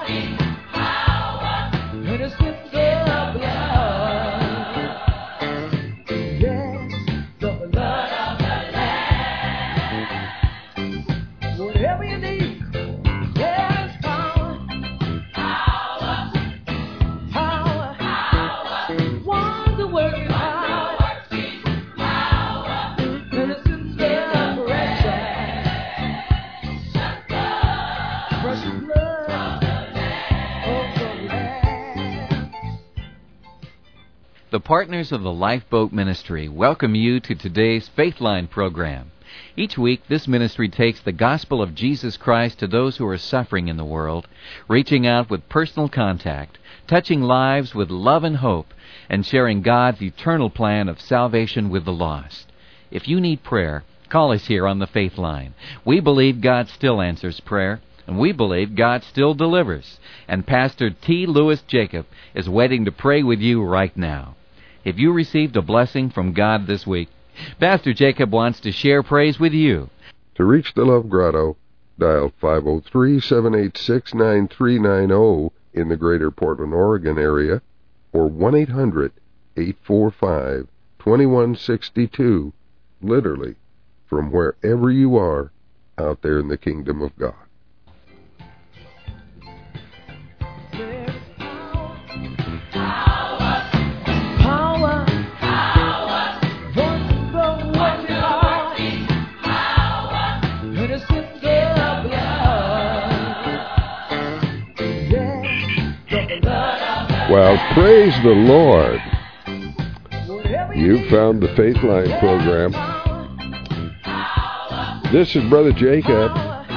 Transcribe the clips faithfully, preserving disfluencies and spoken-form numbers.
The partners of the Lifeboat Ministry welcome you to today's Faithline program. Each week, this ministry takes the gospel of Jesus Christ to those who are suffering in the world, reaching out with personal contact, touching lives with love and hope, and sharing God's eternal plan of salvation with the lost. If you need prayer, call us here on the Faithline. We believe God still answers prayer, and we believe God still delivers. And Pastor T. Lewis Jacob is waiting to pray with you right now. If you received a blessing from God this week, Pastor Jacob wants to share praise with you. To reach the Love Grotto, dial five oh three, seven eight six, nine three nine oh in the greater Portland, Oregon area, or one eight hundred, eight four five, two one six two, literally from wherever you are out there in the kingdom of God. Well, praise the Lord. You found the Faithline program. This is Brother Jacob,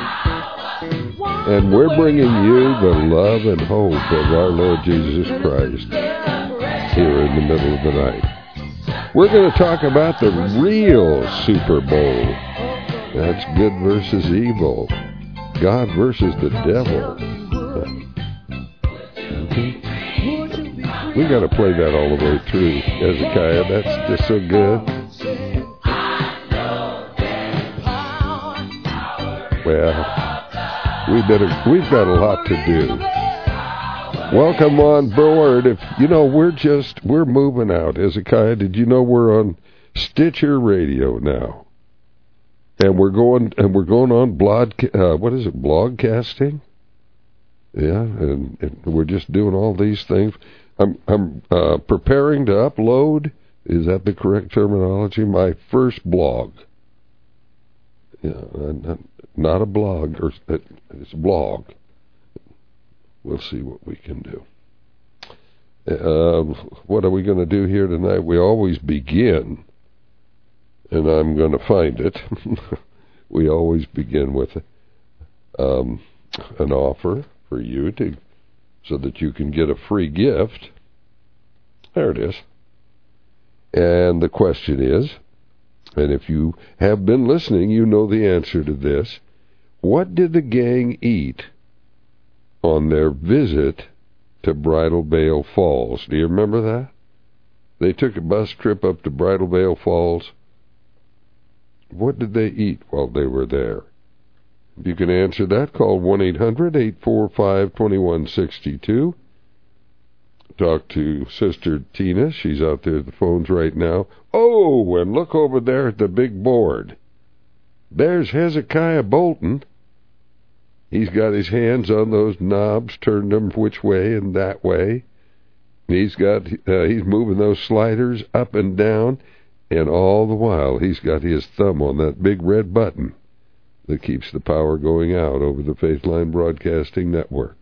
and we're bringing you the love and hope of our Lord Jesus Christ here in the middle of the night. We're going to talk about the real Super Bowl. That's good versus evil. God versus the devil. We got to play that all the way through, Hezekiah. That's just so good. Well, we better. We've got a lot to do. Welcome on board. If you know, we're just we're moving out, Hezekiah. Did you know we're on Stitcher Radio now, and we're going and we're going on blog. Uh, what is it? Blogcasting. Yeah, and, and we're just doing all these things. I'm I'm uh, preparing to upload, is that the correct terminology, my first blog. Yeah, not, not a blog, or it's a blog. We'll see what we can do. Uh, what are we going to do here tonight? We always begin, and I'm going to find it. We always begin with um, an offer for you to, so that you can get a free gift. There it is. And the question is, and if you have been listening, you know the answer to this. What did the gang eat on their visit to Bridal Veil Falls? Do you remember that? They took a bus trip up to Bridal Veil Falls. What did they eat while they were there? If you can answer that, call one eight hundred, eight four five, two one six two. Talk to Sister Tina. She's out there at the phones right now. Oh, and look over there at the big board. There's Hezekiah Bolton. He's got his hands on those knobs, turned them which way and that way. He's got uh, he's moving those sliders up and down, and all the while he's got his thumb on that big red button that keeps the power going out over the Faithline Broadcasting Network.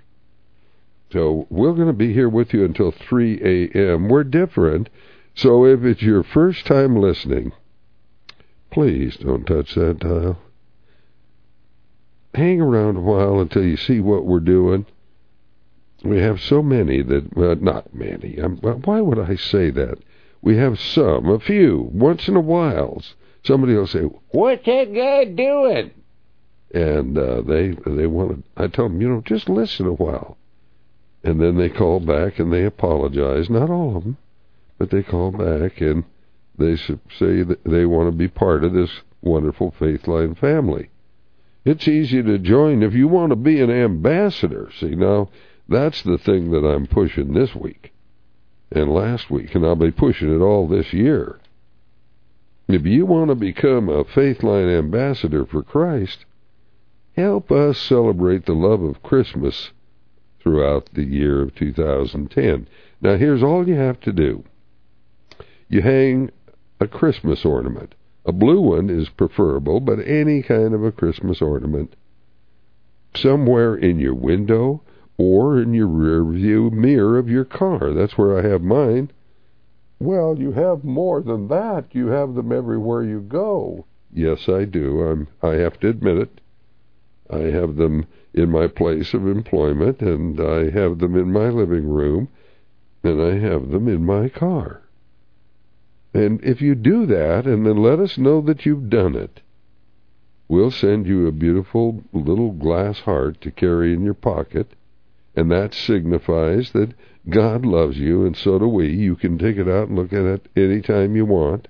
So we're going to be here with you until three a.m. We're different, so if it's your first time listening, please don't touch that dial. Hang around a while until you see what we're doing. We have so many that, well, not many. I'm, why would I say that? We have some, a few, once in a while. Somebody will say, "What's that guy doing?" And uh, they they want to, I tell them, you know, just listen a while. And then they call back and they apologize. Not all of them, but they call back and they say that they want to be part of this wonderful Faithline family. It's easy to join if you want to be an ambassador. See, now, That's the thing that I'm pushing this week and last week, and I'll be pushing it all this year. If you want to become a Faithline ambassador for Christ, help us celebrate the love of Christmas throughout the year of two thousand ten. Now, here's all you have to do. You hang a Christmas ornament. A blue one is preferable, but any kind of a Christmas ornament somewhere in your window or in your rear view mirror of your car. That's where I have mine. Well, you have more than that. You have them everywhere you go. Yes, I do. I'm, I have to admit it. I have them in my place of employment, and I have them in my living room, and I have them in my car. And if you do that, and then let us know that you've done it, we'll send you a beautiful little glass heart to carry in your pocket, and that signifies that God loves you, and so do we. You can take it out and look at it any time you want.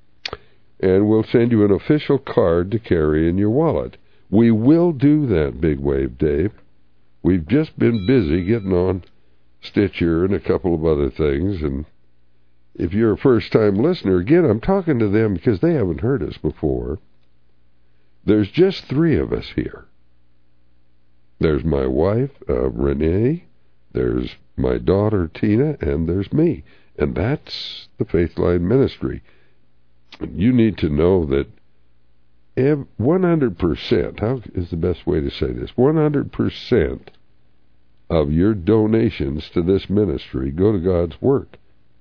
And we'll send you an official card to carry in your wallet. We will do that, Big Wave Dave. We've just been busy getting on Stitcher and a couple of other things, and if you're a first-time listener, again, I'm talking to them because they haven't heard us before. There's just three of us here. There's my wife, uh, Renee, there's my daughter, Tina, and there's me. And that's the Faithline Ministry. You need to know that one hundred percent, how is the best way to say this, one hundred percent of your donations to this ministry go to God's work.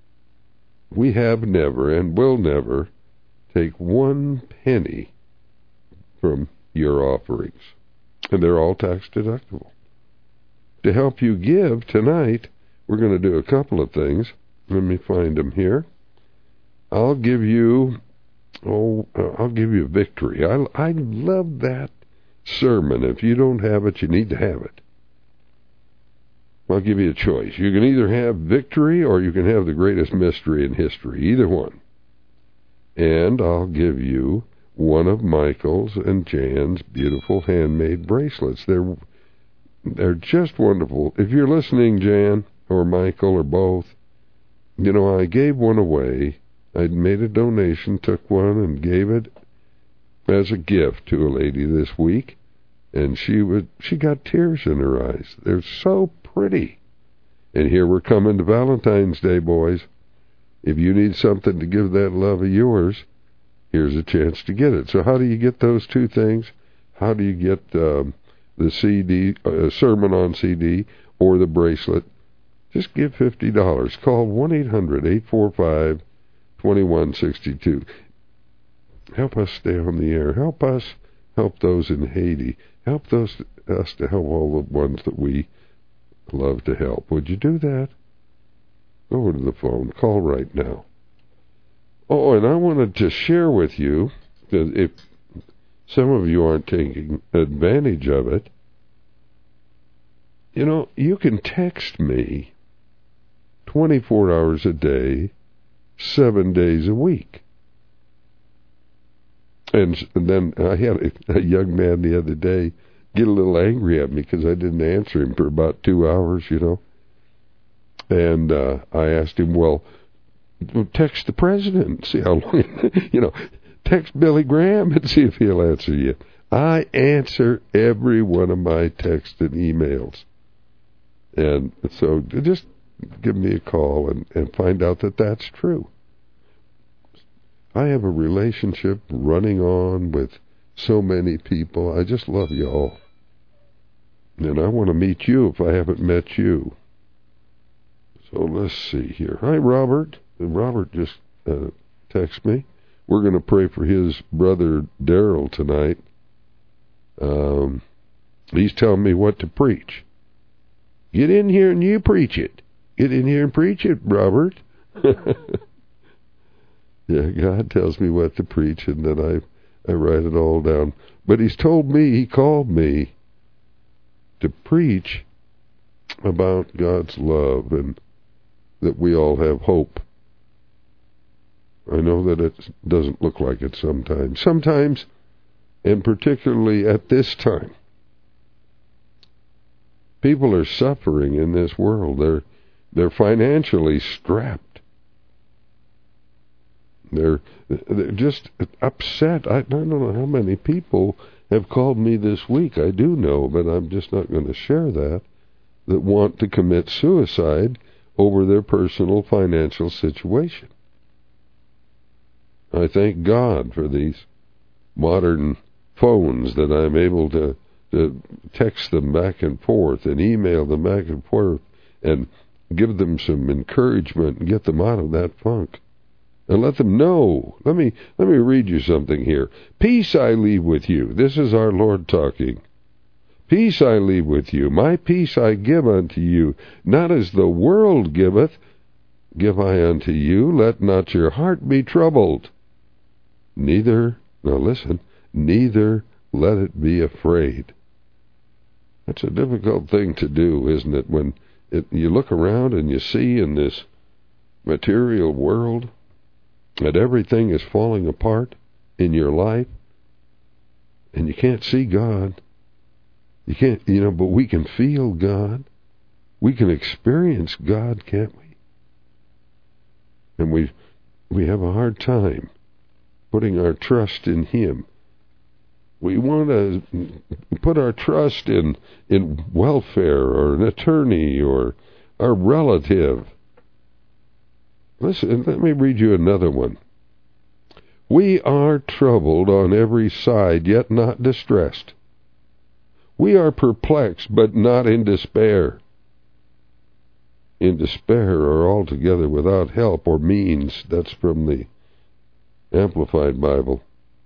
We have never and will never take one penny from your offerings. And they're all tax deductible. To help you give tonight, we're going to do a couple of things. Let me find them here. I'll give you, oh, uh, I'll give you victory. I, I love that sermon. If you don't have it, you need to have it. I'll give you a choice. You can either have victory or you can have the greatest mystery in history. Either one. And I'll give you one of Michael's and Jan's beautiful handmade bracelets. They're they're just wonderful. If you're listening, Jan or Michael or both, you know, I gave one away. I made a donation, took one, and gave it as a gift to a lady this week. And she would she got tears in her eyes. They're so pretty. And here we're coming to Valentine's Day, boys. If you need something to give that love of yours, here's a chance to get it. So how do you get those two things? How do you get um, the C D, uh, sermon on C D, or the bracelet? Just give fifty dollars. Call one eight hundred eight four five two one six two. Help us stay on the air. Help us help those in Haiti. Help those us to help all the ones that we love to help. Would you do that? Go over to the phone. Call right now. Oh, and I wanted to share with you that if some of you aren't taking advantage of it, you know, you can text me twenty-four hours a day, seven days a week. And, and then I had a, a young man the other day get a little angry at me because I didn't answer him for about two hours, you know. And uh, I asked him, well, text the president, see how long, you know, text Billy Graham and see if he'll answer you. I answer every one of my texts and emails. And so just give me a call and, and find out that that's true. I have a relationship running on with so many people. I just love you all. And I want to meet you if I haven't met you. So let's see here. Hi, Robert. Robert just uh, texted me. We're going to pray for his brother Daryl tonight. Um, he's telling me what to preach. Get in here and you preach it. Get in here and preach it, Robert. Yeah, God tells me what to preach, and then I, I write it all down. But he's told me, he called me to preach about God's love and that we all have hope. I know that it doesn't look like it sometimes. Sometimes, and particularly at this time, People are suffering in this world. They're they're financially strapped. They're they're just upset. I, I don't know how many people have called me this week. I do know, but I'm just not going to share that, that want to commit suicide over their personal financial situation. I thank God for these modern phones that I'm able to, to text them back and forth and email them back and forth and give them some encouragement and get them out of that funk. And let them know. Let me let me read you something here. Peace I leave with you. This is our Lord talking. Peace I leave with you. My peace I give unto you. Not as the world giveth, give I unto you. Let not your heart be troubled. Neither, now listen, neither let it be afraid. That's a difficult thing to do, isn't it? When it, you look around and you see in this material world that everything is falling apart in your life, and you can't see God. You can't, you know, but we can feel God. We can experience God, can't we? And we we have a hard time putting our trust in Him. We want to put our trust in in welfare or an attorney or a relative. Listen, let me read you another one. We are troubled on every side, yet not distressed. We are perplexed, but not in despair. In despair or altogether without help or means. That's from the Amplified Bible.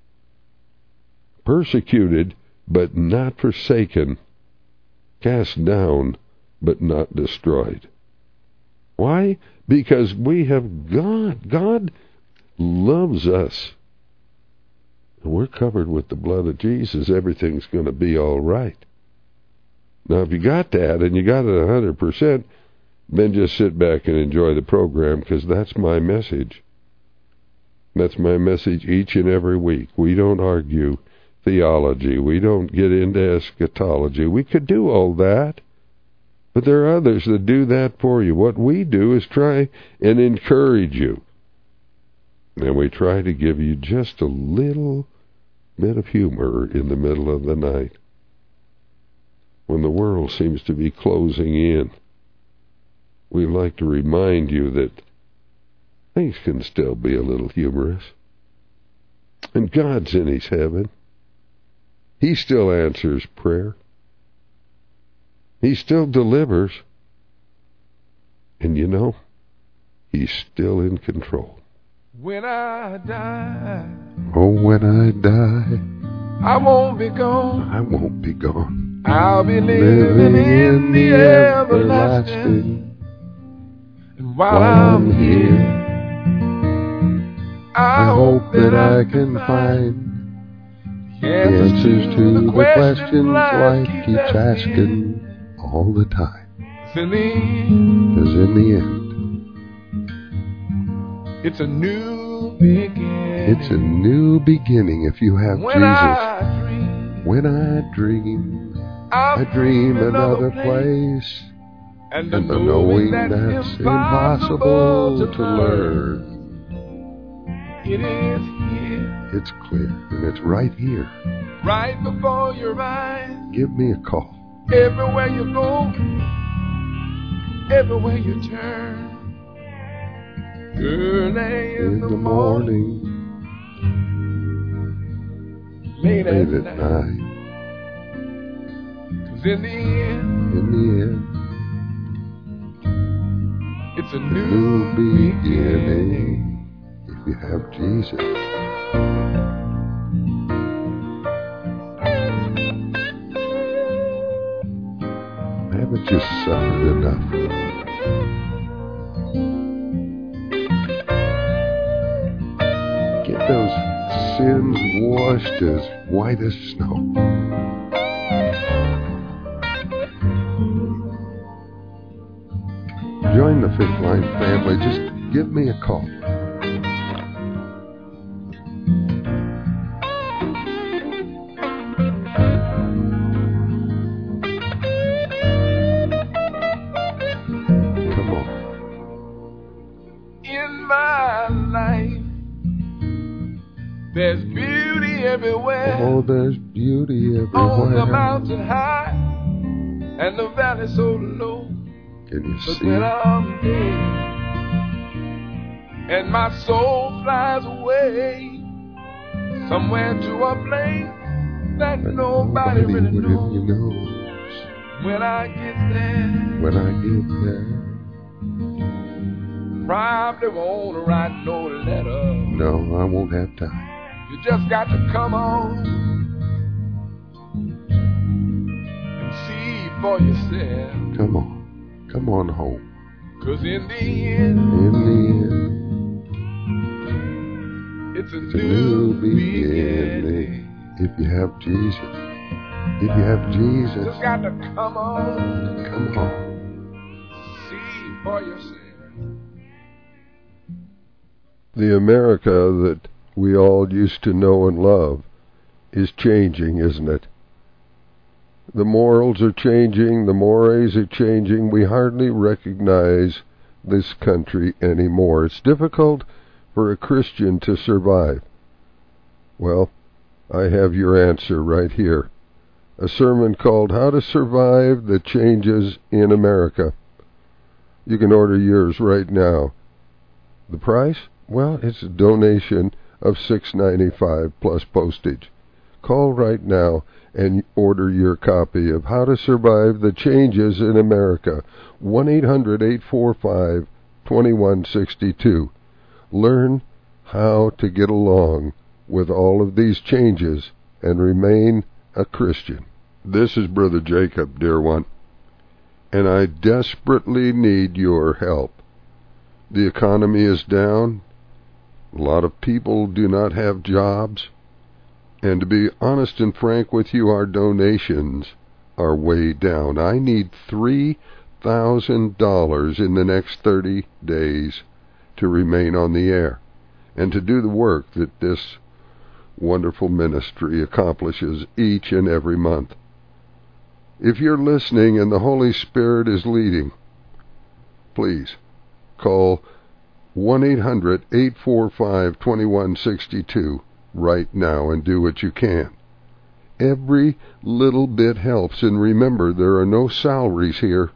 Persecuted, but not forsaken. Cast down, but not destroyed. Why? Because we have God. God loves us. And we're covered with the blood of Jesus. Everything's going to be all right. Now, if you got that, and you got it one hundred percent, then just sit back and enjoy the program, because that's my message. That's my message each and every week. We don't argue theology. We don't get into eschatology. We could do all that. But there are others that do that for you. What we do is try and encourage you. And we try to give you just a little bit of humor in the middle of the night, when the world seems to be closing in. We like to remind you that things can still be a little humorous. And God's in His heaven. He still answers prayer. He still delivers. And you know, He's still in control. When I die, oh, when I die, I won't be gone. I won't be gone. I'll be living, living in the everlasting. everlasting. And while, while I'm here, I, I hope that I can find the answers, answers to the, the questions life keeps asking all the time. Because in the end, it's a new beginning. It's a new beginning if you have when Jesus. I dream, when I dream, I dream another place. And, and the knowing that's, that's impossible, impossible to learn. It is here. It's clear, and it's right here. Right before your eyes. Give me a call. Everywhere you go, everywhere you turn. Early in, in the, the morning, morning, late, late at, at night. night. 'Cause in the end, in the end, it's a new, new beginning. beginning if you have Jesus. Haven't you suffered enough? Get those sins washed as white as snow. Join the Fifth Line family. Just give me a call. Oh, there's beauty everywhere. On the mountain high and the valley so low. Can you But see when it? I'm dead and my soul flies away somewhere to a place that But nobody really really knows. knows. When I get there, When I get there, probably won't write no letter. no, I won't have time. You just got to come on and see for yourself. Come on. Come on home. 'Cause in the end, In the end, it's a it's a new new beginning. beginning. If you have Jesus. If you have Jesus, Just got to come on, come on. see for yourself. The America that we all used to know and love is changing, isn't it? The morals are changing, the mores are changing. We hardly recognize this country anymore. It's difficult for a Christian to survive. Well, I have your answer right here. A sermon called How to Survive the Changes in America. You can order yours right now. The price? Well, it's a donation of six dollars and ninety-five cents plus postage. Call right now and order your copy of How to Survive the Changes in America. one eight hundred eight four five two one six two. Learn how to get along with all of these changes and remain a Christian. This is Brother Jacob, dear one, and I desperately need your help. The economy is down. A lot of people do not have jobs. And to be honest and frank with you, our donations are way down. I need three thousand dollars in the next thirty days to remain on the air and to do the work that this wonderful ministry accomplishes each and every month. If you're listening and the Holy Spirit is leading, please call one eight hundred eight four five two one six two right now and do what you can. Every little bit helps, and remember, there are no salaries here.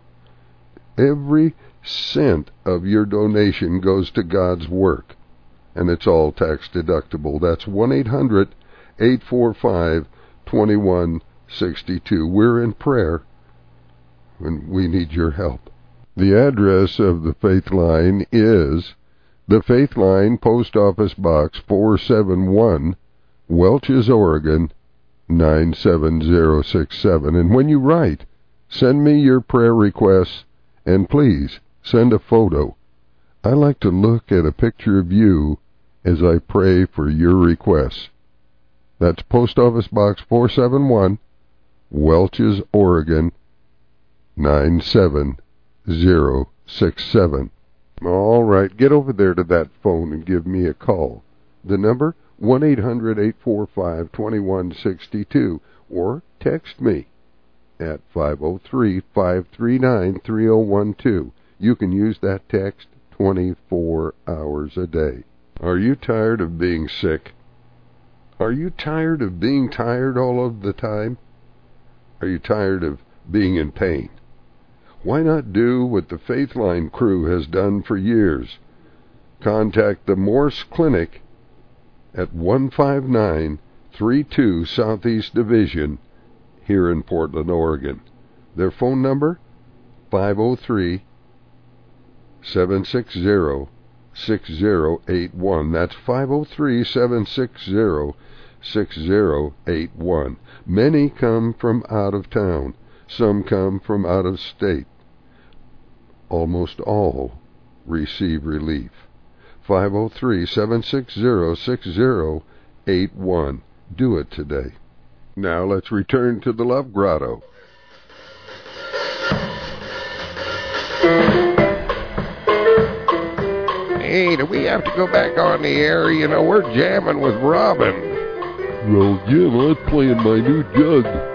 Every cent of your donation goes to God's work, and it's all tax deductible. That's one eight hundred eight four five two one six two. We're in prayer, and we need your help. The address of the Faith Line is the Faith Line, Post Office Box four seven one, Welches, Oregon nine seven zero six seven. And when you write, send me your prayer requests, and please send a photo. I like to look at a picture of you as I pray for your requests. That's Post Office Box four seven one, Welches, Oregon nine seven zero six seven. All right, get over there to that phone and give me a call. The number, one eight hundred eight four five two one six two, or text me at five oh three five three nine three oh one two. You can use that text twenty-four hours a day. Are you tired of being sick? Are you tired of being tired all of the time? Are you tired of being in pain? Why not do what the Faith Line crew has done for years? Contact the Morse Clinic at one five nine three two Southeast Division here in Portland, Oregon. Their phone number, five oh three seven six zero six zero eight one. That's five oh three seven six zero six zero eight one. Many come from out of town. Some come from out of state. Almost all receive relief. five oh three seven six zero six zero eight one. Do it today. Now let's return to the Love Grotto. Hey, do we have to go back on the air? You know, we're jamming with Robin. Well, Jim, I'm playing my new jug.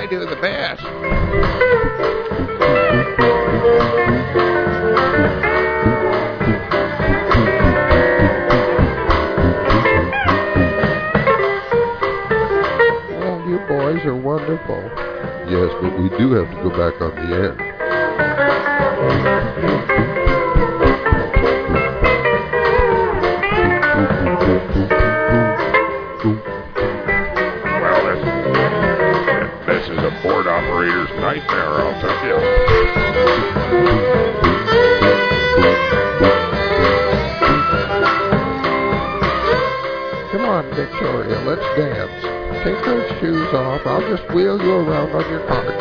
I do the best. Well, you boys are wonderful. Yes, but we do have to go back on the air. Well, this, this is a board operator's nightmare, I'll tell you. Come on, Victoria, let's dance. Take those shoes off. I'll just wheel you around on your cart.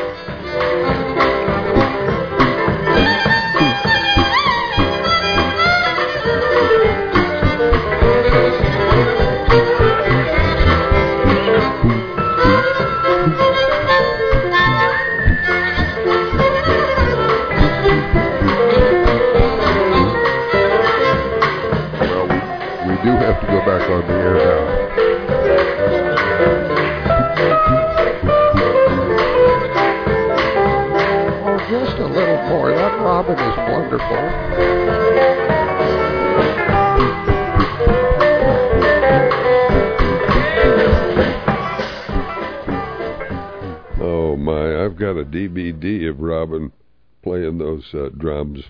Well, we do have to go back on the air now. Just a little more. That robin is wonderful. Oh my, I've got a D V D of Robin playing those uh, drums.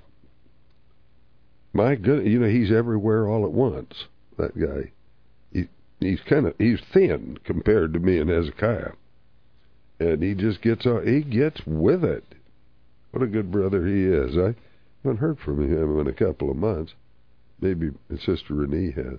My goodness, you know, he's everywhere all at once, that guy. He, he's kind of, he's thin compared to me and Hezekiah. And he just gets, uh, he gets with it. What a good brother he is. I haven't heard from him in a couple of months. Maybe his sister Renee has.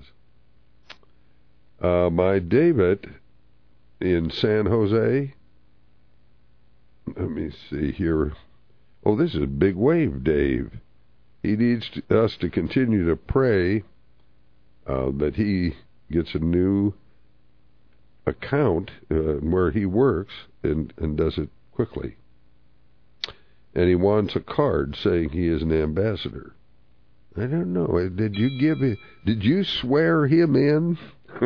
Uh, my David in San Jose. Let me see here. Oh, this is a big wave, Dave. He needs to, us to continue to pray uh, that he gets a new account uh, where he works and, and does it quickly. And he wants a card saying he is an ambassador. I don't know. Did you give him, did you swear him in?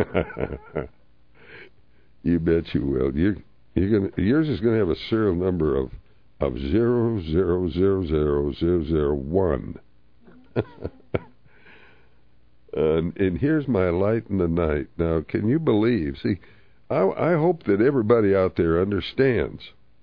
You bet you will. You're, you're gonna, yours is going to have a serial number of, of zero zero zero zero zero zero one. and, and here's my light in the night. Now, can you believe? See, I, I hope that everybody out there understands.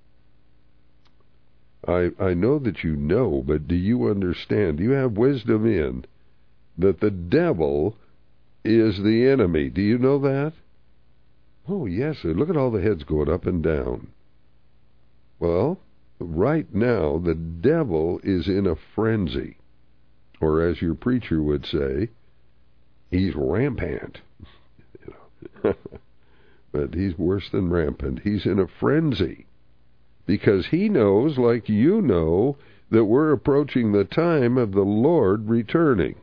I, I know that you know, but do you understand? Do you have wisdom in that the devil is the enemy? Do you know that? Oh, yes, sir. Look at all the heads going up and down. Well, right now, the devil is in a frenzy. Or as your preacher would say, he's rampant. You know. But he's worse than rampant. He's in a frenzy. Because he knows, like you know, that we're approaching the time of the Lord returning.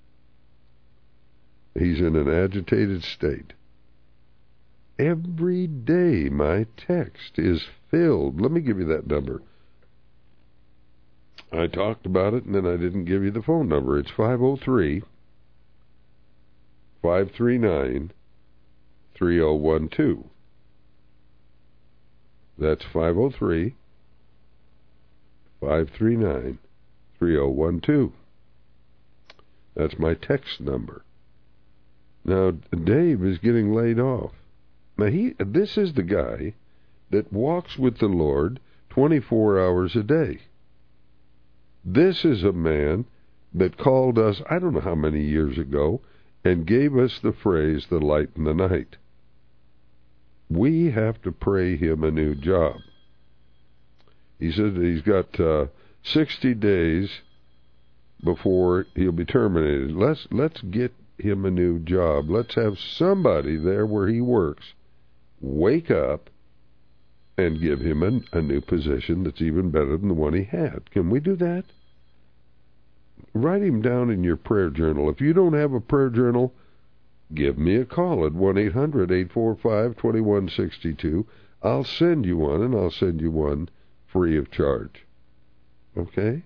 He's in an agitated state. Every day my text is filled. Let me give you that number. I talked about it and then I didn't give you the phone number. It's five oh three, five three nine, three oh one two. That's five oh three, five three nine, three oh one two. That's my text number. Now, Dave is getting laid off. Now, he this is the guy that walks with the Lord twenty-four hours a day. This is a man that called us, I don't know how many years ago, and gave us the phrase, the light in the night. We have to pray him a new job. He said that he's got uh, sixty days before he'll be terminated. Let's let's get him a new job. Let's have somebody there where he works wake up and give him a, a new position that's even better than the one he had. Can we do that? Write him down in your prayer journal. If you don't have a prayer journal, give me a call at one eight hundred, eight four five, two one six two. I'll send you one, and I'll send you one free of charge. Okay?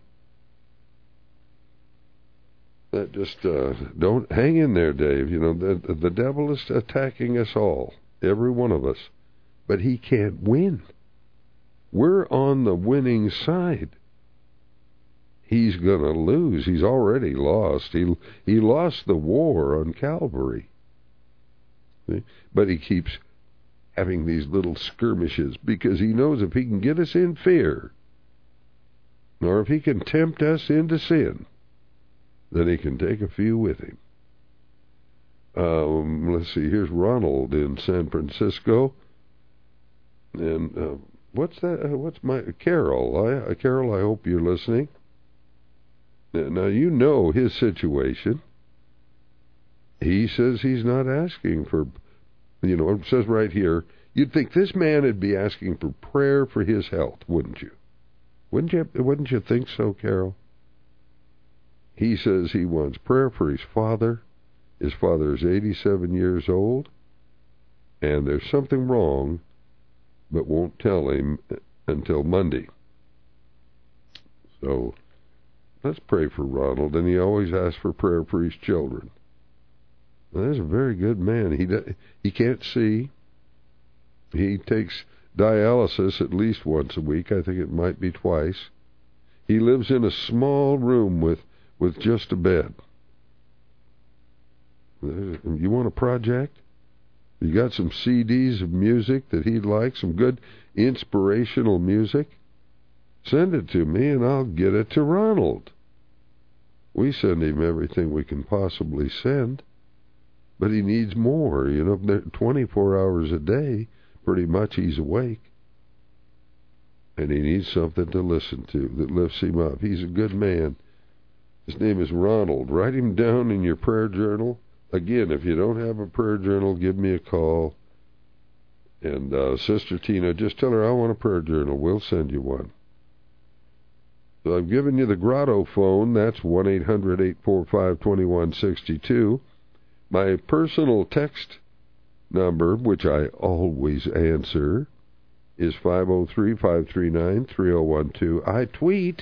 That just, uh, don't, hang in there, Dave. You know, the, the devil is attacking us all, every one of us. But he can't win. we're on the winning side. He's going to lose. He's already lost. He he lost the war on Calvary. See? But he keeps having these little skirmishes because he knows if he can get us in fear, or if he can tempt us into sin, then he can take a few with him. Um, let's see, here's Ronald in San Francisco. And uh, what's that? Uh, what's my... Carol. I, uh, Carol, I hope you're listening. Now, you know his situation. He says he's not asking for... You know, it says right here, you'd think this man would be asking for prayer for his health, wouldn't you? Wouldn't you, wouldn't you think so, Carol? He says he wants prayer for his father. His father is eighty-seven years old, and there's something wrong, but won't tell him until Monday. So let's pray for Ronald, and he always asks for prayer for his children. Now, that's a very good man. He he can't see. He takes dialysis at least once a week. I think it might be twice. He lives in a small room with, with just a bed. You want a project? You got some C Ds of music that he'd like, some good inspirational music? Send it to me and I'll get it to Ronald. We send him everything we can possibly send, but he needs more. You know, twenty-four hours a day, pretty much he's awake. And he needs something to listen to that lifts him up. He's a good man. His name is Ronald. Write him down in your prayer journal. Again, if you don't have a prayer journal, give me a call. And uh, Sister Tina, just tell her I want a prayer journal. We'll send you one. So I've given you the Grotto phone. That's one eight hundred eight four five two one six two. My personal text number, which I always answer, is five oh three, five three nine, three oh one two. I tweet.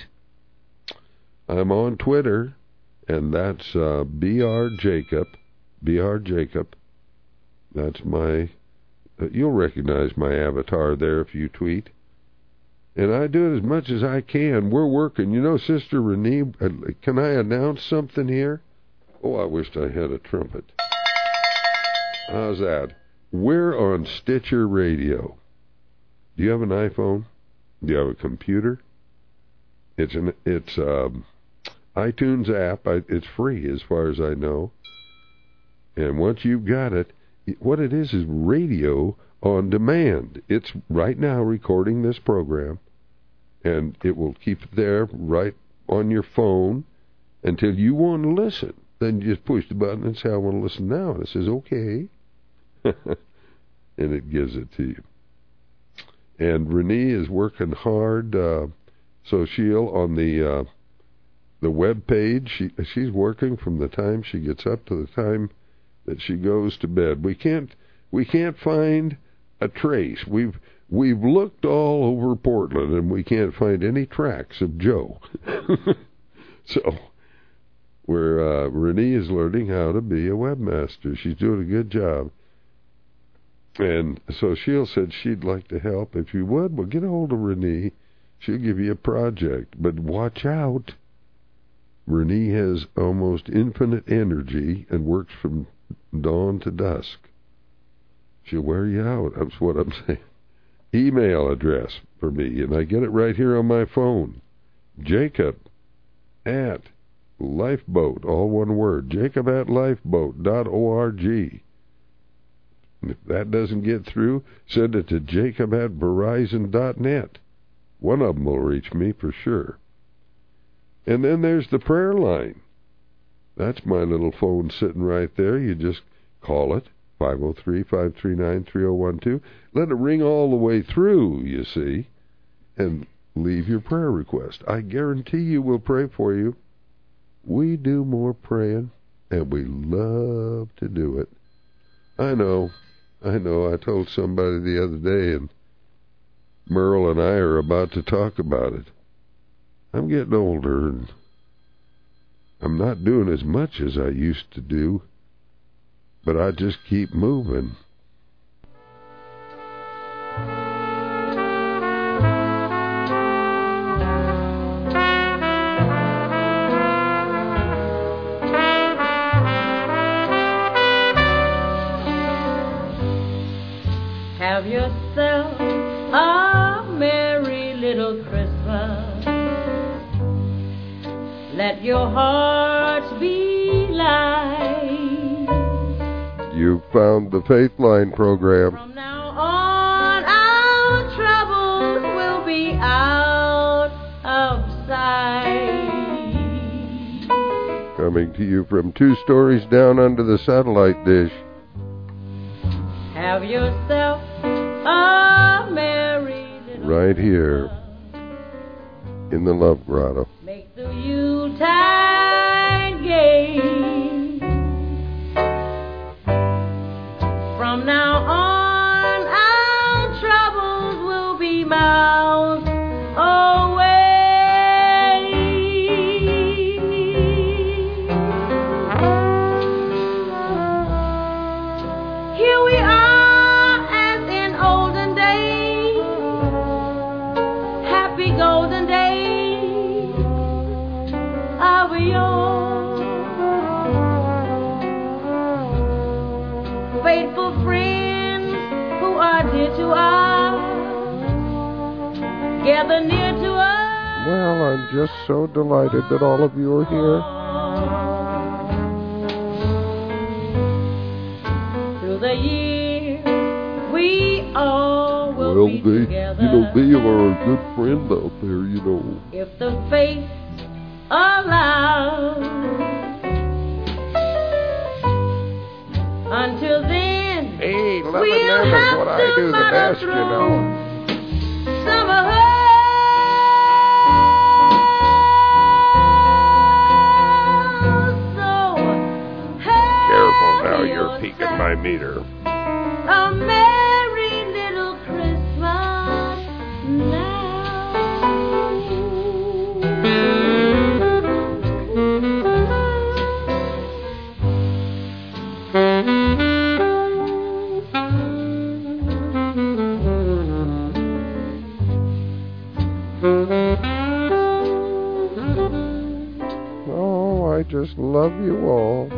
I'm on Twitter, and that's uh, B R Jacob. B R Jacob. That's my... Uh, you'll recognize my avatar there if you tweet. And I do it as much as I can. We're working. You know, Sister Renee, uh, can I announce something here? Oh, I wished I had a trumpet. How's that? We're on Stitcher Radio. Do you have an iPhone? Do you have a computer? It's an it's um, iTunes app. I, it's free as far as I know. And once you've got it, what it is is radio on demand. It's right now recording this program, and it will keep it there right on your phone until you want to listen. Then you just push the button and say, I want to listen now. And it says, okay. And it gives it to you. And Renee is working hard, uh, so she'll, on the uh, the web page, she, she's working from the time she gets up to the time that she goes to bed. We can't we can't find a trace. We've we've looked all over Portland and we can't find any tracks of Joe. So we're uh, Renee is learning how to be a webmaster. She's doing a good job. And so Sheila said she'd like to help. If you would, well, get a hold of Renee. She'll give you a project. But watch out. Renee has almost infinite energy and works from dawn to dusk. She'll wear you out. That's what I'm saying. Email address for me, and I get it right here on my phone. Jacob at Lifeboat, all one word. Jacob at lifeboat dot org. If that doesn't get through, send it to Jacob at Verizon dot net. One of them will reach me for sure. And then there's the prayer line. That's my little phone sitting right there. You just call it, five oh three, five three nine, three oh one two. Let it ring all the way through, you see, and leave your prayer request. I guarantee you we'll pray for you. We do more praying, and we love to do it. I know, I know. I told somebody the other day, and Merle and I are about to talk about it. I'm getting older, and I'm not doing as much as I used to do, but I just keep moving. Let your hearts be light. You found the Faith Line program. From now on, our troubles will be out of sight. Coming to you from two stories down under the satellite dish. Have yourself a merry little right here in the Love Grotto. Make the Yuletide gay. From now on, our troubles will be miles away. Here we are as in olden days, happy golden days of yore. Faithful friends who are dear to us, gather near to us. Well, I'm just so delighted that all of you are here. Through the years, we all will Well, be they, together. you know, they are a good friend out there, you know. If the faith allows. Until then, Hey, loving we'll them is have what I to do the muddle best, you through know. summer hurls. So Careful have now, you're yourself peeking my meter. a merry little Christmas now. Oh, I just love you all.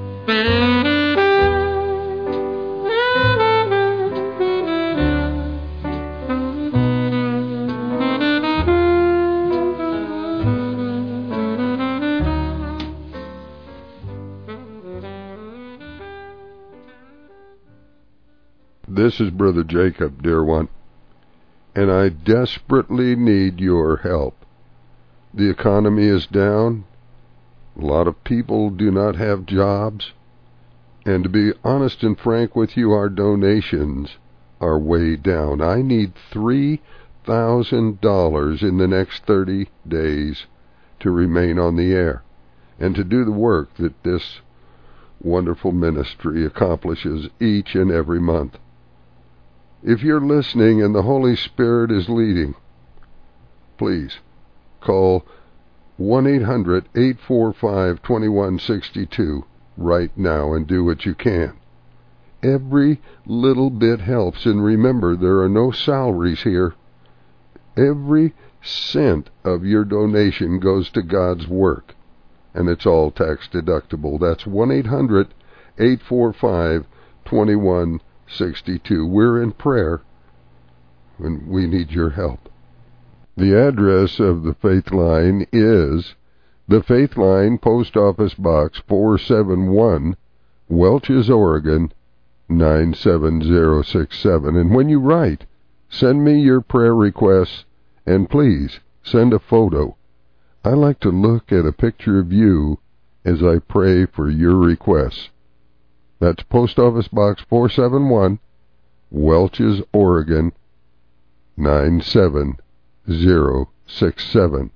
This is Brother Jacob, dear one, and I desperately need your help. The economy is down. A lot of people do not have jobs. And to be honest and frank with you, our donations are way down. I need three thousand dollars in the next thirty days to remain on the air and to do the work that this wonderful ministry accomplishes each and every month. If you're listening and the Holy Spirit is leading, please call one eight hundred, eight four five, two one six two right now and do what you can. Every little bit helps, and remember, there are no salaries here. Every cent of your donation goes to God's work, and it's all tax deductible. That's one eight hundred, eight four five, two one six two. We're in prayer, and we need your help. The address of the Faith Line is the Faith Line, Post Office Box four seven one, Welches, Oregon nine seven zero six seven. And when you write, send me your prayer requests, and please send a photo. I like to look at a picture of you as I pray for your requests. That's Post Office Box four seven one, Welches, Oregon nine seven zero six seven.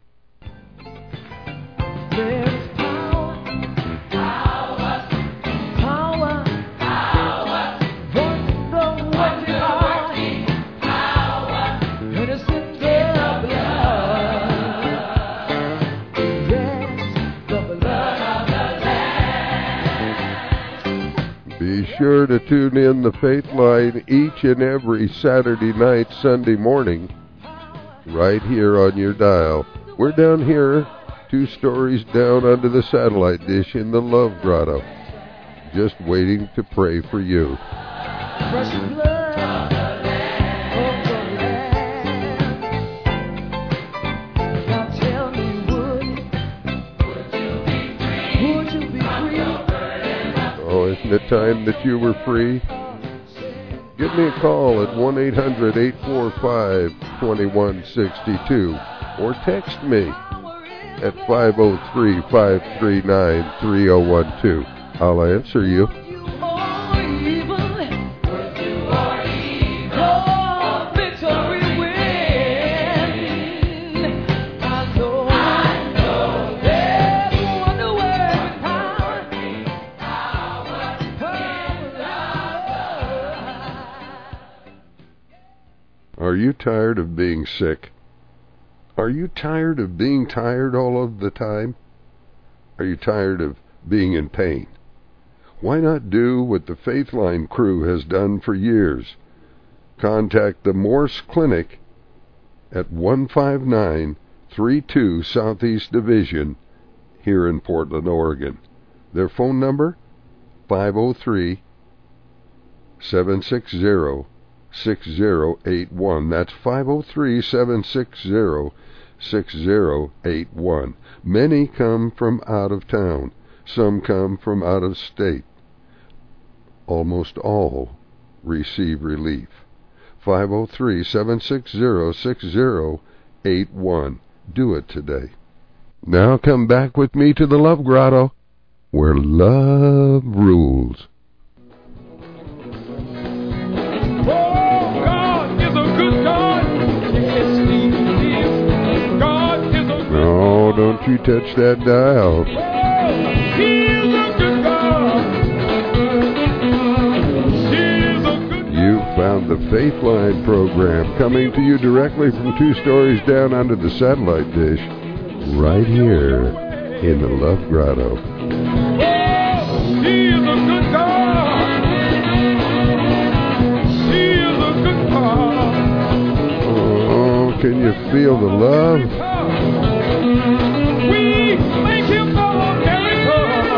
Be sure to tune in the Faith Line each and every Saturday night, Sunday morning, right here on your dial. We're down here, two stories down under the satellite dish in the Love Grotto, just waiting to pray for you. the time that you were free? Give me a call at one eight hundred eight four five two one six two or text me at five oh three five three nine three oh one two. I'll answer you. Are you tired of being sick? Are you tired of being tired all of the time? Are you tired of being in pain? Why not do what the Faithline crew has done for years? Contact the Morse Clinic at one five nine three two Southeast Division here in Portland, Oregon. Their phone number, five oh three seven six zero six zero eight one. That's five oh three seven six zero six zero eight one. Many come from out of town. Some come from out of state. Almost all receive relief. five oh three seven six zero six zero eight one. Do it today. Now come back with me to the Love Grotto, where love rules. No, don't you touch that dial. You found the Faithline program coming to you directly from two stories down under the satellite dish, right here in the Love Grotto. She is a good God. She is a good God. Oh, can you feel the love? We make him for America.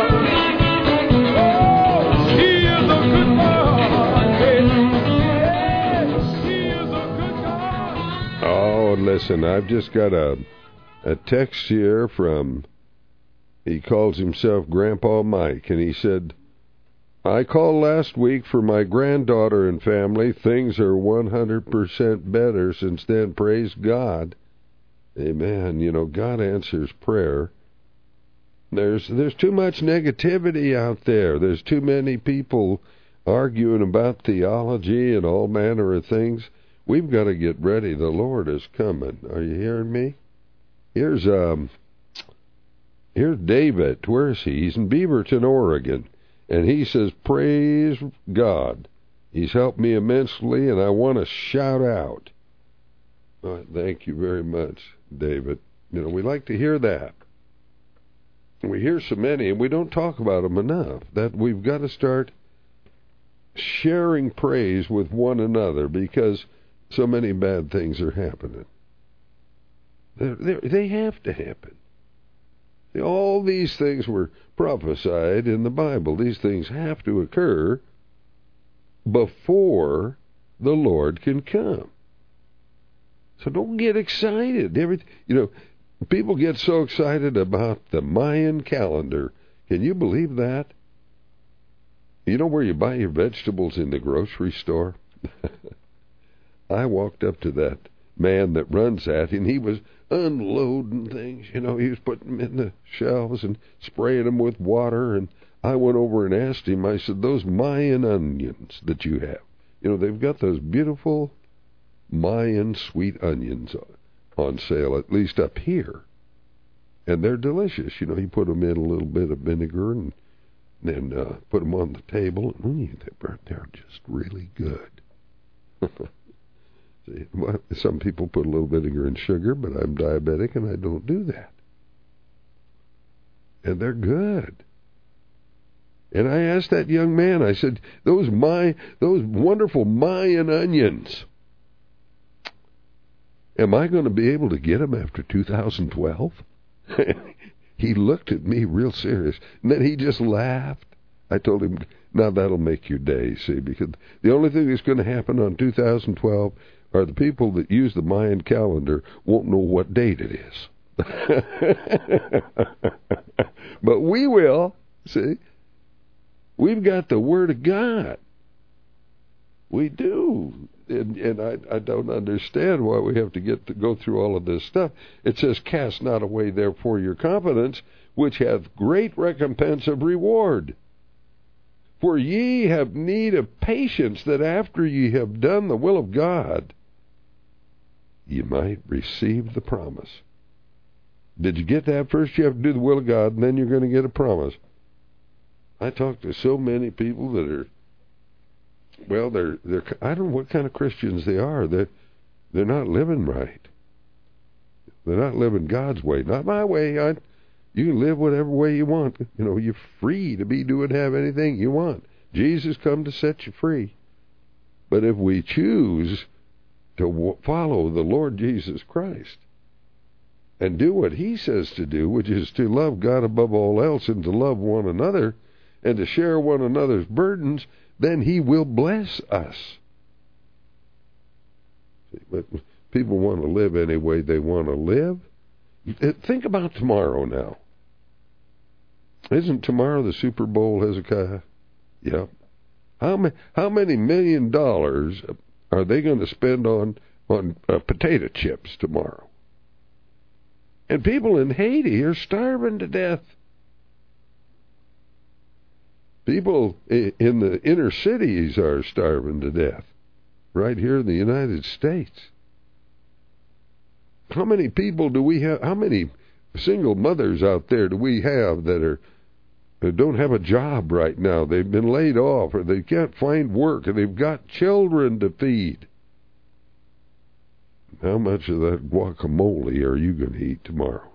Oh, she is a good God. Yes, she is a good God. Oh, listen, I've just got a a text here from, he calls himself Grandpa Mike, and he said, I called last week for my granddaughter and family. Things are one hundred percent better since then. Praise God. Amen. You know, God answers prayer. There's there's too much negativity out there. There's too many people arguing about theology and all manner of things. We've got to get ready. The Lord is coming. Are you hearing me? Here's um here's David. Where is he? He's in Beaverton, Oregon. And he says, praise God. He's helped me immensely, and I want to shout out. Oh, thank you very much, David. You know, we like to hear that. We hear so many, and we don't talk about them enough, that we've got to start sharing praise with one another because so many bad things are happening. They're, they're, they have to happen. All these things were prophesied in the Bible. These things have to occur before the Lord can come. So don't get excited. Every, you know, people get so excited about the Mayan calendar. Can you believe that? You know where you buy your vegetables? In the grocery store? I walked up to that man that runs that, and he was unloading things. You know, he was putting them in the shelves and spraying them with water, and I went over and asked him, I said, those Mayan onions that you have, you know, they've got those beautiful Mayan sweet onions on sale, at least up here, and they're delicious. You know, he put them in a little bit of vinegar and then uh, put them on the table, and they're, they're just really good. See, well, some people put a little vinegar and sugar, but I'm diabetic and I don't do that. And they're good. And I asked that young man, I said, those my those wonderful Mayan onions, am I going to be able to get them after two thousand twelve? He looked at me real serious, and then he just laughed. I told him, now that'll make your day, see, because the only thing that's going to happen on two thousand twelve are the people that use the Mayan calendar won't know what date it is. But we will, see. We've got the Word of God. We do. And, and I, I don't understand why we have to get to go through all of this stuff. It says, cast not away therefore your confidence, which hath great recompense of reward. For ye have need of patience, that after ye have done the will of God, ye might receive the promise. Did you get that? First you have to do the will of God, and then you're going to get a promise. I talk to so many people that are, well, they're, they're, I don't know what kind of Christians they are. They're, they're not living right. They're not living God's way. Not my way. I, you can live whatever way you want. You know, you're free to be doing, have anything you want. Jesus come to set you free. But if we choose to w- follow the Lord Jesus Christ and do what He says to do, which is to love God above all else and to love one another and to share one another's burdens, then He will bless us. But people want to live any way they want to live. Think about tomorrow now. Isn't tomorrow the Super Bowl, Hezekiah? Yep. How many, how many million dollars are they going to spend on, on uh, potato chips tomorrow? And people in Haiti are starving to death. People in the inner cities are starving to death, right here in the United States. How many people do we have, how many single mothers out there do we have that are that don't have a job right now? They've been laid off, or they can't find work, and they've got children to feed. How much of that guacamole are you going to eat tomorrow?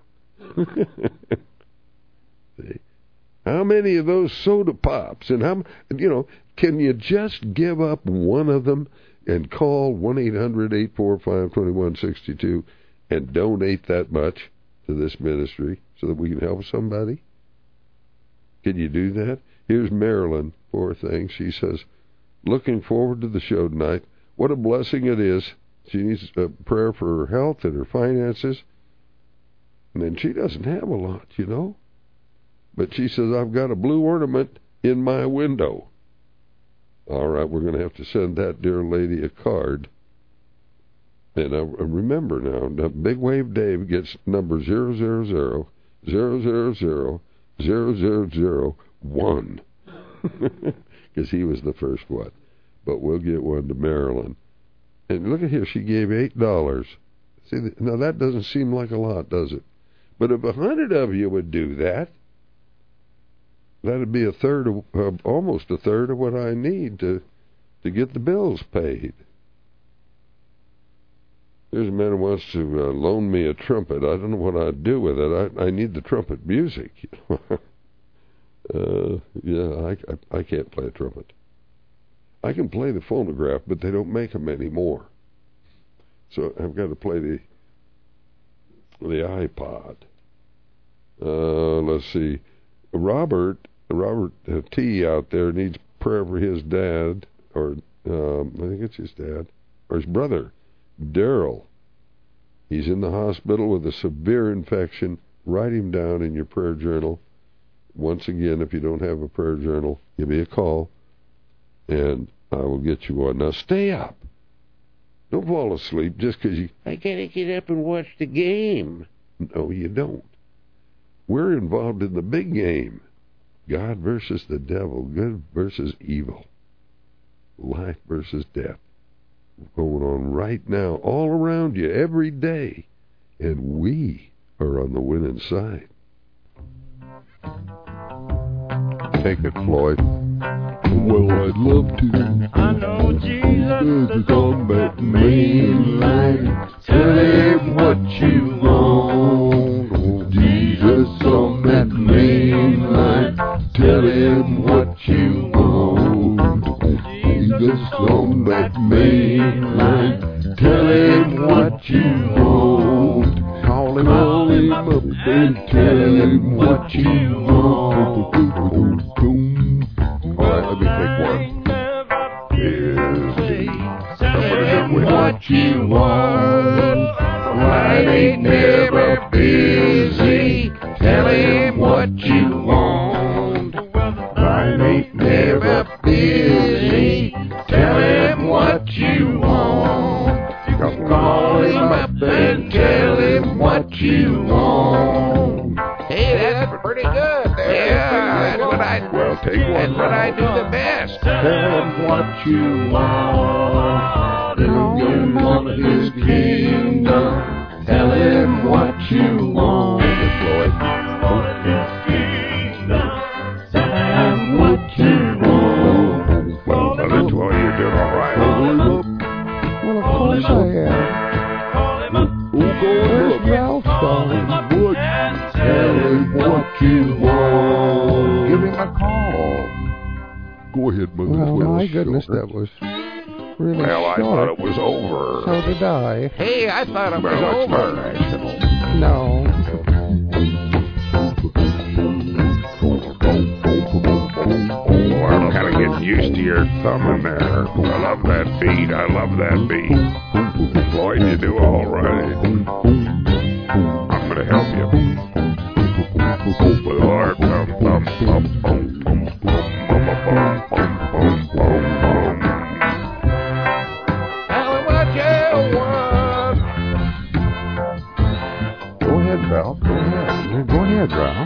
See? How many of those soda pops, and how, you know, can you just give up one of them and call one eight hundred, eight four five, two one six two and donate that much to this ministry so that we can help somebody? Can you do that? Here's Marilyn, poor thing. She says, looking forward to the show tonight. What a blessing it is. She needs a prayer for her health and her finances. And then she doesn't have a lot, you know. But she says, I've got a blue ornament in my window. All right, we're going to have to send that dear lady a card. And I remember now, Big Wave Dave gets number zero zero zero, zero zero zero, zero zero zero one. Because he was the first one. But we'll get one to Marilyn. And look at here, she gave eight dollars. See, now that doesn't seem like a lot, does it? But if a hundred of you would do that, that'd be a third of, uh, almost a third of what I need to, to get the bills paid. There's a man who wants to uh, loan me a trumpet. I don't know what I'd do with it. I, I need the trumpet music. uh, yeah, I, I, I can't play a trumpet. I can play the phonograph, but they don't make them anymore. So I've got to play the the iPod. Uh, let's see. Robert, Robert uh, T. out there needs prayer for his dad, or um, I think it's his dad, or his brother, Daryl. He's in the hospital with a severe infection. Write him down in your prayer journal. Once again, if you don't have a prayer journal, give me a call, and I will get you one. Now, stay up. Don't fall asleep just because you, I gotta get up and watch the game. No, you don't. We're involved in the big game. God versus the devil. Good versus evil. Life versus death. Going on right now, all around you, every day. And we are on the winning side. Take it, Floyd. Well, I'd love to. I know Jesus is on that main line. Tell him what you want. Oh, Jesus on that main line. Tell him what you want. Jesus on that main line. Tell him what you want. Call him, call him up and tell him what you want. All right, let me take one. Tell him what you want. Life ain't never busy. Tell him what you want. Life ain't never that's pretty good. There. Yeah, that's what I. Well, take one. That's what I do the best. Tell him what you want. Tell him want his kingdom. Tell him what you want. Floyd. Tell him what you want. Well, Brother Floyd, you're doing all right. Well, of course I am. Where's Ralph going? Tell him what you want. Give him a call. Go ahead, Mother. Well, Well, my goodness, sure. that was really Well, I short. thought it was over. So did I. Hey, I thought it was Well, it's over. not national. No. Oh, I'm kind of getting used to your thumb in there. I love that beat. I love that beat. Floyd, you do all right. I'm going to help you. With our thumb, thumb, thumb, thumb, thumb, thumb, thumb, thumb, thumb, thumb, thumb. Tell him what you want. Go ahead, Ralph. Go ahead. Go ahead, Ralph.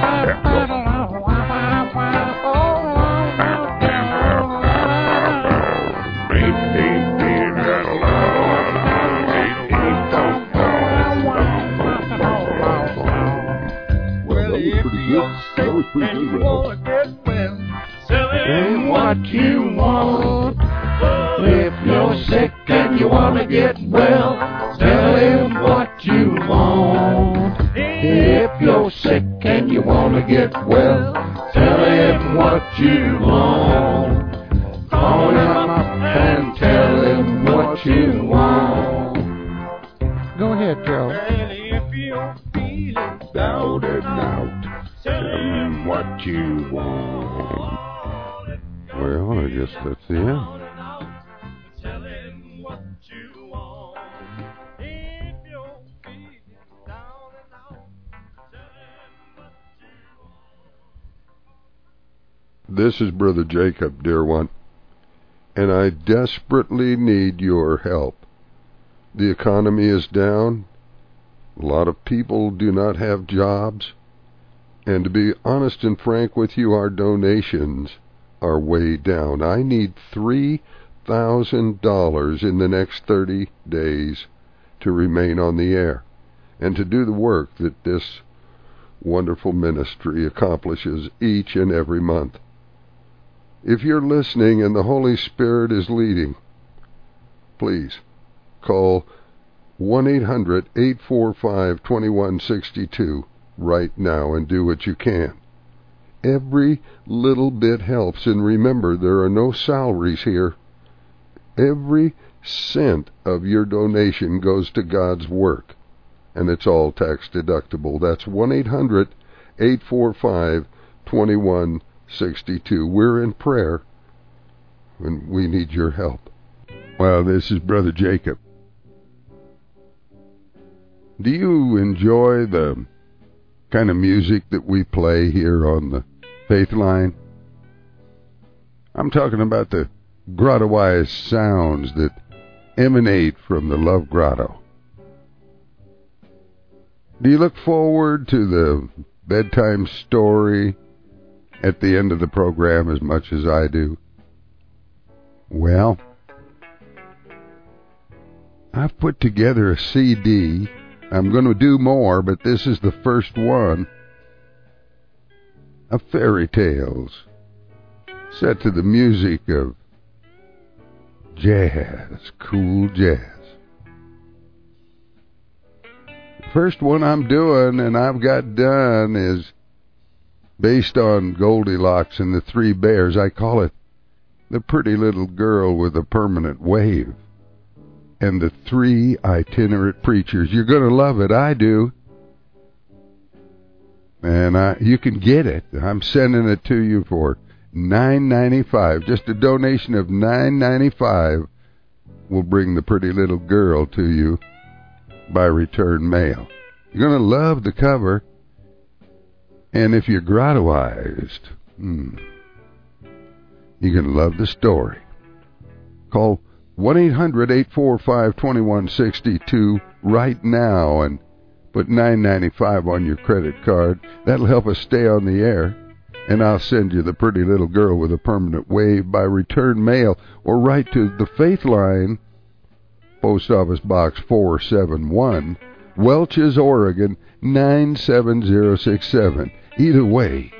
And you wanna get well, tell him what you want. If you're sick and you wanna get well, tell him what you want. If you're sick and you wanna get well, tell him what you want. Call him up and tell him what you want. Go ahead, Joe. And if you're feeling Down and out. tell him What you want. Well, I guess that's the end. Tell him what you want. If you're feeling down and out, tell him what you want. This is Brother Jacob, dear one, and I desperately need your help. The economy is down. A lot of people do not have jobs. And to be honest and frank with you, our donations are way down. I need three thousand dollars in the next thirty days to remain on the air and to do the work that this wonderful ministry accomplishes each and every month. If you're listening and the Holy Spirit is leading, please call one eight hundred, eight four five, two one six two right now and do what you can. Every little bit helps, and remember, there are no salaries here. Every cent of your donation goes to God's work, and it's all tax deductible. That's one eight hundred, eight four five, two one six two. We're in prayer, and we need your help. Well, this is Brother Jacob. Do you enjoy the kind of music that we play here on the Faith Line? I'm talking about the grotto-wise sounds that emanate from the Love Grotto. Do you look forward to the bedtime story at the end of the program as much as I do? Well, I've put together a C D. I'm going to do more, but this is the first one of fairy tales set to the music of jazz, cool jazz. The first one I'm doing and I've got done is based on Goldilocks and the Three Bears. I call it The Pretty Little Girl with a Permanent Wave and the Three Itinerant Preachers. You're going to love it. I do. And I, you can get it. I'm sending it to you for nine ninety-five. Just a donation of nine ninety-five will bring The Pretty Little Girl to you by return mail. You're going to love the cover. And if you're grottoized, hmm, you're going to love the story. Call one eight hundred, eight four five, two one six two right now and Put nine ninety-five on your credit card. That'll help us stay on the air. And I'll send you the pretty little girl with a permanent wave by return mail, or write to the Faith Line, Post Office Box four seven one, Welches, Oregon nine seven zero six seven. Either way,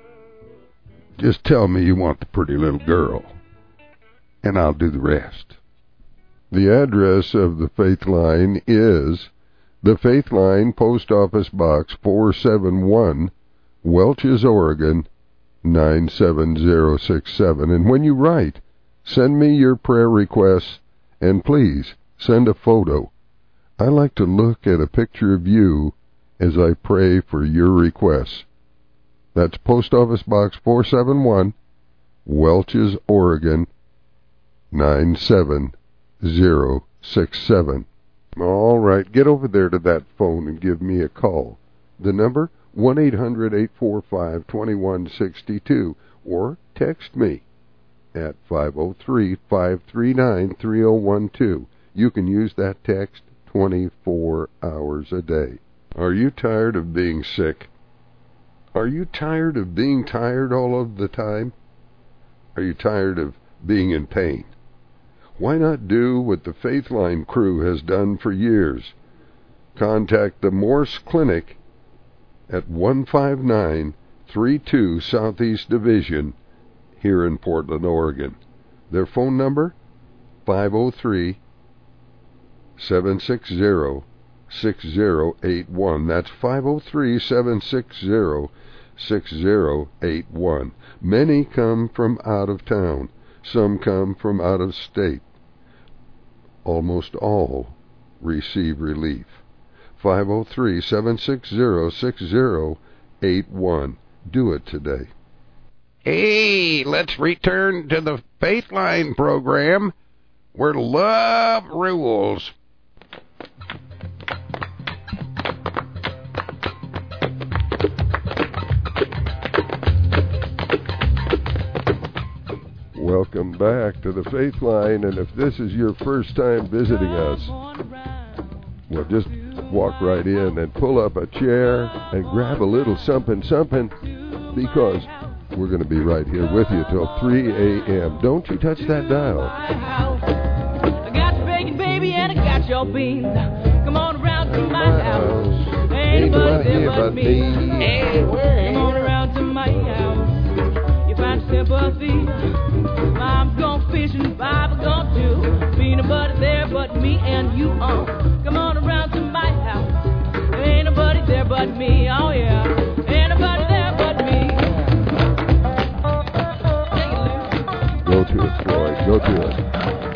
just tell me you want the pretty little girl, and I'll do the rest. The address of the Faith Line is the Faith Line, Post Office Box four seven one, Welches, Oregon nine seven zero six seven. And when you write, send me your prayer requests, and please send a photo. I like to look at a picture of you as I pray for your requests. That's Post Office Box four seven one, Welches, Oregon nine seven zero six seven. All right, get over there to that phone and give me a call. The number, one eight hundred, eight four five, two one six two, or text me at five oh three, five three nine, three oh one two. You can use that text twenty-four hours a day. Are you tired of being sick? Are you tired of being tired all of the time? Are you tired of being in pain? Why not do what the Faith Line crew has done for years? Contact the Morse Clinic at one five nine three two Southeast Division here in Portland, Oregon. Their phone number, five oh three, seven six zero, six zero eight one. That's five oh three, seven six zero, six zero eight one. Many come from out of town. Some come from out of state. Almost all receive relief. five oh three, seven six zero, six zero eight one. Do it today. Hey, let's return to the Faith Line program where love rules. Welcome back to the Faith Line, and if this is your first time visiting us, well, just walk right in and pull up a chair and grab a little something something, because we're going to be right here with you till three a.m. Don't you touch that dial. I got your bacon, baby, and I got your beans. Come on around to my house. Ain't nobody there but me. Come on around to my house. You find sympathy. Mom's gone fishing, Bob's gone too. Peanut butter there but me and you. Uh. Come on around to my house. Ain't nobody there but me. Oh yeah. Ain't nobody there but me. Go to it, Floyd. Go to it.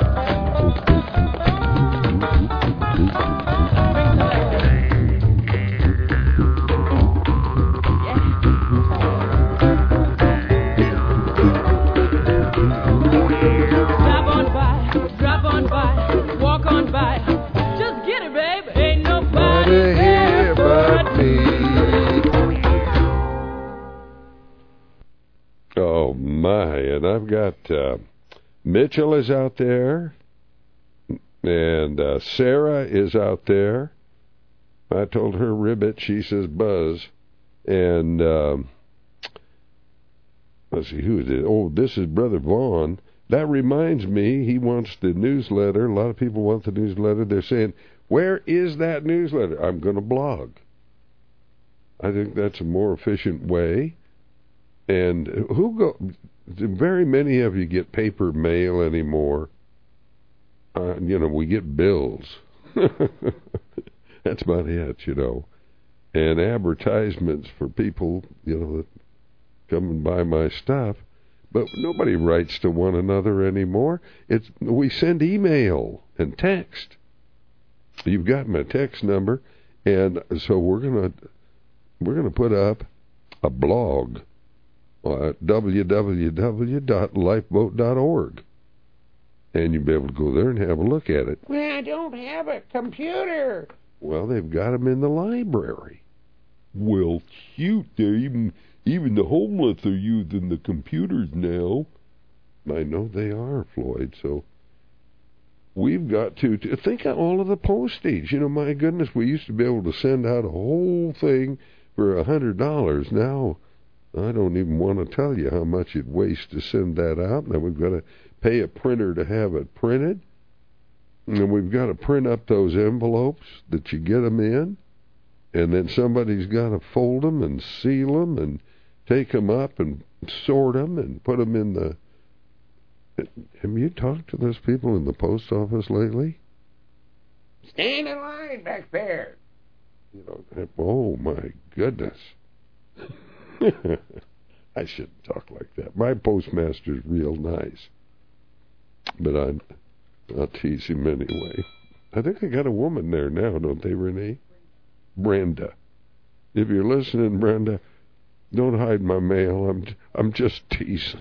Drop on by, drop on by, walk on by. Just get it, babe. Ain't nobody there but me. Oh my, and I've got uh, Mitchell is out there, and uh, Sarah is out there. I told her ribbit, she says buzz, and um, let's see, who is it? Oh, this is Brother Vaughn. That reminds me, he wants the newsletter. A lot of people want the newsletter. They're saying, where is that newsletter? I'm going to blog. I think that's a more efficient way. And who go? Very many of you get paper mail anymore. Uh, you know, we get bills. That's about it, you know. And advertisements for people, you know, that come and buy my stuff. But nobody writes to one another anymore. It's we send email and text. You've got my text number, and so we're gonna we're gonna put up a blog at w w w dot lifeboat dot org, and you'll be able to go there and have a look at it. Well, I don't have a computer. Well, they've got them in the library. Well, shoot, they're even even the homeless are using the computers now. I know they are, Floyd. So we've got to, to think of all of the postage. You know, my goodness, we used to be able to send out a whole thing for a hundred dollars. Now, I don't even want to tell you how much it wastes to send that out. Now we've got to pay a printer to have it printed. And we've got to print up those envelopes that you get them in. And then somebody's got to fold them and seal them and take them up and sort them and put them in the... Have you talked to those people in the post office lately? Stand in line back there. You know, oh my goodness. I shouldn't talk like that. My postmaster's real nice. But I, I'll tease him anyway. I think they got a woman there now, don't they, Renee? Brenda. If you're listening, Brenda, don't hide my mail. I'm I'm just teasing.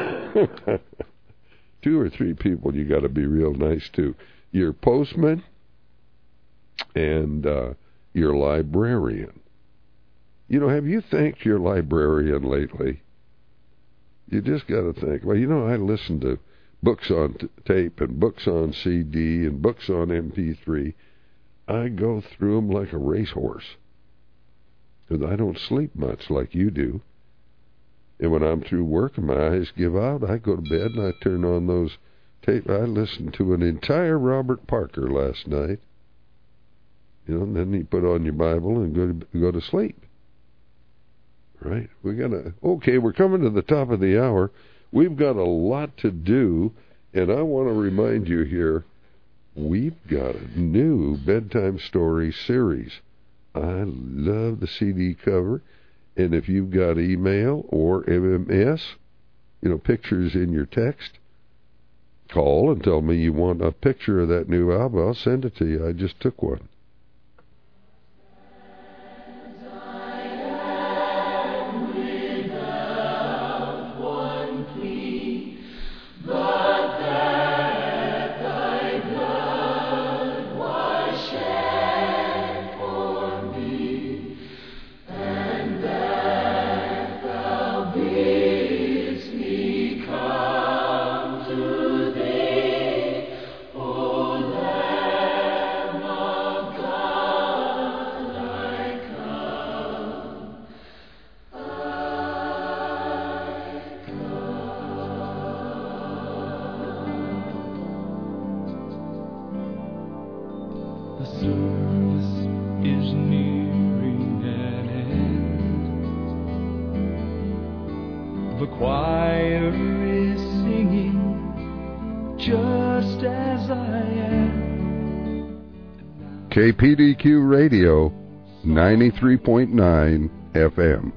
Two or three people you got to be real nice to. Your postman and uh, your librarian. You know, have you thanked your librarian lately? You just got to think. Well, you know, I listen to books on t- tape and books on C D and books on M P three. I go through them like a racehorse. Because I don't sleep much like you do. And when I'm through work and my eyes give out, I go to bed and I turn on those tape. I listened to an entire Robert Parker last night. You know, and then you put on your Bible and go to, go to sleep. Right? We gotta. Okay, we're coming to the top of the hour. We've got a lot to do, and I want to remind you here, we've got a new bedtime story series. I love the C D cover. And if you've got email or M M S, you know, pictures in your text, call and tell me you want a picture of that new album. I'll send it to you. I just took one. K P D Q Radio, ninety-three point nine F M.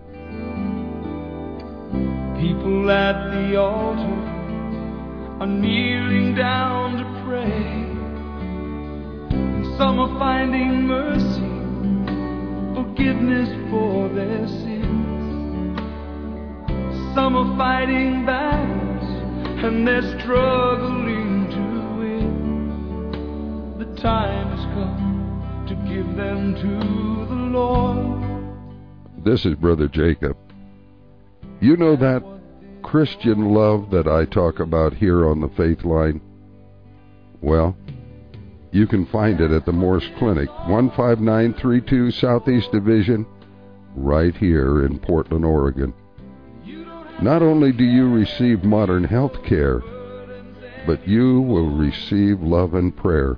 People at the altar are kneeling down to pray. And some are finding mercy, forgiveness for their sins. Some are fighting battles and they're struggling to win. The time has come to give them to the Lord. This is Brother Jacob. You know that Christian love that I talk about here on the Faith Line? Well, you can find it at the Morse Clinic, one five nine three two Southeast Division, right here in Portland, Oregon. Not only do you receive modern health care, but you will receive love and prayer.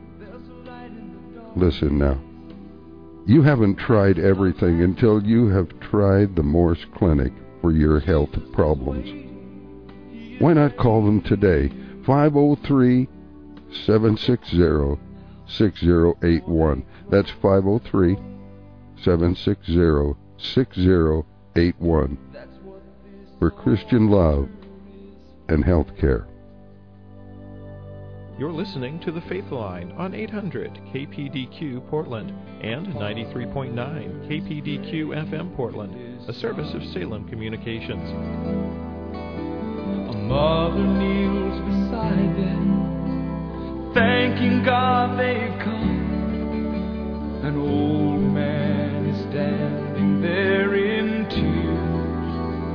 Listen now. You haven't tried everything until you have tried the Morse Clinic for your health problems. Why not call them today? five oh three, seven six zero, six zero eight one. That's five oh three, seven six zero, six zero eight one for Christian love and health care. You're listening to The Faith Line on eight hundred K P D Q Portland and ninety-three point nine K P D Q F M Portland, a service of Salem Communications. A mother kneels beside them, thanking God they've come. An old man is standing there in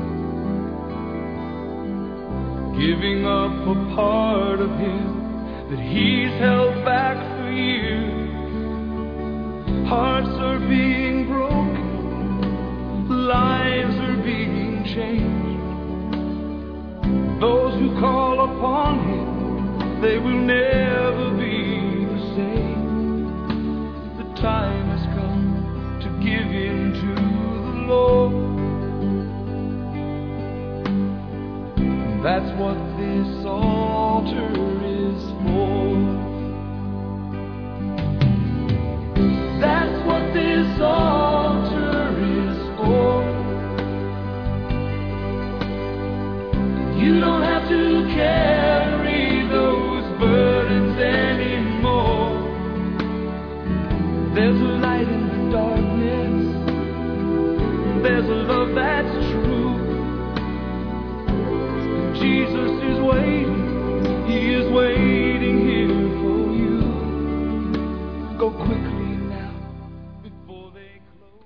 tears, giving up a part of him that he's held back for years. Hearts are being broken, lives are being changed. Those who call upon him, they will never be the same. The time has come to give in to the Lord. That's what this altar is for. That's what this altar is for. You don't have to carry those burdens anymore. There's a light in the darkness. There's a love that's true. Jesus is waiting. He is waiting here for you. Go quickly now before they close.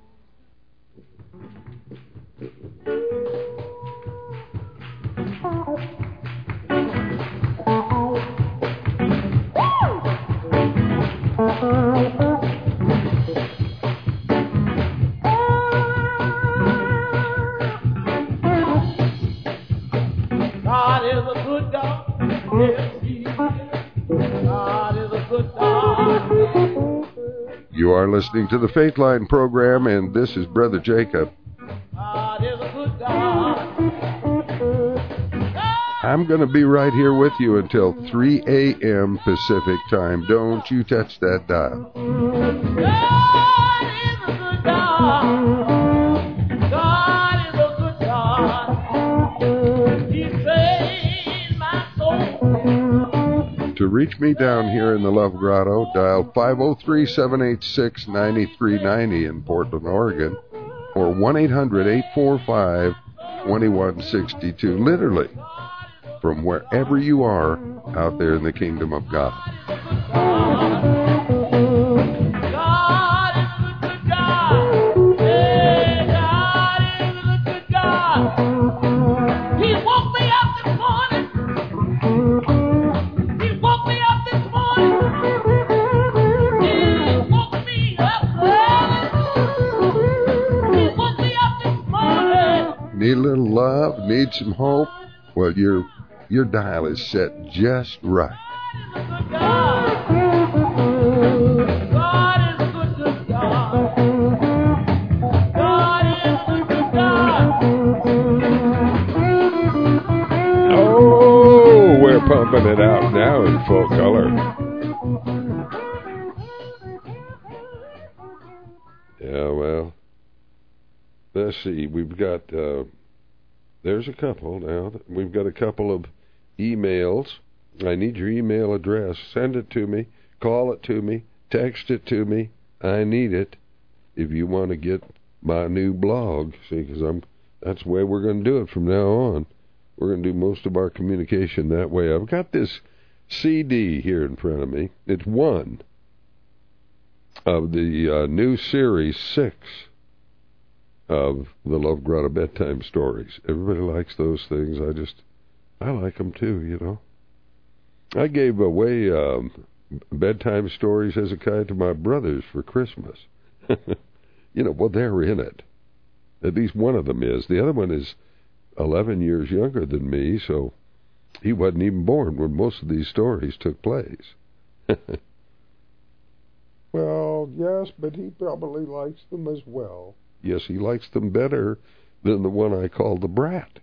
God is a good God. Yes, he is. God is a good God. You are listening to the Faith Line program, and this is Brother Jacob. God is a good God. I'm going to be right here with you until three a.m. Pacific time. Don't you touch that dial. God is a good God. God is a good God. He saved my soul. To reach me down here in the Love Grotto, dial five oh three, seven eight six, nine three nine oh in Portland, Oregon, or one eight hundred, eight four five, two one six two. Literally, from wherever you are out there in the kingdom of God. God is a good God. Hey, God is a good God. He woke me up this morning. He woke me up this morning. He woke me up early. He woke me up this morning. Need a little love? Need some hope? Well, your your dial is set just right. God is a good, good God. God is a good, good God. Oh, we're pumping it out now in full color. Yeah, well, let's see. We've got, uh, there's a couple now. We've got a couple of emails. I need your email address. Send it to me. Call it to me. Text it to me. I need it if you want to get my new blog. See, because I'm, that's the way we're going to do it from now on. We're going to do most of our communication that way. I've got this C D here in front of me. It's one of the uh, new series six of the Love Grotto Bedtime Stories. Everybody likes those things. I just, I like them too, you know. I gave away um, bedtime stories, Hezekiah, to my brothers for Christmas. You know, well, they're in it. At least one of them is. The other one is eleven years younger than me, so he wasn't even born when most of these stories took place. Well, yes, but he probably likes them as well. Yes, he likes them better than the one I called the Brat.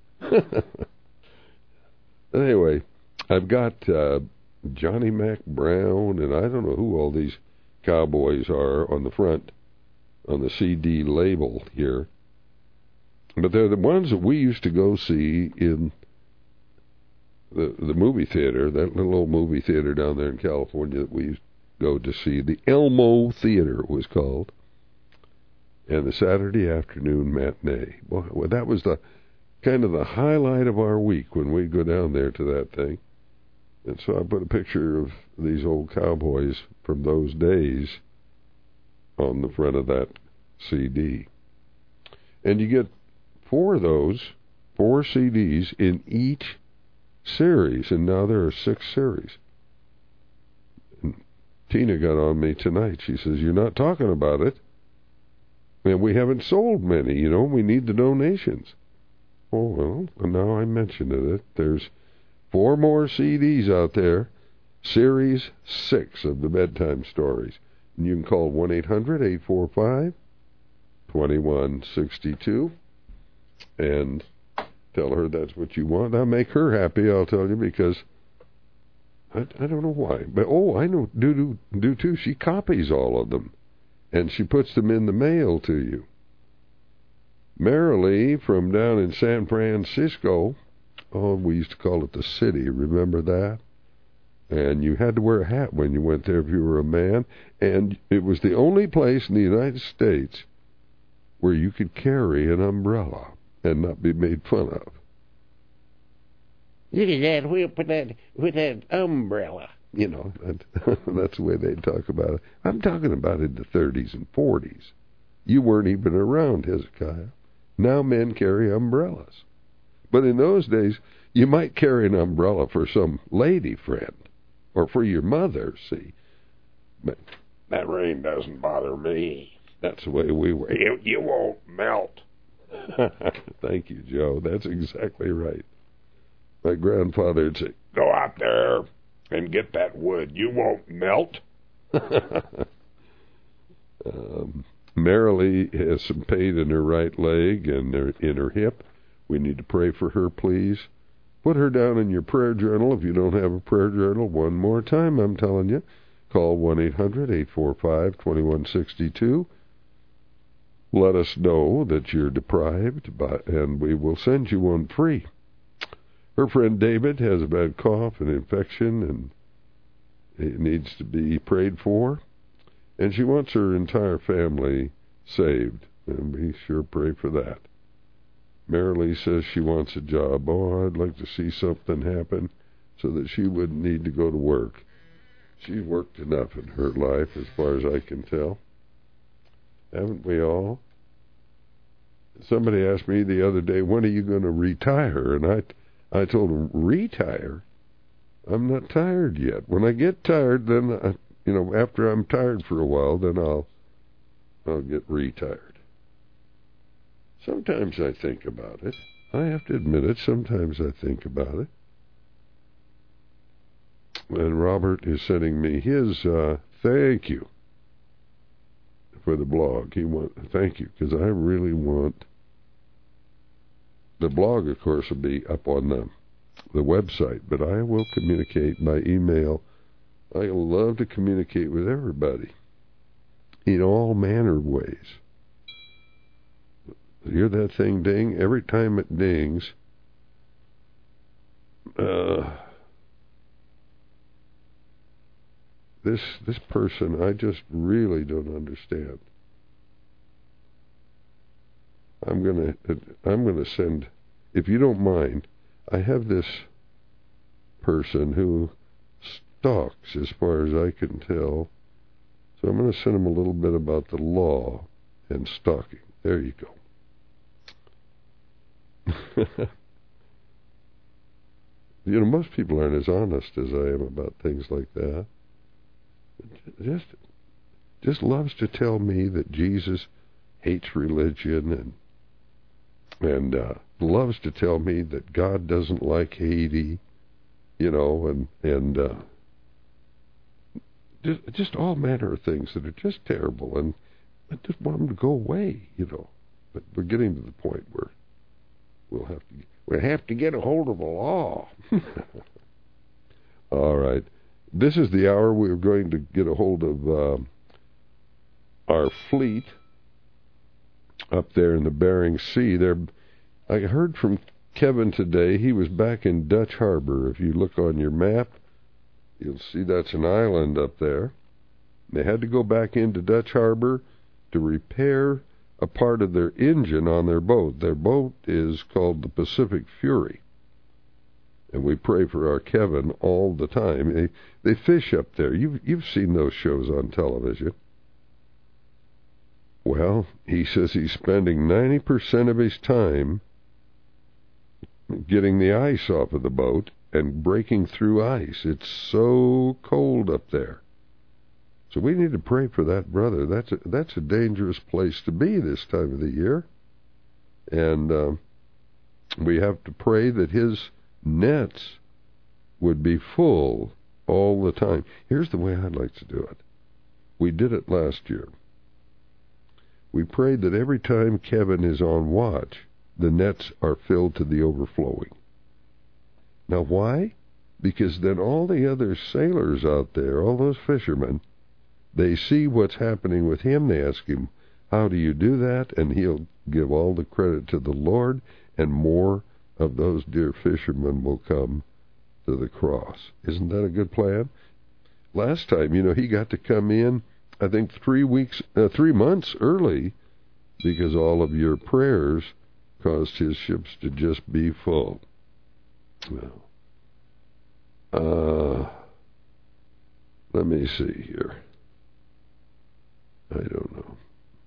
Anyway, I've got uh, Johnny Mac Brown, and I don't know who all these cowboys are on the front, on the C D label here. But they're the ones that we used to go see in the the movie theater, that little old movie theater down there in California that we used to go to see. The Elmo Theater it was called. And the Saturday afternoon matinee. Well, that was the kind of the highlight of our week when we'd go down there to that thing. And so I put a picture of these old cowboys from those days on the front of that C D. And you get four of those, four C Ds in each series, and now there are six series. Tina got on me tonight. She says, you're not talking about it. And we haven't sold many, you know. We need the donations. Oh, well, now I mentioned it. There's four more C Ds out there. Series six of the Bedtime Stories. And you can call one eight hundred eight four five two one six two and tell her that's what you want. I'll make her happy, I'll tell you, because I, I don't know why. But, oh, I know, do, do, do too. She copies all of them, and she puts them in the mail to you. Marilee from down in San Francisco, oh, we used to call it the city, remember that? And you had to wear a hat when you went there if you were a man, and it was the only place in the United States where you could carry an umbrella and not be made fun of. Look at that whip with that, with that umbrella. You know, that, that's the way they talk about it. I'm talking about in the thirties and forties. You weren't even around, Hezekiah. Now men carry umbrellas. But in those days, you might carry an umbrella for some lady friend or for your mother, see. But that rain doesn't bother me. That's the way we were. You, you won't melt. Thank you, Joe. That's exactly right. My grandfather would say, go out there and get that wood. You won't melt. um, Marilee has some pain in her right leg and in her hip. We need to pray for her, please. Put her down in your prayer journal if you don't have a prayer journal. One more time, I'm telling you. Call one eight hundred eight four five two one six two. Let us know that you're deprived, by, and we will send you one free. Her friend David has a bad cough and infection, and it needs to be prayed for. And she wants her entire family saved, and we sure pray for that. Marilee says she wants a job. Oh, I'd like to see something happen so that she wouldn't need to go to work. She's worked enough in her life, as far as I can tell. Haven't we all? Somebody asked me the other day, when are you going to retire? And I, I told them, retire? I'm not tired yet. When I get tired, then, I, you know, after I'm tired for a while, then I'll, I'll get retired. Sometimes I think about it. I have to admit it. Sometimes I think about it. And Robert is sending me his uh, thank you for the blog. He want thank you because I really want the blog. Of course, will be up on the the website, but I will communicate by email. I love to communicate with everybody in all manner of ways. You hear that thing ding? Every time it dings, uh, this this person, I just really don't understand. I'm gonna I'm gonna send, if you don't mind, I have this person who stalks, as far as I can tell. So I'm going to send him a little bit about the law and stalking. There you go. You know, most people aren't as honest as I am about things like that. Just, just loves to tell me that Jesus hates religion, and and uh, loves to tell me that God doesn't like Haiti, you know, and and uh, just just all manner of things that are just terrible, and I just want them to go away, you know. But we're getting to the point where we'll have to we'll have to get a hold of the law. All right. This is the hour we're going to get a hold of uh, our fleet up there in the Bering Sea. There, I heard from Kevin today. He was back in Dutch Harbor. If you look on your map, you'll see that's an island up there. They had to go back into Dutch Harbor to repair a part of their engine on their boat. Their boat is called the Pacific Fury. And we pray for our Kevin all the time. They, they fish up there. You've, you've seen those shows on television. Well, he says he's spending ninety percent of his time getting the ice off of the boat and breaking through ice. It's so cold up there. So we need to pray for that brother. That's a, that's a dangerous place to be this time of the year. And uh, we have to pray that his nets would be full all the time. Here's the way I'd like to do it. We did it last year. We prayed that every time Kevin is on watch, the nets are filled to the overflowing. Now why? Because then all the other sailors out there, all those fishermen, they see what's happening with him. They ask him, how do you do that? And he'll give all the credit to the Lord, and more of those dear fishermen will come to the cross. Isn't that a good plan? Last time, you know, he got to come in, I think, three weeks, uh, three months early, because all of your prayers caused his ships to just be full. Well, uh, let me see here. I don't know.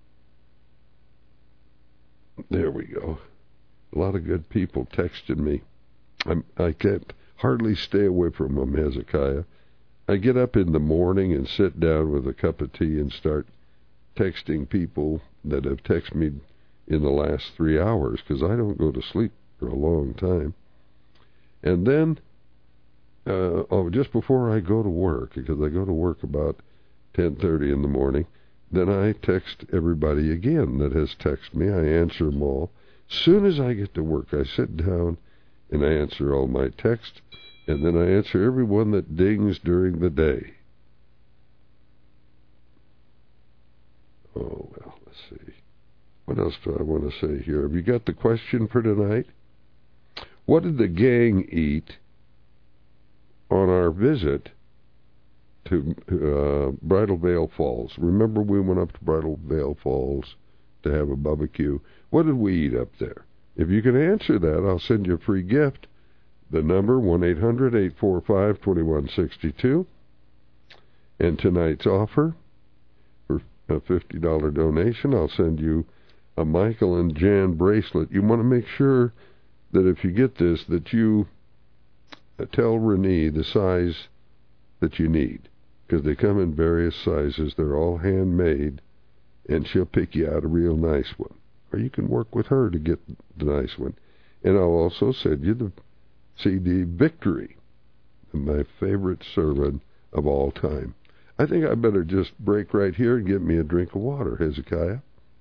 There we go. A lot of good people texted me. I'm, I can't hardly stay away from them, Hezekiah. I get up in the morning and sit down with a cup of tea and start texting people that have texted me in the last three hours, because I don't go to sleep for a long time. And then, uh, oh, just before I go to work, because I go to work about ten thirty in the morning, then I text everybody again that has texted me. I answer them all. Soon as I get to work, I sit down and I answer all my texts, and then I answer everyone that dings during the day. Oh, well, let's see. What else do I want to say here? Have you got the question for tonight? What did the gang eat on our visit to uh, Bridal Veil Falls? Remember we went up to Bridal Veil Falls to have a barbecue. What did we eat up there? If you can answer that, I'll send you a free gift. The number, one eight hundred, eight four five, two one six two. And tonight's offer, for a fifty dollars donation, I'll send you a Michael and Jan bracelet. You want to make sure that if you get this, that you tell Renee the size that you need, because they come in various sizes. They're all handmade, and she'll pick you out a real nice one. Or you can work with her to get the nice one. And I'll also send you the C D Victory, my favorite sermon of all time. I think I better just break right here and get me a drink of water, Hezekiah.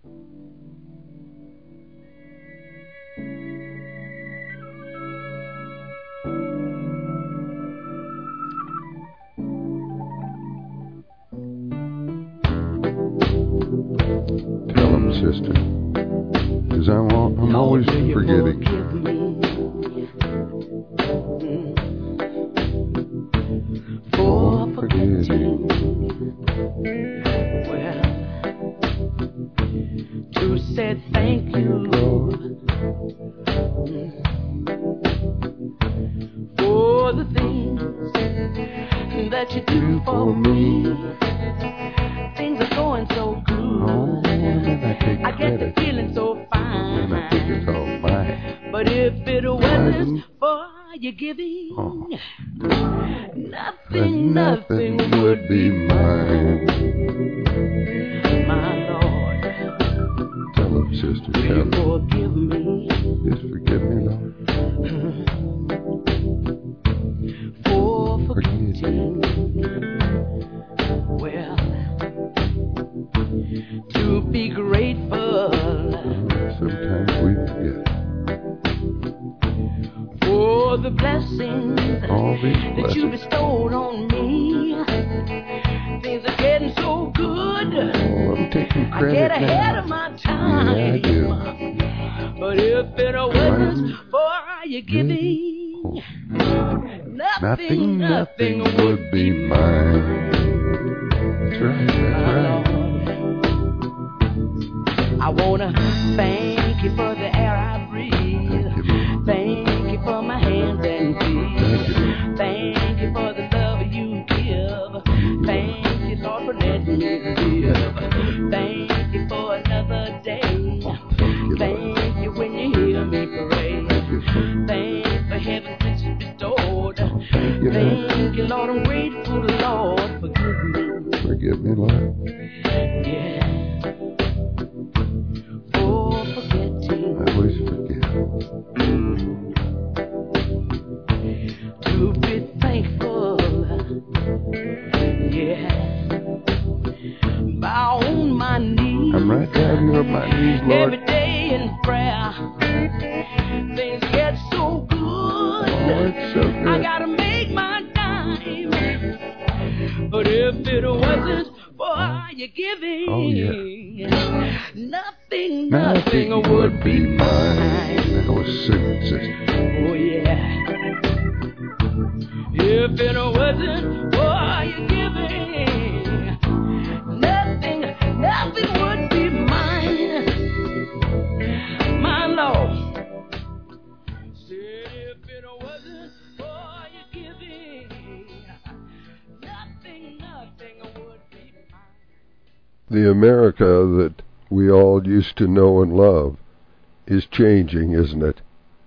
Tell him, sister, because I'm, I'm always forgetting. For forgetting. Well, to say thank you, Lord, for the things that you do for me. Things are going so good. Oh, I, I get the feeling so fine. I think it's all fine. But if it wasn't for your giving, Oh. nothing, nothing, nothing would be mine. my Lord. Tell him, sister, Will you tell him. forgive me Just forgive me, Lord. for Forgive forgetting? Well, to be grateful Sometimes we forget. for the blessings All these that you blessings. bestowed on me. Things are getting so good. Oh, I'm taking I credit get ahead now. of my time. Yeah, I do. But if it wasn't for your giving, Oh. nothing, Nothing, nothing would be mine. That's right, that's right. I wanna thank you for the air I breathe. Thank you. Thank you for my hands and feet. Thank you. Thank you for the love you give. Thank you, Lord, for letting me live. Thank you for another day. Thank you when you hear me pray. Thank you for heaven's riches bestowed. Thank you, Lord. Thank you, Lord, I'm grateful, Lord, forgive me. Forgive forget me lot. Yeah. For forgetting. I always forget. To be thankful. Yeah. Bow on my knees. I'm right down here on my knees, Lord. Every day in prayer. Things get so good. Oh, it's so good. I gotta make my time. But if it wasn't for your giving, Oh, yeah. nothing, Nothing nothing would be mine. That was singing, sister. Oh, yeah. If it wasn't for your giving, nothing, nothing would be mine. My Lord. Said if it wasn't for your giving, nothing, nothing would be mine. The America that we all used to know and love is changing, isn't it?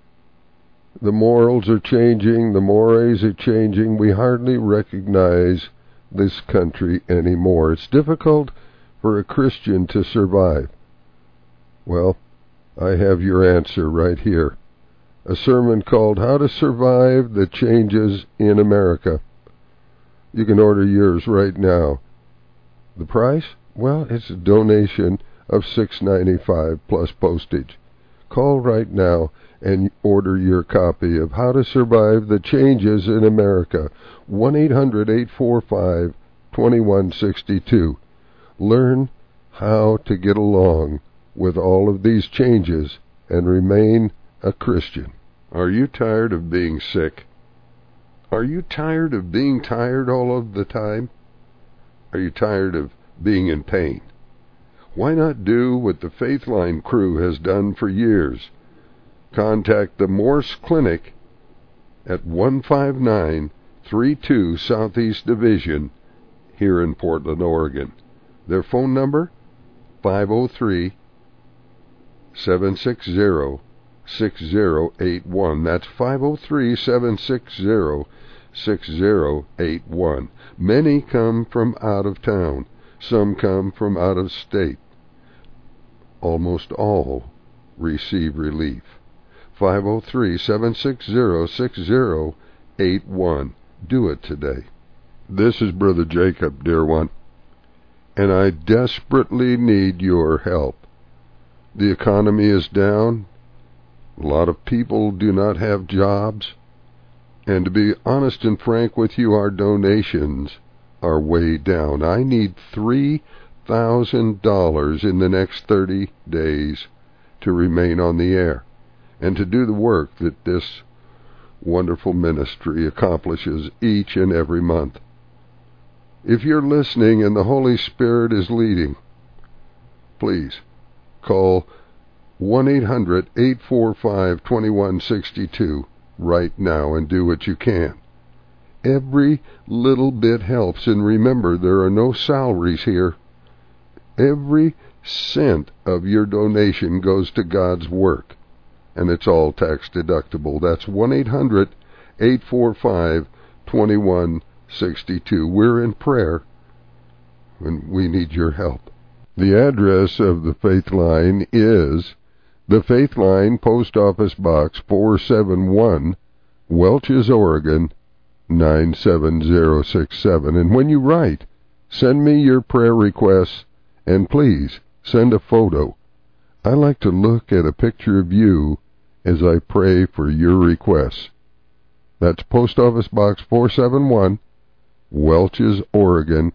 The morals are changing, the mores are changing. We hardly recognize this country anymore. It's difficult for a Christian to survive. Well, I have your answer right here. A sermon called How to Survive the Changes in America. You can order yours right now. The price? Well, it's a donation of six dollars and ninety-five cents plus postage. Call right now and order your copy of How to Survive the Changes in America. one eight hundred eight four five two one six two. Learn how to get along with all of these changes and remain a Christian. Are you tired of being sick? Are you tired of being tired all of the time? Are you tired of being in pain? Why not do what the Faithline crew has done for years? Contact the Morse Clinic at one five nine three two Southeast Division here in Portland, Oregon. Their phone number, five oh three, seven six zero, six zero eight one. That's five oh three, seven six zero, six zero eight one. Many come from out of town. Some come from out of state. Almost all receive relief. five oh three, seven six zero, six zero eight one. Do it today. This is Brother Jacob, dear one, and I desperately need your help. The economy is down. A lot of people do not have jobs. And to be honest and frank with you, our donations are way down. I need three thousand dollars in the next thirty days to remain on the air and to do the work that this wonderful ministry accomplishes each and every month. If you're listening and the Holy Spirit is leading, please call one eight hundred eight four five two one six two right now and do what you can. Every little bit helps, and remember, there are no salaries here. Every cent of your donation goes to God's work, and it's all tax deductible. That's one eight hundred eight four five two one six two. We're in prayer, and we need your help. The address of the Faithline is the Faithline, Post Office Box four seven one, Welches, Oregon nine seven zero six seven. And when you write, send me your prayer requests, and please send a photo. I like to look at a picture of you as I pray for your requests. That's Post Office Box four seven one, Welches, Oregon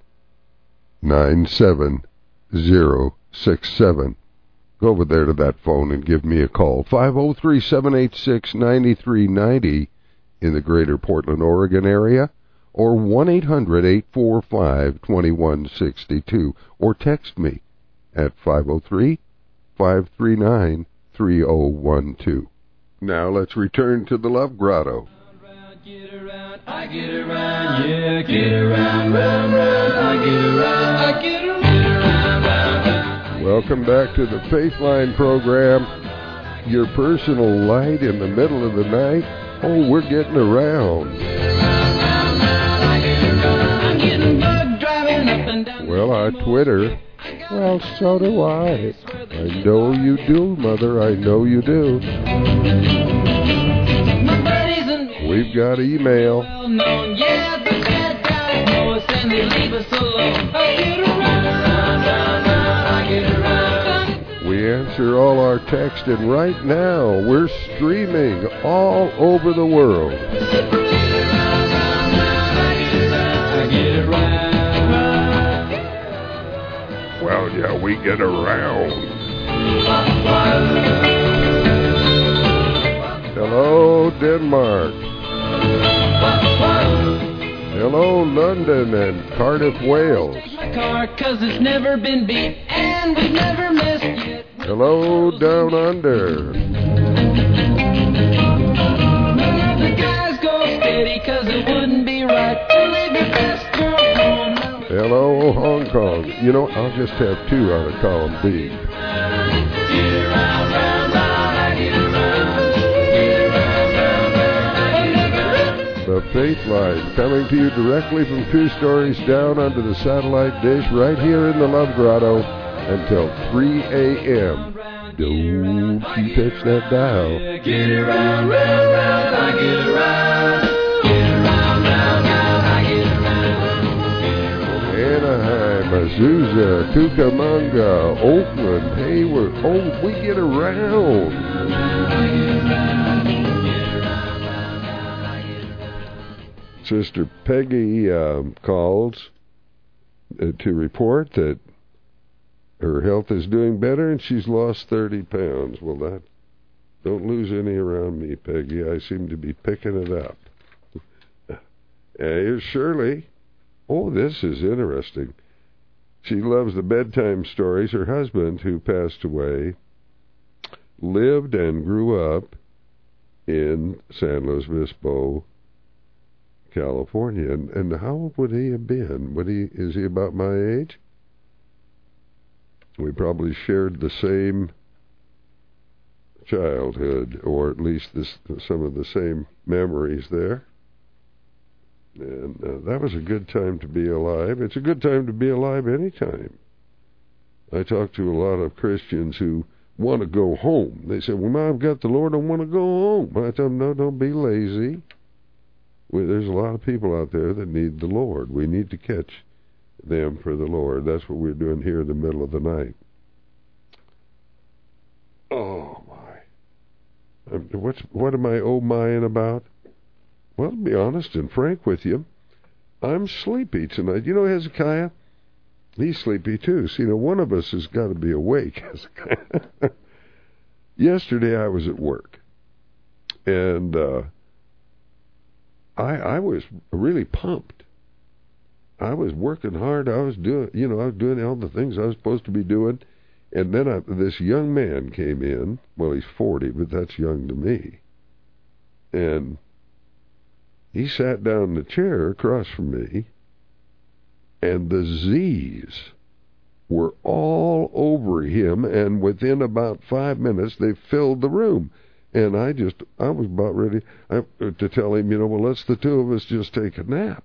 nine seven zero six seven. Go over there to that phone and give me a call. five oh three, seven eight six, nine three nine zero in the greater Portland, Oregon area, or one eight hundred eight four five two one six two, or text me at five oh three, five three nine, three oh one two. Now let's return to the Love Grotto. Get around, I get around, yeah, get around, round, round, I get around, I get around, get around, round, round. Welcome back to the Faithline program, your personal light in the middle of the night. Oh, we're getting around. Well, I Twitter. Well, so do I. I know you do, Mother. I know you do. We've got email. We answer all our text, and right now we're streaming all over the world. Well, yeah, we get around. Hello, Denmark. Hello, London and Cardiff, Wales. Cause it's never been beat and we've never missed yet. Hello, down under. None of the guys go steady cause it wouldn't be right to leave your best girl home. Hello, Hong Kong. You know, I'll just have two out of column B. The Faith Line, coming to you directly from Two Stories Down under the satellite dish right here in the Love Grotto until three a.m. Don't you touch that dial. Get around, round, round, I get around. Get around, round, round, I get around. Anaheim, Azusa, Cucamonga, Oakland, Hayward. Oh, we get around. Sister Peggy um, calls uh, to report that her health is doing better and she's lost thirty pounds. Well, that don't lose any around me, Peggy. I seem to be picking it up. uh, here's Shirley. Oh, this is interesting. She loves the bedtime stories. Her husband, who passed away, lived and grew up in San Luis Obispo, California. And, and how old would he have been? Would he, is he about my age? We probably shared the same childhood, or at least this, some of the same memories there. And uh, that was a good time to be alive. It's a good time to be alive anytime. I talk to a lot of Christians who want to go home. They say, well, now I've got the Lord, I want to go home. I tell them, no, don't be lazy. We, there's a lot of people out there that need the Lord. We need to catch them for the Lord. That's what we're doing here in the middle of the night. Oh, my. What's, what am I oh mying about? Well, to be honest and frank with you, I'm sleepy tonight. You know Hezekiah? He's sleepy too. See, now one of us has got to be awake, Hezekiah. Yesterday I was at work, and uh, I I was really pumped. I was working hard. I was doing, you know, I was doing all the things I was supposed to be doing, and then I, this young man came in. Well, he's forty, but that's young to me. And he sat down in the chair across from me, and the Z's were all over him, and within about five minutes, they filled the room. And I just, I was about ready I, to tell him, you know, well, let's the two of us just take a nap.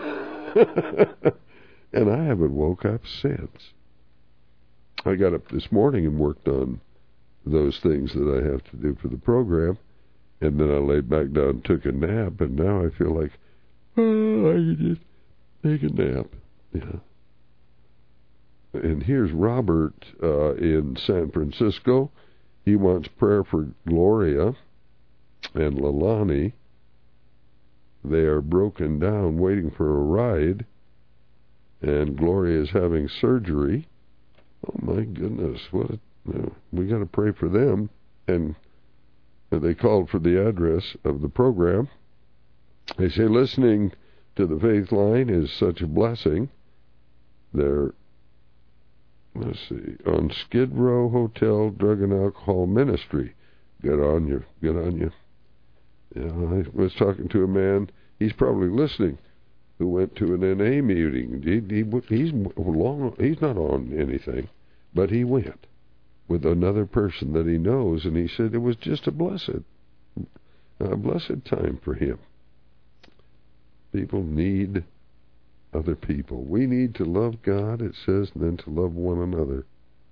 And I haven't woke up since. I got up this morning and worked on those things that I have to do for the program. And then I laid back down and took a nap, and now I feel like, oh, I can just take a nap. Yeah. And here's Robert uh, in San Francisco. He wants prayer for Gloria and Lalani. They are broken down, waiting for a ride, and Gloria is having surgery. Oh, my goodness. What a, uh, we got to pray for them. And they called for the address of the program. They say listening to the Faith Line is such a blessing. They're, let's see, on Skid Row Hotel Drug and Alcohol Ministry. Good on you. Good on you. Yeah, I was talking to a man, he's probably listening, who went to an N A meeting. He, he, he's, long, he's not on anything, but he went with another person that he knows, and he said it was just a blessed, a blessed time for him. People need other people. We need to love God, it says, and then to love one another.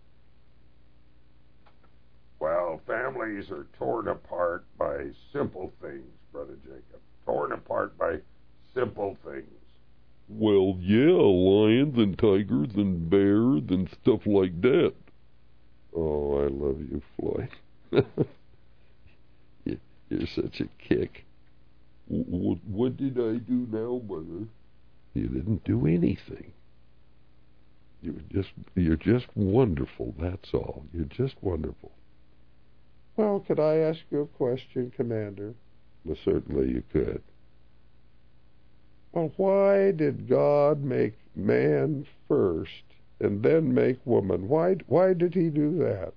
Well, families are torn apart by simple things, Brother Jacob. Torn apart by simple things. Well, yeah, lions and tigers and bears and stuff like that. Oh, I love you, Floyd. You're such a kick. What, what did I do now, Mother? You didn't do anything. You're just, you're just wonderful, that's all. You're just wonderful. Well, could I ask you a question, Commander? Well, certainly you could. Well, why did God make man first and then make woman? Why, why did he do that?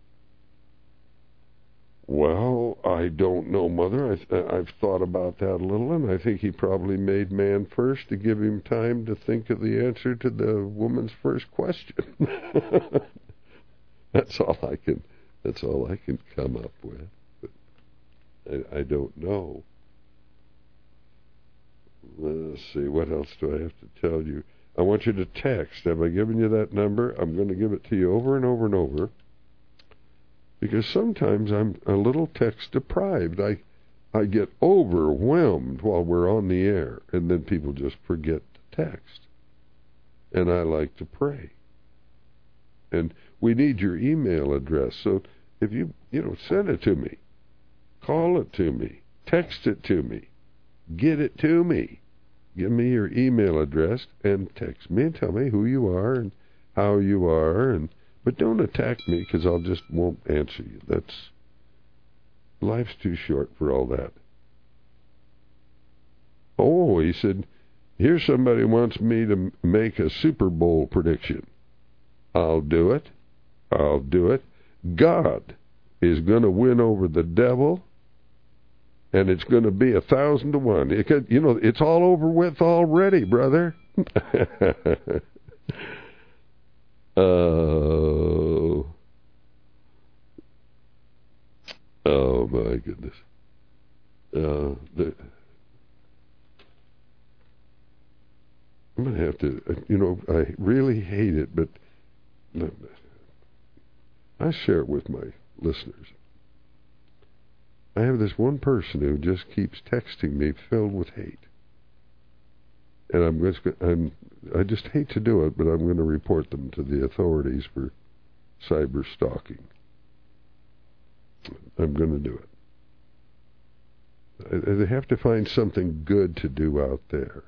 Well, I don't know, Mother. I th- I've thought about that a little, and I think he probably made man first to give him time to think of the answer to the woman's first question. That's all I can. That's all I can come up with. But I, I don't know. Let's see. What else do I have to tell you? I want you to text. Have I given you that number? I'm going to give it to you over and over and over. Because sometimes I'm a little text deprived. I I get overwhelmed while we're on the air, and then people just forget to text. And I like to pray. And we need your email address. So if you, you know, send it to me. Call it to me. Text it to me. Get it to me. Give me your email address and text me and tell me who you are and how you are, and but don't attack me, because I'll just won't answer you. That's life's too short for all that. Oh, he said, here's somebody who wants me to make a Super Bowl prediction. I'll do it. I'll do it. God is going to win over the devil, and it's going to be a thousand to one. It could, you know, it's all over with already, brother. Oh, oh my goodness. Uh, the, I'm going to have to, you know, I really hate it, but I share it with my listeners. I have this one person who just keeps texting me filled with hate. And I'm just, I'm, I just hate to do it, but I'm going to report them to the authorities for cyber stalking. I'm going to do it. They have to find something good to do out there.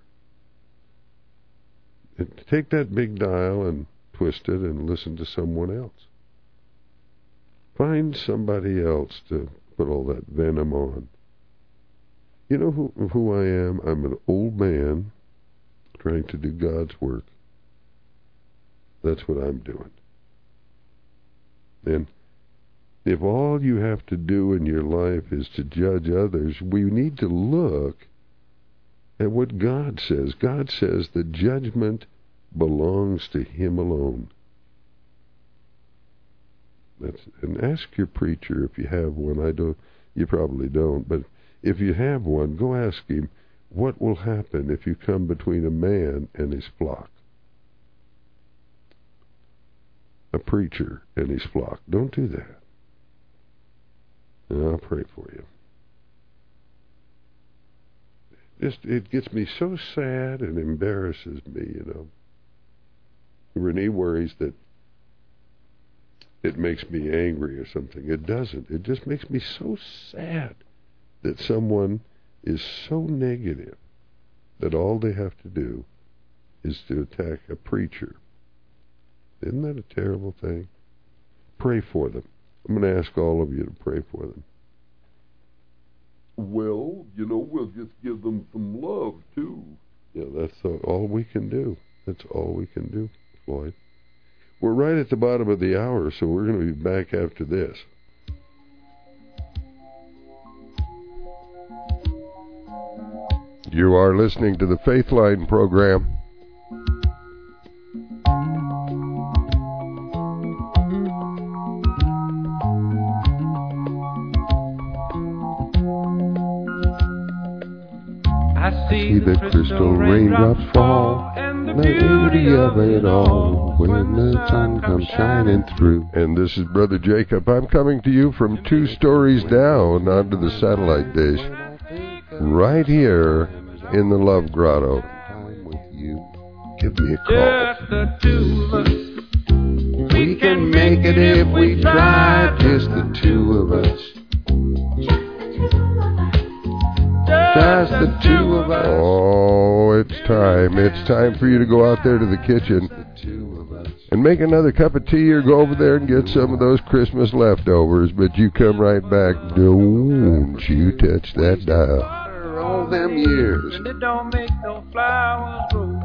And take that big dial and twist it and listen to someone else. Find somebody else to put all that venom on. You know who, who I am? I'm an old man trying to do God's work. That's what I'm doing. And if all you have to do in your life is to judge others, we need to look at what God says. God says the judgment belongs to Him alone. That's, and ask your preacher if you have one. I don't. You probably don't. But if you have one, go ask him, what will happen if you come between a man and his flock? A preacher and his flock. Don't do that. And I'll pray for you. Just, it gets me so sad and embarrasses me, you know. Renee worries that it makes me angry or something. It doesn't. It just makes me so sad that someone is so negative that all they have to do is to attack a preacher. Isn't that a terrible thing? Pray for them. I'm going to ask all of you to pray for them. Well, you know, we'll just give them some love, too. Yeah, that's all we can do. That's all we can do, Floyd. We're right at the bottom of the hour, so we're going to be back after this. You are listening to the Faithline program. I I see the crystal raindrops fall, and the beauty of it all when the sun comes shining through. And this is Brother Jacob. I'm coming to you from two stories down onto the satellite dish, right here in the Love Grotto. Give me a call. Just the two of us. We can make it if we try, just the two of us. Just the two of us. Oh, it's time. It's time for you to go out there to the kitchen and make another cup of tea or go over there and get some of those Christmas leftovers. But you come right back. Don't you touch that dial. All them years. And it don't make no flowers grow.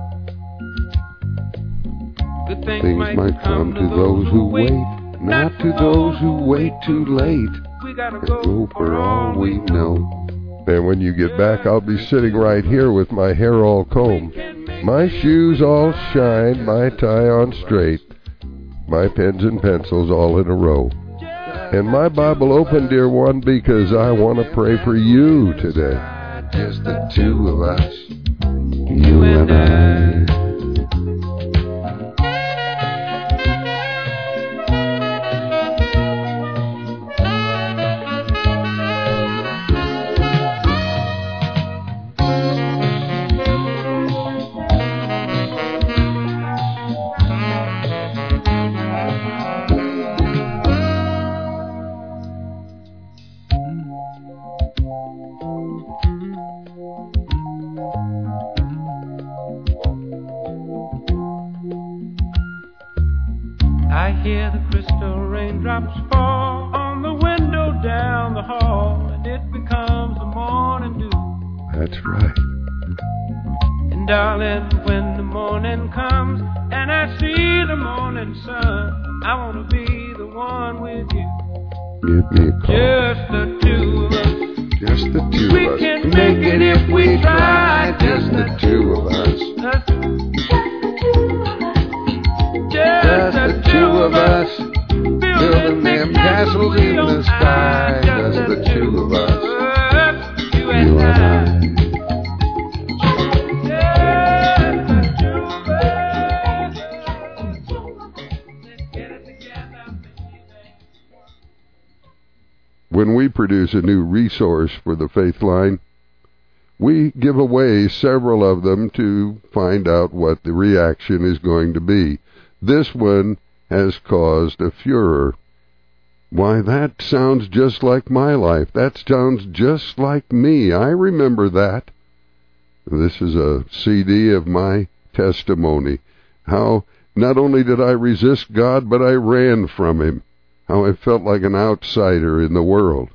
Good things, Things might, might come to those who wait, not to those who wait too late. We gotta And go go for all we know. And when you get back, I'll be sitting right here with my hair all combed, my shoes all shined, my tie on straight, my pens and pencils all in a row, and my Bible open, dear one, because I want to pray for you today. Just the two of us, you and I. I hear the crystal raindrops fall on the window down the hall, and it becomes the morning dew. That's right. And darling, when the morning comes and I see the morning sun, I want to be the one with you. Give me a call. Just the two of us. Just the two We of us. can make it if we try. Just the two of us. Just Just the two of us. Building them castles in the sky. Just the two of us. You and I. When we produce a new resource for the Faith Line, we give away several of them to find out what the reaction is going to be. This one has caused a furor. Why, that sounds just like my life. That sounds just like me. I remember that. This is a C D of my testimony. How not only did I resist God, but I ran from Him. How I felt like an outsider in the world.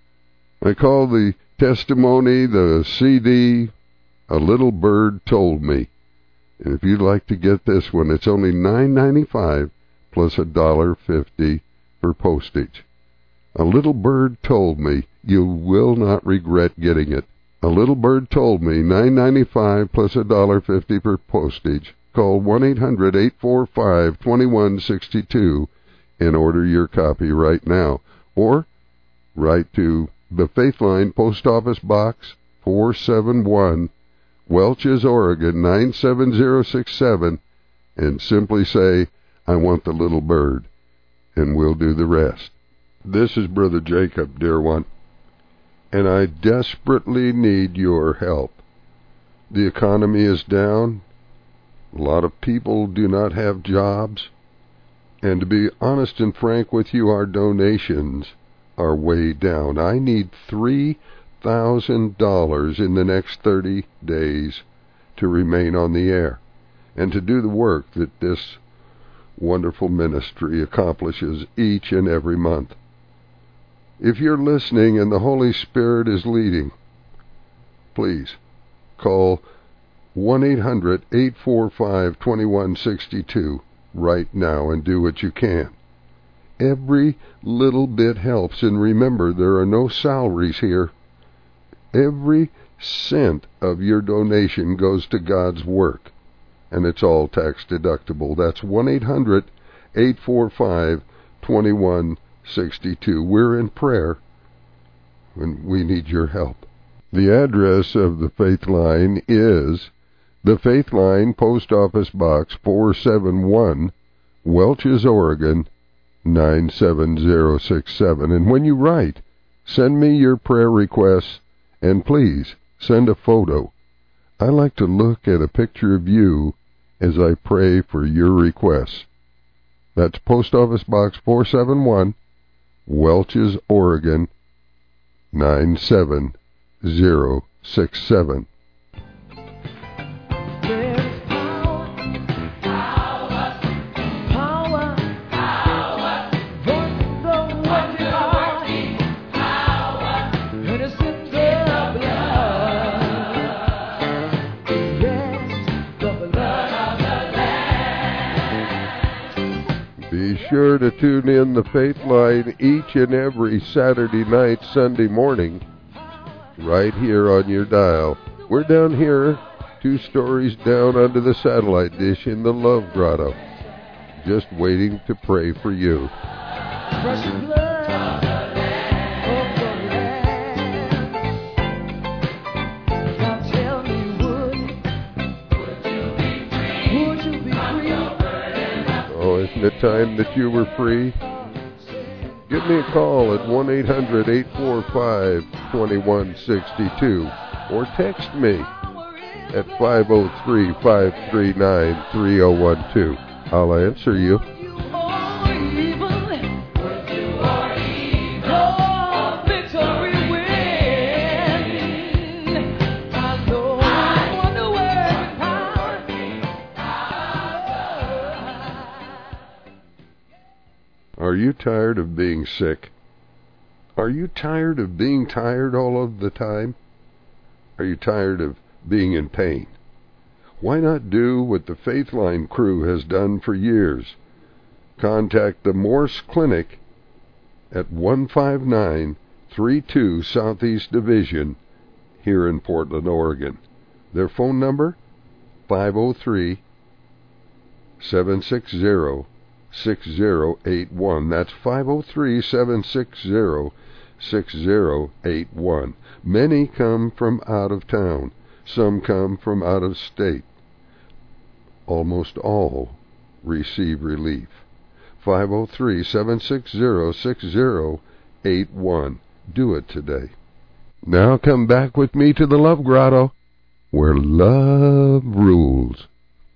I call the testimony, the C D, A Little Bird Told Me. And if you'd like to get this one, it's only nine ninety-five plus a dollar fifty for postage. A Little Bird Told Me. You will not regret getting it. A Little Bird Told Me, nine ninety-five plus a dollar fifty for postage. Call one eight hundred eight four five two one six two and order your copy right now. Or write to the Faith Line, Post Office Box four seven one, Welches, Oregon nine seven zero six seven, and simply say, I want the little bird, and we'll do the rest. This is Brother Jacob, dear one, and I desperately need your help. The economy is down. A lot of people do not have jobs. And to be honest and frank with you, our donations are way down. I need three thousand dollars in the next thirty days to remain on the air and to do the work that this wonderful ministry accomplishes each and every month. If you're listening and the Holy Spirit is leading, please call one eight hundred eight four five two one six two right now and do what you can. Every little bit helps, and remember, there are no salaries here. Every cent of your donation goes to God's work, and it's all tax deductible. That's one eight hundred eight four five two one six two. We're in prayer, and we need your help. The address of the Faith Line is the Faith Line, Post Office Box four seven one, Welches, Oregon, nine seven zero six seven. And when you write, send me your prayer requests, and please send a photo. I like to look at a picture of you as I pray for your requests. That's Post Office Box four seven one, Welches, Oregon, nine seven zero six seven. Be sure to tune in the Faith Line each and every Saturday night, Sunday morning, right here on your dial. We're down here, two stories down under the satellite dish in the Love Grotto, just waiting to pray for you. Oh, isn't it time that you were free? Give me a call at one eight hundred, eight four five, two one six two or text me at five oh three, five three nine, three oh one two. I'll answer you. Are you tired of being sick? Are you tired of being tired all of the time? Are you tired of being in pain? Why not do what the Faith Line crew has done for years? Contact the Morse Clinic at one five nine three two Southeast Division here in Portland, Oregon. Their phone number, five oh three, seven six zero, six zero eight one. That's five oh three, seven six zero, six zero eight one. Many come from out of town. Some come from out of state. Almost all receive relief. five oh three, seven six zero, six zero eight one. Do it today. Now come back with me to the Love Grotto, where love rules.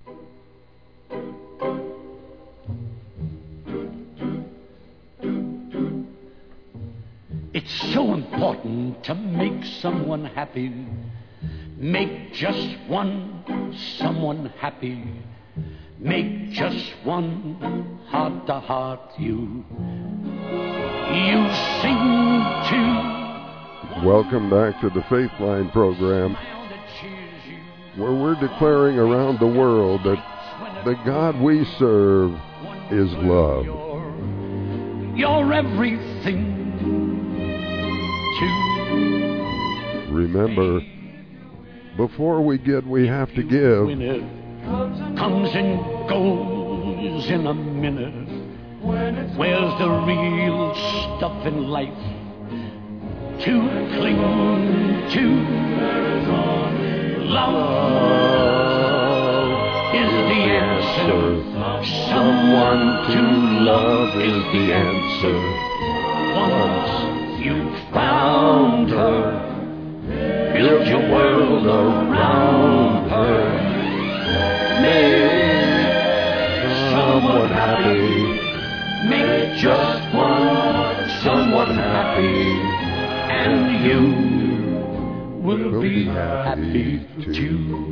It's so important to make someone happy. Make just one someone happy. Make just one heart-to-heart you. You sing to. Welcome back to the Faith Line program, where we're declaring around the world that the God we serve is love. You're everything. Remember, before we get, we have to give. Comes and goes in a minute. Where's the real stuff in life to cling to? Love is the answer. Someone to love is the answer. Once you've found her, build your world around her. Make someone happy. Make just one someone happy. And you will, will be, be happy, happy too. too.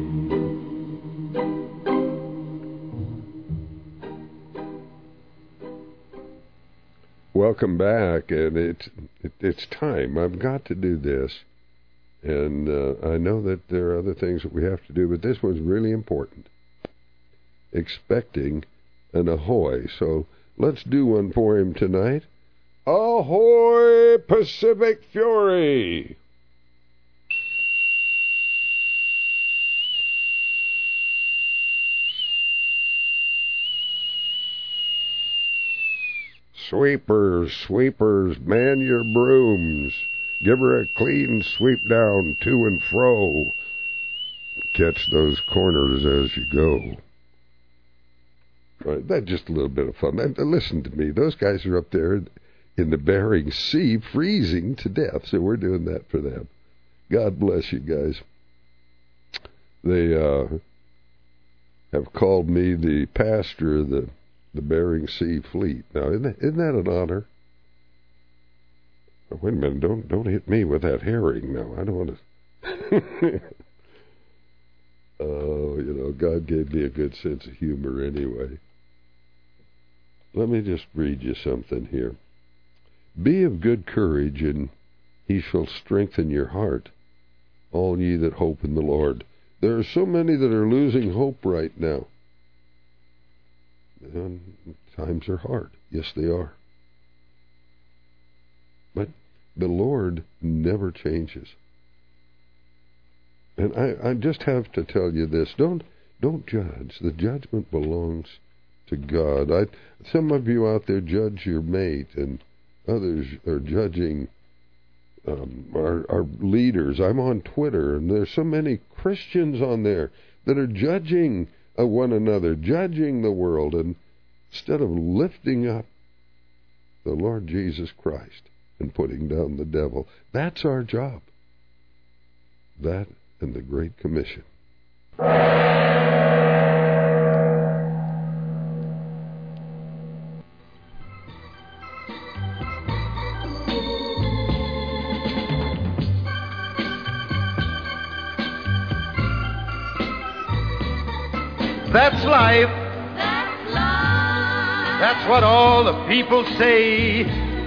Welcome back, and it's it, it's time. I've got to do this. And uh, I know that there are other things that we have to do, but this one's really important. Expecting an ahoy. So let's do one for him tonight. Ahoy, Pacific Fury! Sweepers, sweepers, man your brooms. Give her a clean sweep down to and fro. Catch those corners as you go. Right, that's just a little bit of fun. And listen to me. Those guys are up there in the Bering Sea freezing to death, so we're doing that for them. God bless you guys. They uh, have called me the pastor of the, the Bering Sea Fleet. Now, isn't that, isn't that an honor? Wait a minute, don't don't hit me with that herring now. I don't want to... Oh, you know, God gave me a good sense of humor anyway. Let me just read you something here. Be of good courage, and he shall strengthen your heart, all ye that hope in the Lord. There are so many that are losing hope right now. And times are hard. Yes, they are. But the Lord never changes. And I, I just have to tell you this. Don't don't judge. The judgment belongs to God. I, some of you out there judge your mate, and others are judging um, our, our leaders. I'm on Twitter, and there's so many Christians on there that are judging uh, one another, judging the world, and instead of lifting up the Lord Jesus Christ and putting down the devil. That's our job. That and the Great Commission. That's life. That's life. That's what all the people say.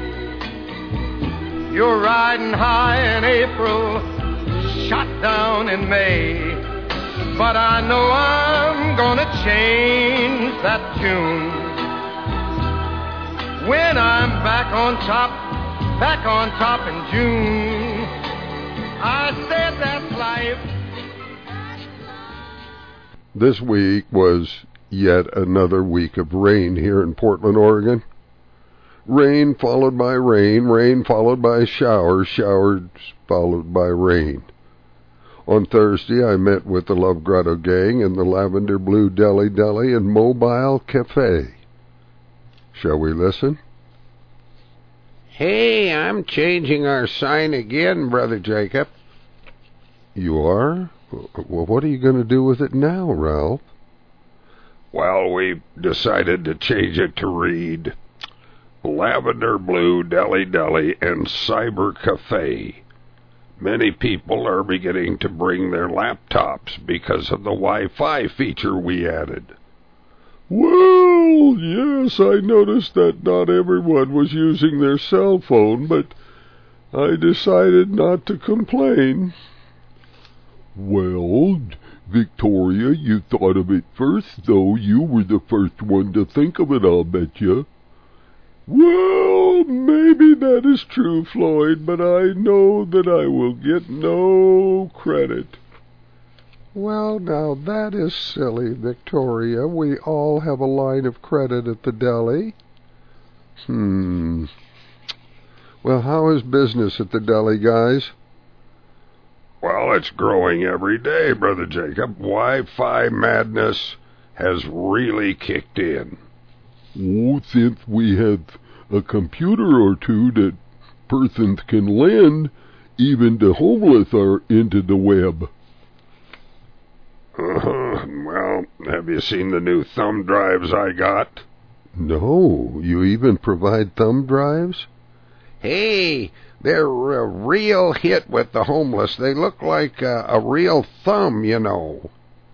You're riding high in April, shot down in May. But I know I'm gonna change that tune when I'm back on top, back on top in June. I said that's life. This week was yet another week of rain here in Portland, Oregon. Rain followed by rain, rain followed by showers, showers followed by rain. On Thursday, I met with the Love Grotto Gang in the Lavender Blue Deli Deli and Mobile Cafe. Shall we listen? Hey, I'm changing our sign again, Brother Jacob. You are? Well, what are you going to do with it now, Ralph? Well, we've decided to change it to read Lavender Blue Deli Deli and Cyber Cafe. Many people are beginning to bring their laptops because of the Wi-Fi feature we added. Well, yes, I noticed that not everyone was using their cell phone, but I decided not to complain. Well, Victoria, you thought of it first, though. You were the first one to think of it, I'll bet you. Well, maybe that is true, Floyd, but I know that I will get no credit. Well, now that is silly, Victoria. We all have a line of credit at the deli. Hmm. Well, how is business at the deli, guys? Well, it's growing every day, Brother Jacob. Wi-Fi madness has really kicked in. Oh, since we have a computer or two that persons can lend, even the homeless are into the web. Uh-huh. Well, have you seen the new thumb drives I got? No. You even provide thumb drives? Hey, they're a real hit with the homeless. They look like a, a real thumb, you know.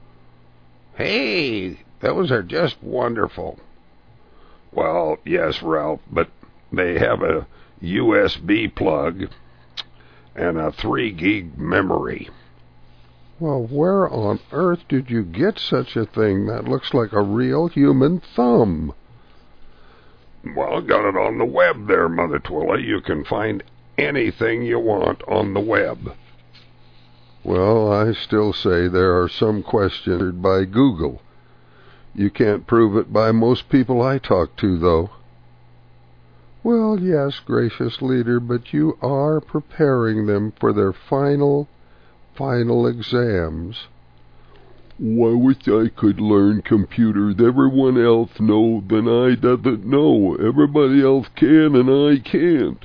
Hey, those are just wonderful. Well, yes, Ralph, but they have a U S B plug and a three gig memory. Well, where on earth did you get such a thing? That looks like a real human thumb. Well, got it on the web there, Mother Twilla. You can find anything you want on the web. Well, I still say there are some questions by Google. You can't prove it by most people I talk to, though. Well, yes, gracious leader, but you are preparing them for their final, final exams. Well, I wish I could learn computers. Everyone else knows and I doesn't know. Everybody else can and I can't.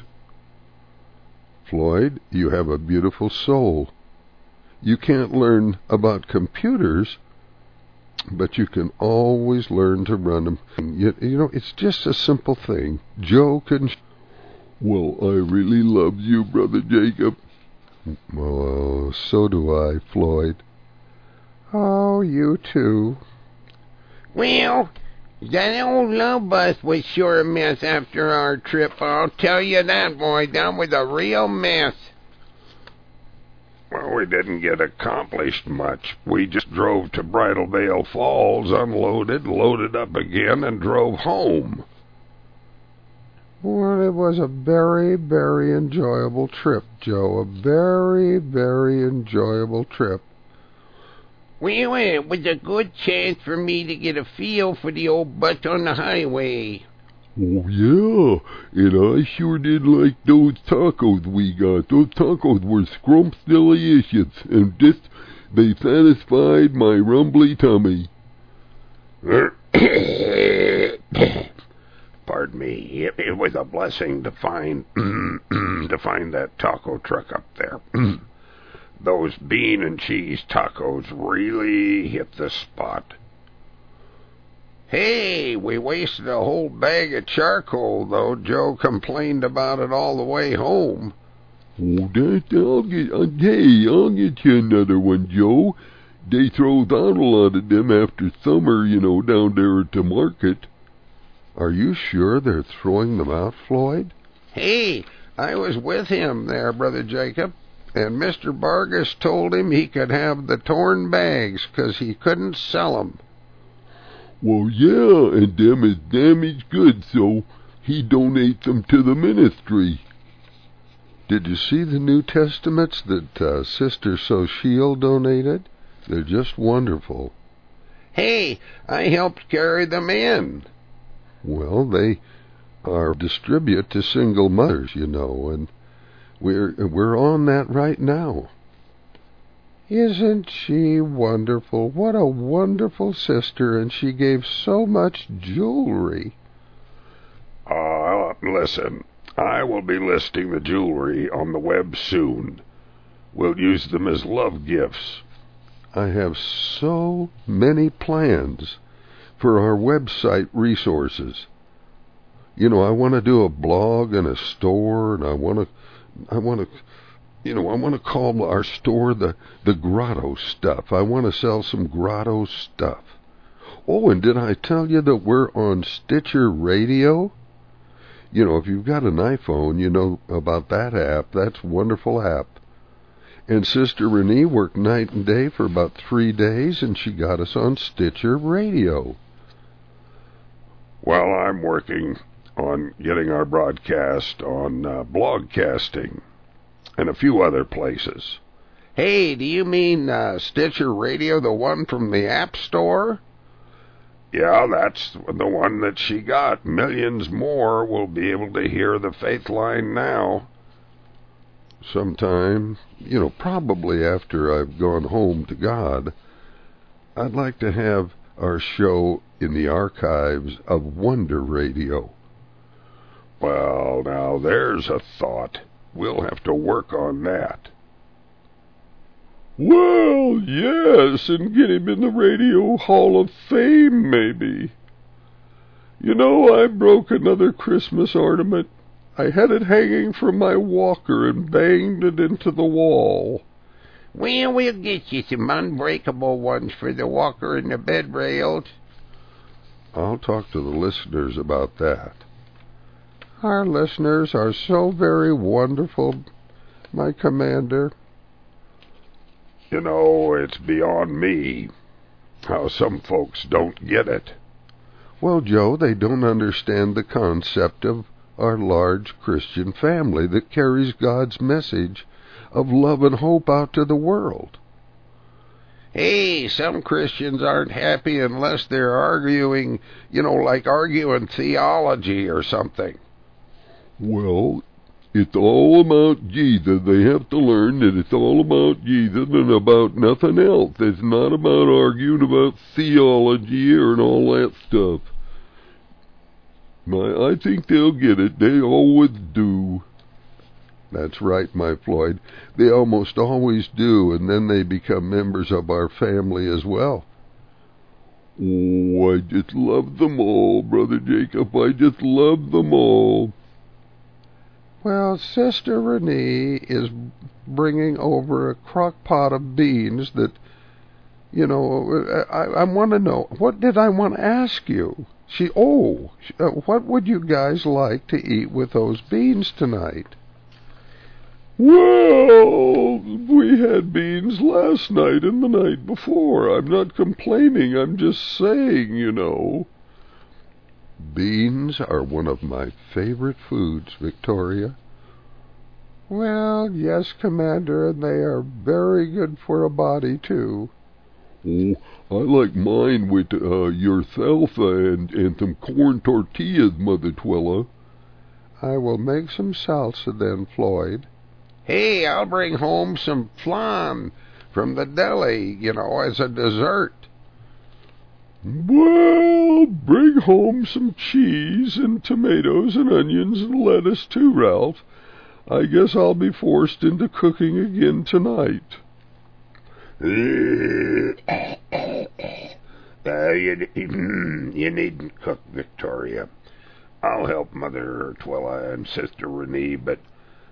Floyd, you have a beautiful soul. You can't learn about computers, but you can always learn to run them. You, you know, it's just a simple thing. Joe can... Well, I really love you, Brother Jacob. Oh, so do I, Floyd. Oh, you too. Well, that old love bus was sure a mess after our trip. I'll tell you that, boy. That was a real mess. Well, we didn't get accomplished much. We just drove to Bridal Veil Falls, unloaded, loaded up again, and drove home. Well, it was a very, very enjoyable trip, Joe. A very, very enjoyable trip. Well, it was a good chance for me to get a feel for the old bus on the highway. Oh, yeah, and I sure did like those tacos we got. Those tacos were scrumptious, and just, they satisfied my rumbly tummy. Pardon me, it, it was a blessing to find, to find that taco truck up there. Those bean and cheese tacos really hit the spot. Hey, we wasted a whole bag of charcoal, though. Joe complained about it all the way home. Oh, that, I'll get, uh, hey, I'll get you another one, Joe. They throws out a lot of them after summer, you know, down there at the market. Are you sure they're throwing them out, Floyd? Hey, I was with him there, Brother Jacob. And Mister Vargas told him he could have the torn bags, 'cause he couldn't sell 'em. Well, yeah, and them is damaged goods, so he donates them to the ministry. Did you see the New Testaments that uh, Sister Sochiel donated? They're just wonderful. Hey, I helped carry them in. Well, they are distributed to single mothers, you know, and We're we're on that right now. Isn't she wonderful? What a wonderful sister, and she gave so much jewelry. Uh, listen, I will be listing the jewelry on the web soon. We'll use them as love gifts. I have so many plans for our website resources. You know, I want to do a blog and a store, and I want to I want to, you know, I want to call our store the, the Grotto Stuff. I want to sell some Grotto stuff. Oh, and did I tell you that we're on Stitcher Radio? You know, if you've got an iPhone, you know about that app. That's a wonderful app. And Sister Renee worked night and day for about three days, and she got us on Stitcher Radio. Well, I'm working on getting our broadcast on uh, Blogcasting and a few other places. Hey, do you mean uh, Stitcher Radio, the one from the App Store? Yeah, that's the one that she got. Millions more will be able to hear the Faith Line now. Sometime, you know, probably after I've gone home to God, I'd like to have our show in the archives of Wonder Radio. Well, now, there's a thought. We'll have to work on that. Well, yes, and get him in the Radio Hall of Fame, maybe. You know, I broke another Christmas ornament. I had it hanging from my walker and banged it into the wall. Well, we'll get you some unbreakable ones for the walker and the bed rails. I'll talk to the listeners about that. Our listeners are so very wonderful, my commander. You know, it's beyond me how some folks don't get it. Well, Joe, they don't understand the concept of our large Christian family that carries God's message of love and hope out to the world. Hey, some Christians aren't happy unless they're arguing, you know, like arguing theology or something. Well, it's all about Jesus. They have to learn that it's all about Jesus and about nothing else. It's not about arguing about theology or and all that stuff. My, I think they'll get it. They always do. That's right, my Floyd. They almost always do, and then they become members of our family as well. Oh, I just love them all, Brother Jacob. I just love them all. Well, Sister Renee is bringing over a crock pot of beans that, you know, I, I want to know, what did I want to ask you? She, oh, uh, what would you guys like to eat with those beans tonight? Well, we had beans last night and the night before. I'm not complaining, I'm just saying, you know. Beans are one of my favorite foods, Victoria. Well, yes, Commander, and they are very good for a body, too. Oh, I like mine with uh, your salsa and, and some corn tortillas, Mother Twilla. I will make some salsa then, Floyd. Hey, I'll bring home some flan from the deli, you know, as a dessert. Well, bring home some cheese and tomatoes and onions and lettuce too, Ralph. I guess I'll be forced into cooking again tonight. Uh, you, you needn't cook, Victoria. I'll help Mother Twilla and Sister Renee, but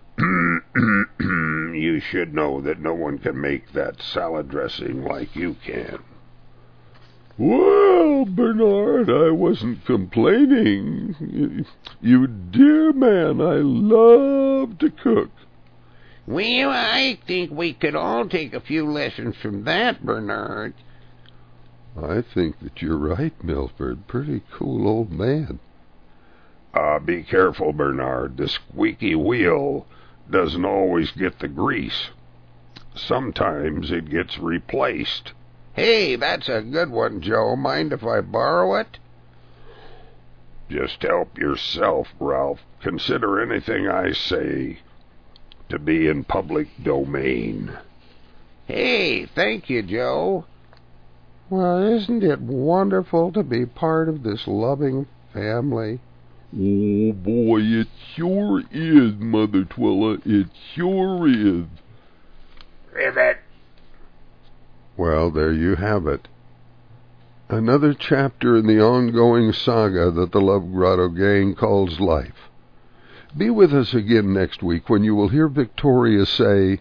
you should know that no one can make that salad dressing like you can. Well, Bernard, I wasn't complaining. You dear man, I love to cook. Well, I think we could all take a few lessons from that, Bernard. I think that you're right, Milford. Pretty cool old man. Uh, be careful, Bernard. The squeaky wheel doesn't always get the grease. Sometimes it gets replaced. Hey, that's a good one, Joe. Mind if I borrow it? Just help yourself, Ralph. Consider anything I say to be in public domain. Hey, thank you, Joe. Well, isn't it wonderful to be part of this loving family? Oh, boy, it sure is, Mother Twilla. It sure is. Rivet. Well, there you have it. Another chapter in the ongoing saga that the Love Grotto Gang calls life. Be with us again next week when you will hear Victoria say,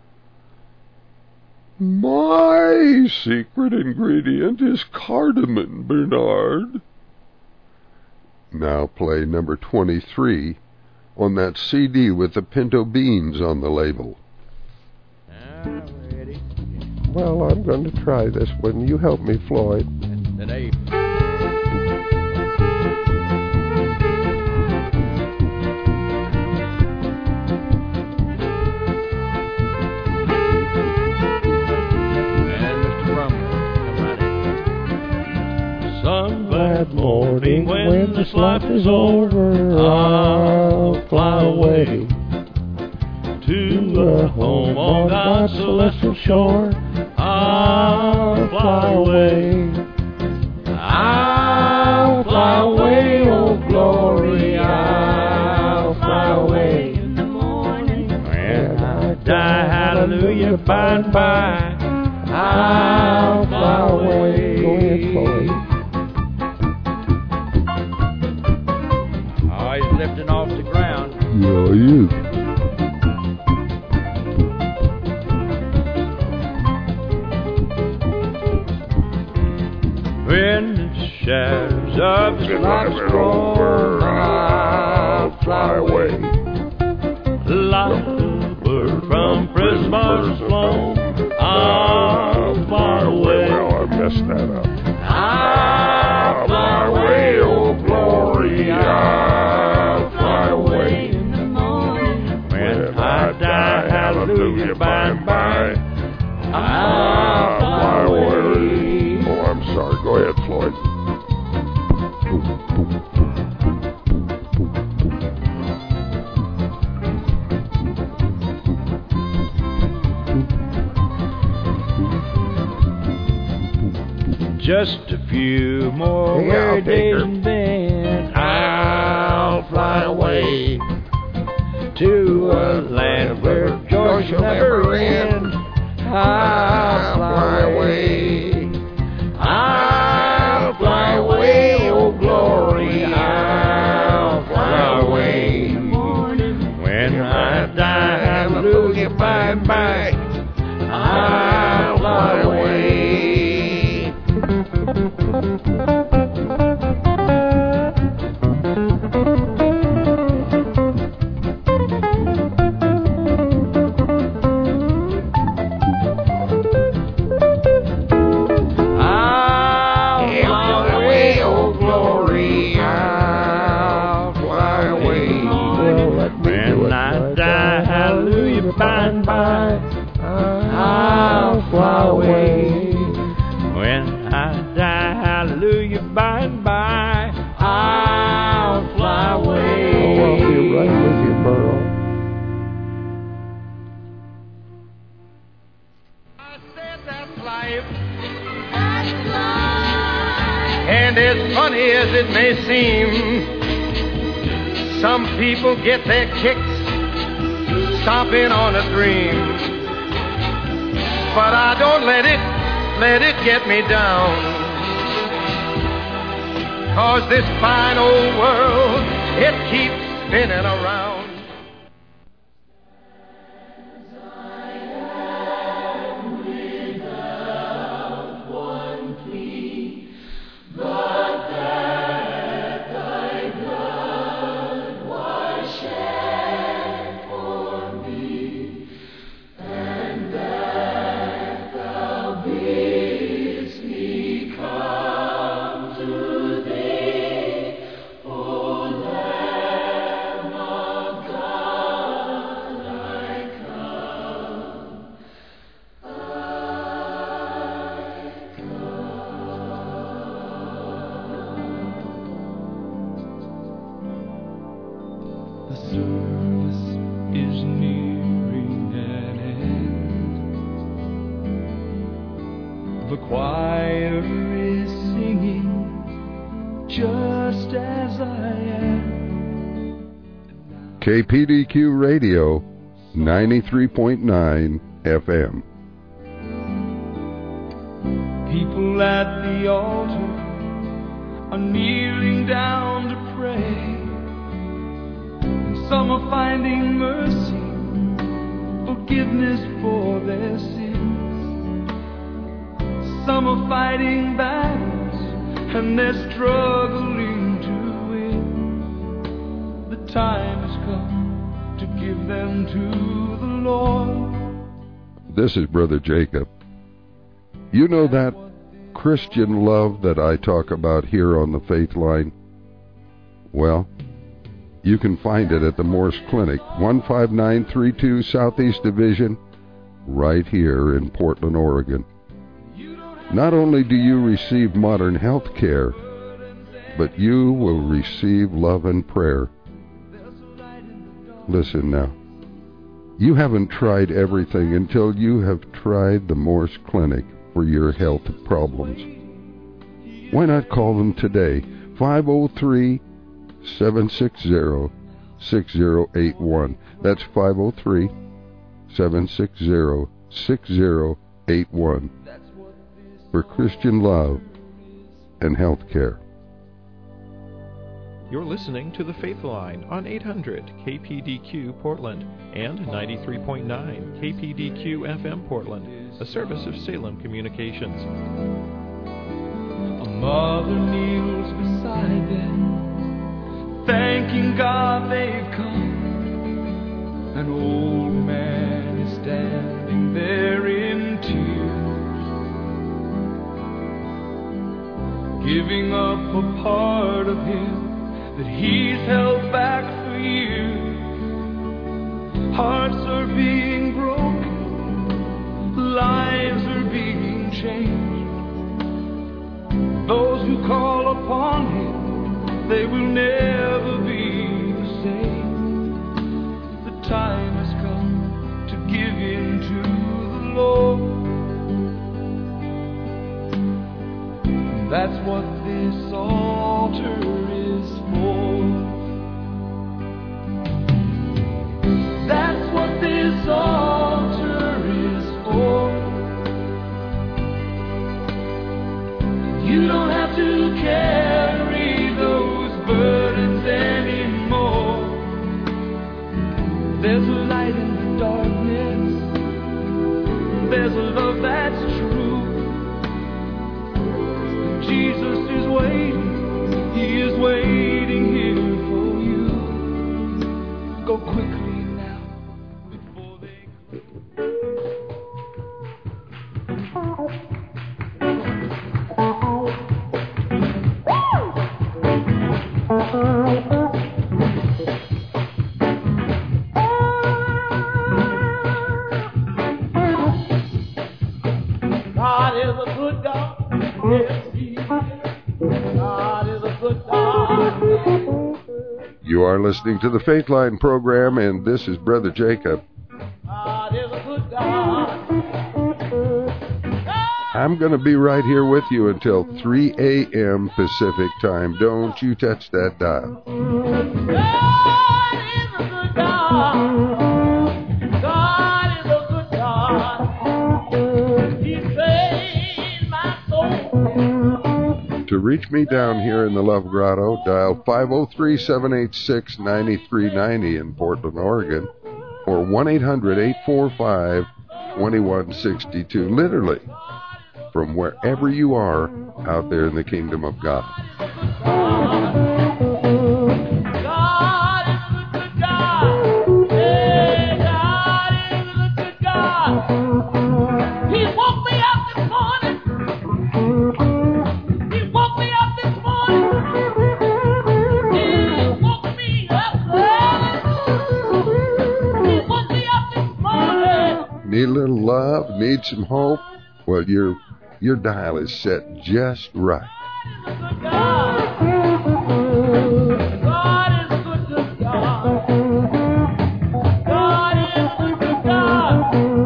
"My secret ingredient is cardamom, Bernard." Now play number twenty-three on that C D with the pinto beans on the label. Alrighty. Well, I'm going to try this one. You help me, Floyd. Today. Some glad morning when this life is over, I'll fly away to a home on God's celestial shore. I'll fly away. I'll fly away, oh glory. I'll fly away. In the morning when I die, hallelujah, by and by. I'll fly away. Go ahead, Floyd. Lifting off the ground. Yeah, he is. When the shadows of this life is over, I'll fly away. Like a bird from prison bars flown, I'll fly away. Well, I messed that up. I'll fly away, oh glory. I'll fly away. In the morning When I die, hallelujah, by and by. I'll fly away. Oh, I'm sorry. Go ahead, Floyd. just a few more Hey, I'll weary take days her. and then I'll fly away to a land where joy shall never end. I'll fly away. I'll fly away, oh glory. I'll fly away. When I die, hallelujah, bye bye. I'll fly away. By and by, I'll fly away. When I die, hallelujah, by and by, I'll fly away. Oh, I'll be right with you, Burl. I said that's life. That's life. And as funny as it may seem, some people get their kicks stomping on a dream, but I don't let it, let it get me down, 'cause this fine old world, it keeps spinning around. K P D Q Radio, ninety-three point nine F M. People at the altar are kneeling down to pray. And some are finding mercy, forgiveness for their sins. Some are fighting battles and they're struggling to win. The time has come to give them to the Lord. This is Brother Jacob. You know that Christian love that I talk about here on the Faith Line? Well, you can find it at the Morse Clinic, one five nine three two Southeast Division, right here in Portland, Oregon. Not only do you receive modern health care, but you will receive love and prayer. Listen now. You haven't tried everything until you have tried the Morse Clinic for your health problems. Why not call them today? five oh three, seven six zero, six zero eight one. That's five oh three, seven six zero, six zero eight one for Christian love and health care. You're listening to The Faith Line on eight hundred K P D Q Portland and ninety-three point nine K P D Q F M Portland, a service of Salem Communications. A mother kneels beside them, thanking God they've come. An old man is standing there in tears, giving up a part of him that he's held back for years. Hearts are being broken, lives are being changed. Those who call upon him, they will never be the same. The time has come to give in to the Lord. That's what this altar is for. That's what this altar is for. You don't have to carry those burdens anymore. There's a light in the darkness. There's a love that's true. Jesus is waiting. He is waiting here for you. Go quickly now before they God is a good God. Yes, He is. God is a good God. You are listening to the Faith Line program, and this is Brother Jacob. God is a good God. I'm going to be right here with you until three a.m. Pacific time. Don't you touch that dial. God is a good God. God is a good God. He saved my soul. To reach me down here in the Love Grotto, dial five oh three, seven eight six, nine three nine oh in Portland, Oregon, or one eight hundred, eight four five, two one six two, literally from wherever you are out there in the kingdom of God. God is a good God. Hey, God is a good God. He woke me up this morning. He woke me up this morning. He woke me up. He woke me up this morning. Need a little love? Need some hope? Well, your your dial is set just right. God is a good, good God. God is a good, good God.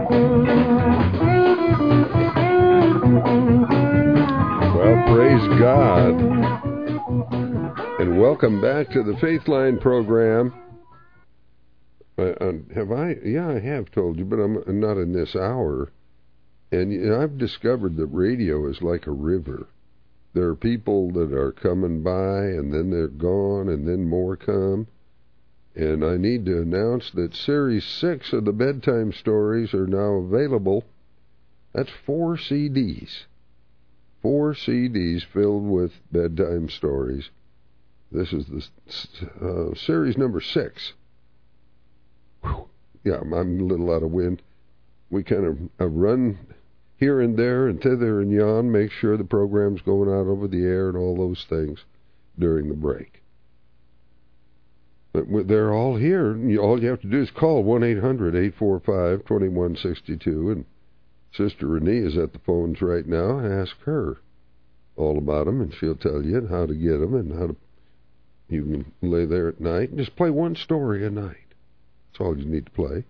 Well, praise God. And welcome back to the Faith Line program. Uh, uh, have I? Yeah, I have told you, but I'm not in this hour. And you know, I've discovered that radio is like a river. There are people that are coming by, and then they're gone, and then more come. And I need to announce that Series six of the Bedtime Stories are now available. That's four C Ds. Four C Ds filled with bedtime stories. This is the uh, series number six. Whew. Yeah, I'm a little out of wind. We kind of uh, run here and there and thither and yon, make sure the program's going out over the air and all those things during the break. But they're all here. All you have to do is call one eight hundred, eight four five, two one six two, and Sister Renee is at the phones right now. Ask her all about them, and she'll tell you how to get them and how to. You can lay there at night and just play one story a night. That's all you need to play.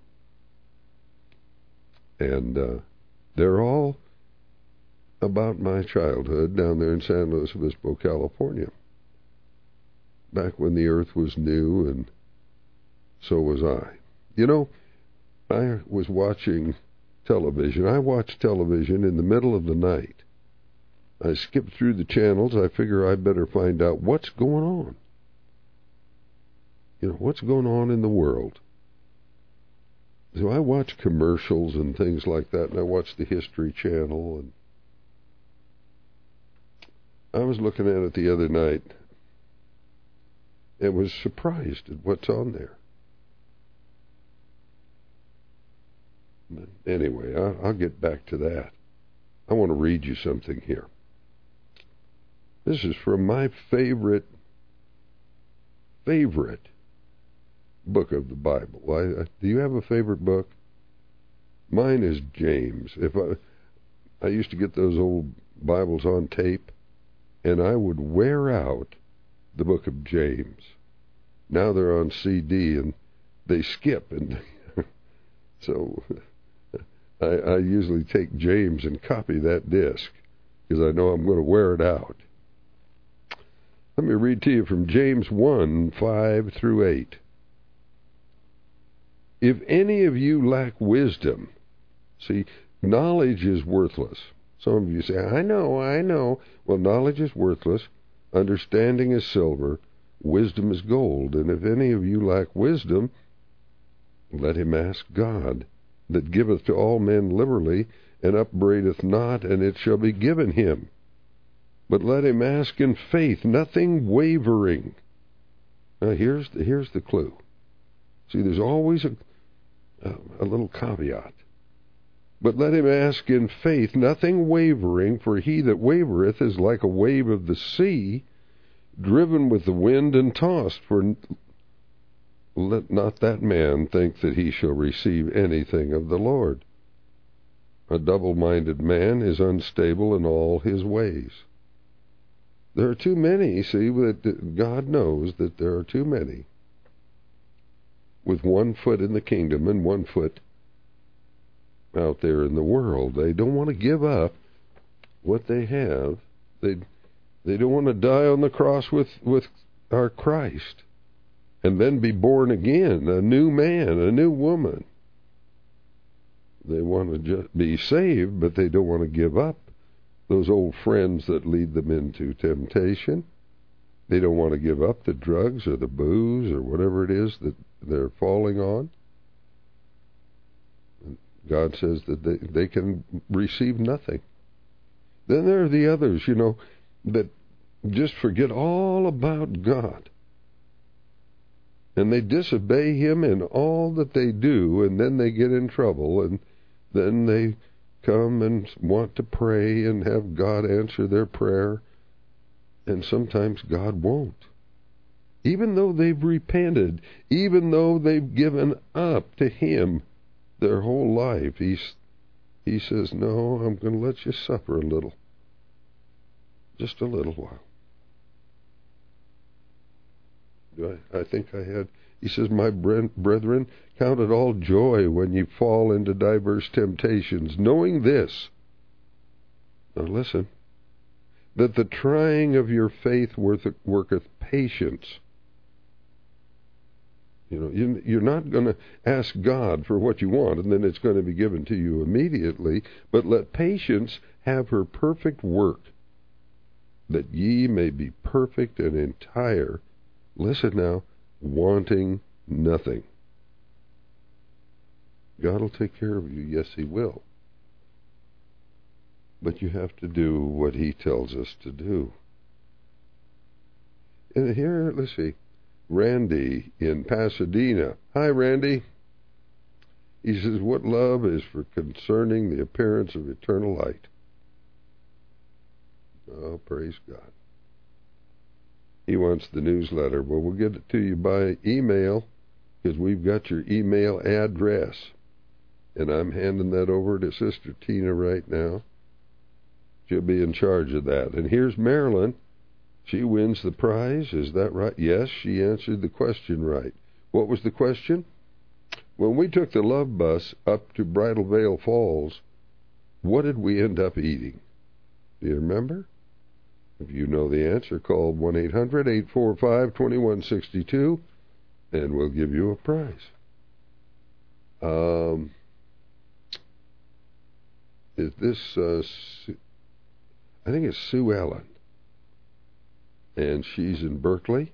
And uh, they're all about my childhood down there in San Luis Obispo, California. Back when the earth was new, and so was I. You know, I was watching television. I watch television in the middle of the night. I skip through the channels. I figure I better find out what's going on. You know, what's going on in the world. So I watch commercials and things like that, and I watch the History Channel. And I was looking at it the other night and was surprised at what's on there. But anyway, I'll, I'll get back to that. I want to read you something here. This is from my favorite, favorite book of the Bible. I, do you have a favorite book? Mine is James. If I, I used to get those old Bibles on tape, and I would wear out the book of James. Now they're on C D, and they skip, and so I, I usually take James and copy that disc, because I know I'm going to wear it out. Let me read to you from James one, five through eight. If any of you lack wisdom, see, knowledge is worthless. Some of you say, I know, I know. Well, knowledge is worthless. Understanding is silver. Wisdom is gold. And if any of you lack wisdom, let him ask God, that giveth to all men liberally, and upbraideth not, and it shall be given him. But let him ask in faith, nothing wavering. Now, here's the, here's the clue. See, there's always a, a, a little caveat. But let him ask in faith, nothing wavering, for he that wavereth is like a wave of the sea, driven with the wind and tossed. For let not that man think that he shall receive anything of the Lord. A double-minded man is unstable in all his ways. There are too many, see, that God knows that there are too many with one foot in the kingdom and one foot out there in the world. They don't want to give up what they have. They they don't want to die on the cross with, with our Christ and then be born again, a new man, a new woman. They want to just be saved, but they don't want to give up those old friends that lead them into temptation. They don't want to give up the drugs or the booze or whatever it is that they're falling on. God says that they, they can receive nothing. Then there are the others, you know, that just forget all about God. And they disobey Him in all that they do, and then they get in trouble, and then they come and want to pray and have God answer their prayer, and sometimes God won't. Even though they've repented, even though they've given up to Him their whole life, He's, He says, no, I'm going to let you suffer a little. Just a little while. Do I, I think I had... He says, my brethren, count it all joy when ye fall into diverse temptations, knowing this. Now listen. That the trying of your faith worketh patience. You know, you, you're not going to ask God for what you want, and then it's going to be given to you immediately. But let patience have her perfect work, that ye may be perfect and entire. Listen now. Wanting nothing. God will take care of you. Yes, He will. But you have to do what He tells us to do. And here, let's see, Randy in Pasadena. Hi, Randy. He says, what love is for concerning the appearance of eternal light. Oh, praise God. He wants the newsletter. Well, we'll get it to you by email, because we've got your email address. And I'm handing that over to Sister Tina right now. She'll be in charge of that. And here's Marilyn. She wins the prize. Is that right? Yes, she answered the question right. What was the question? When we took the Love Bus up to Bridal Veil Falls, what did we end up eating? Do you remember? If you know the answer, call one eight hundred eight four five two one six two, and we'll give you a prize. Um, is this, uh, Sue, I think it's Sue Ellen, and she's in Berkeley.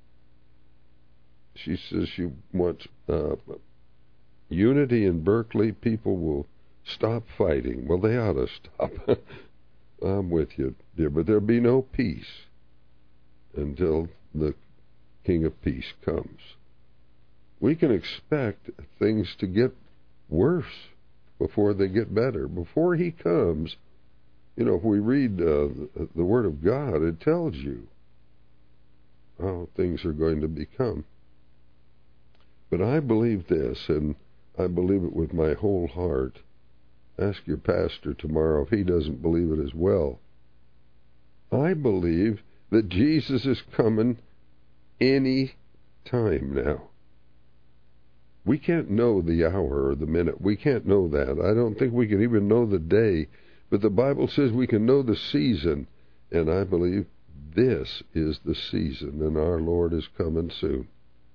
She says she wants uh, unity in Berkeley. People will stop fighting. Well, they ought to stop. I'm with you, dear, but there'll be no peace until the King of Peace comes. We can expect things to get worse before they get better. Before He comes, you know, if we read uh, the Word of God, it tells you how things are going to become. But I believe this, and I believe it with my whole heart. Ask your pastor tomorrow if he doesn't believe it as well. I believe that Jesus is coming any time now. We can't know the hour or the minute. We can't know that. I don't think we can even know the day. But the Bible says we can know the season. And I believe this is the season, and our Lord is coming soon.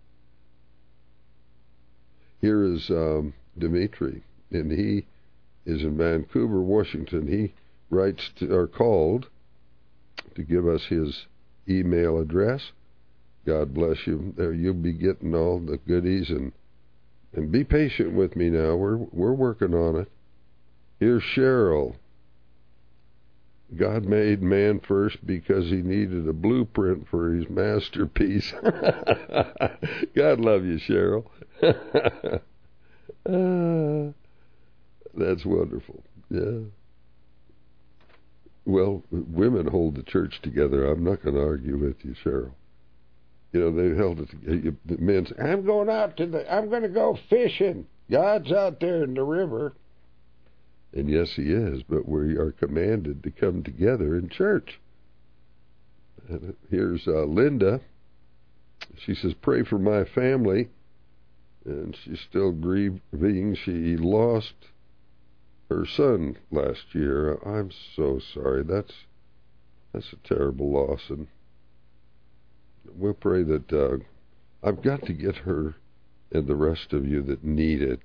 Here is um, Dimitri, and he is in Vancouver, Washington. He writes to, or called to give us his email address. God bless you. There, you'll be getting all the goodies, and and be patient with me now. We're we're working on it. Here's Cheryl. God made man first because he needed a blueprint for his masterpiece. God love you, Cheryl. uh, that's wonderful. Yeah. Well, women hold the church together. I'm not going to argue with you, Cheryl. You know, they held it together. The men say, I'm going out to the, I'm going to go fishing. God's out there in the river. And yes, he is, but we are commanded to come together in church. And here's uh, Linda. She says, pray for my family. And she's still grieving. She lost her son last year. I'm so sorry. That's that's a terrible loss. And we'll pray that uh, I've got to get her and the rest of you that need it.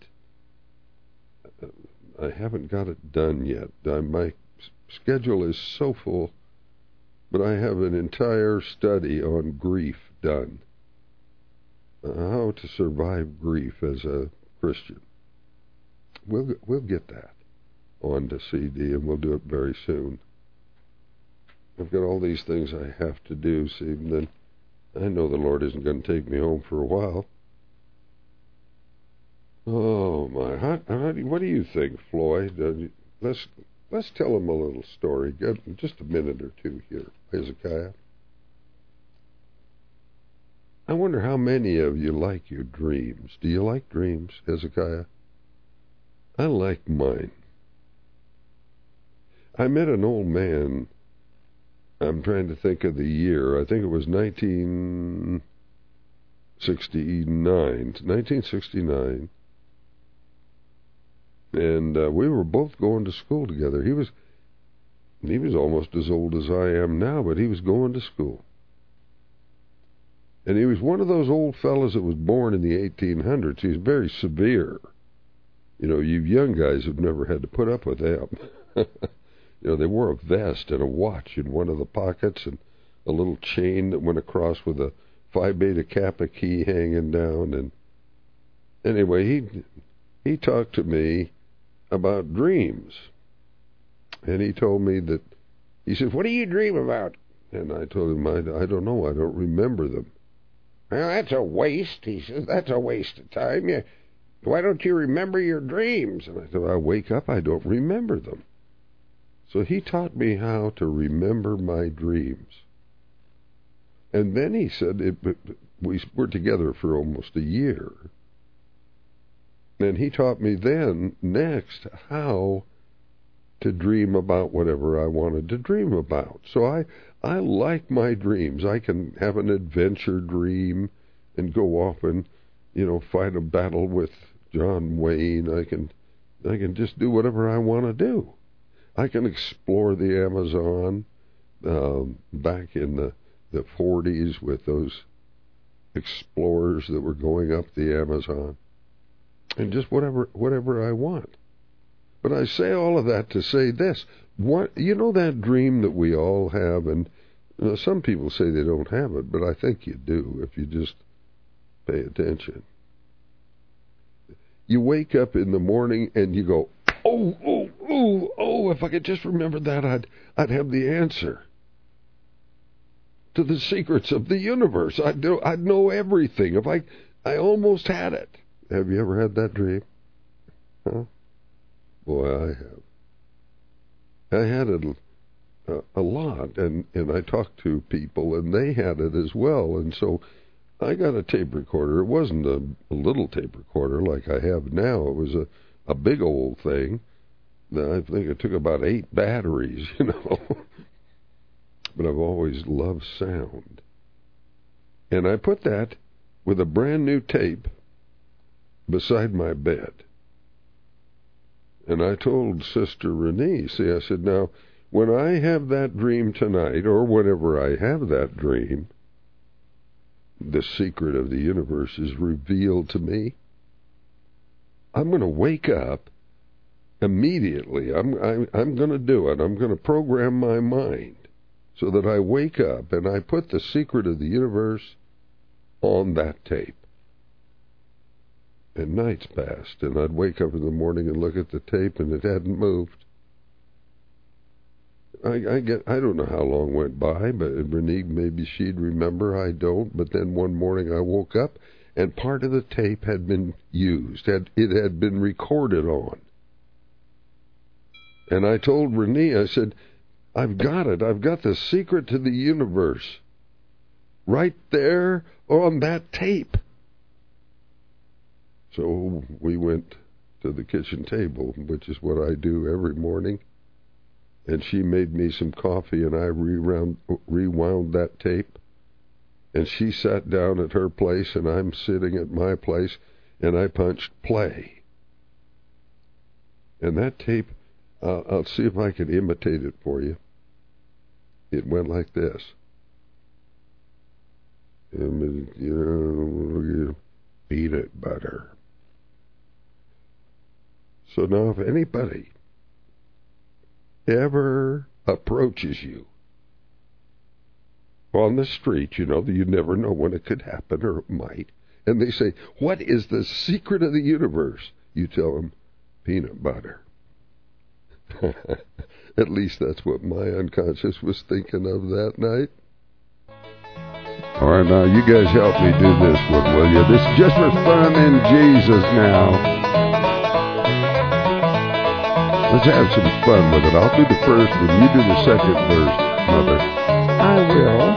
I haven't got it done yet. I, my schedule is so full, but I have an entire study on grief done. Uh, how to survive grief as a Christian. We'll we'll get that on to C D, and we'll do it very soon. I've got all these things I have to do, see, and then I know the Lord isn't going to take me home for a while. Oh my! How, how do, what do you think, Floyd? Uh, let's let's tell him a little story. Get just a minute or two here, Hezekiah. I wonder how many of you like your dreams. Do you like dreams, Hezekiah? I like mine. I met an old man. I'm trying to think of the year. I think it was nineteen sixty-nine. nineteen sixty-nine. And uh, we were both going to school together. He was he was almost as old as I am now, but he was going to school. And he was one of those old fellas that was born in the eighteen hundreds. He was very severe. You know, you young guys have never had to put up with them. You know, they wore a vest and a watch in one of the pockets and a little chain that went across with a Phi Beta Kappa key hanging down. And anyway, he he talked to me about dreams. And he told me that, he said, what do you dream about? And I told him, I, I don't know, I don't remember them. Well, that's a waste, he says, that's a waste of time. Yeah. Why don't you remember your dreams? And I said, I wake up, I don't remember them. So he taught me how to remember my dreams. And then he said, it, we were together for almost a year. And he taught me then, next, how to dream about whatever I wanted to dream about. So I, I like my dreams. I can have an adventure dream and go off and, you know, fight a battle with John Wayne. I can, I can just do whatever I want to do. I can explore the Amazon um, back in the, the forties with those explorers that were going up the Amazon. And just whatever whatever I want. But I say all of that to say this. What, you know that dream that we all have, and you know, some people say they don't have it, but I think you do if you just pay attention. You wake up in the morning and you go, oh, oh, oh, oh, if I could just remember that, I'd, I'd have the answer to the secrets of the universe. I'd, do, I'd know everything. If I, I almost had it. Have you ever had that dream? Huh? Boy, I have. I had it uh, a lot, and, and I talked to people, and they had it as well. And so I got a tape recorder. It wasn't a, a little tape recorder like I have now. It was a, a big old thing. I think it took about eight batteries, you know. But I've always loved sound. And I put that with a brand new tape beside my bed. And I told Sister Renee, see, I said, now, when I have that dream tonight, or whenever I have that dream, the secret of the universe is revealed to me, I'm going to wake up immediately. I'm, I'm, I'm going to do it. I'm going to program my mind so that I wake up and I put the secret of the universe on that tape. And nights passed, and I'd wake up in the morning and look at the tape, and it hadn't moved. I, I get, I don't know how long went by, but Renee, maybe she'd remember, I don't. But then one morning I woke up, and part of the tape had been used. Had, it had been recorded on. And I told Renee, I said, I've got it. I've got the secret to the universe. Right there on that tape. So we went to the kitchen table, which is what I do every morning. And she made me some coffee, and I rewound, rewound that tape. And she sat down at her place, and I'm sitting at my place, and I punched play. And that tape, uh, I'll see if I can imitate it for you. It went like this. And, you know, peanut butter. So now if anybody ever approaches you on the street, you know, you never know when it could happen, or it might, and they say, what is the secret of the universe? You tell them, peanut butter. At least that's what my unconscious was thinking of that night. All right, now you guys help me do this one, will you? This is just for fun in Jesus now. Let's have some fun with it. I'll do the first and you do the second verse, Mother. I will.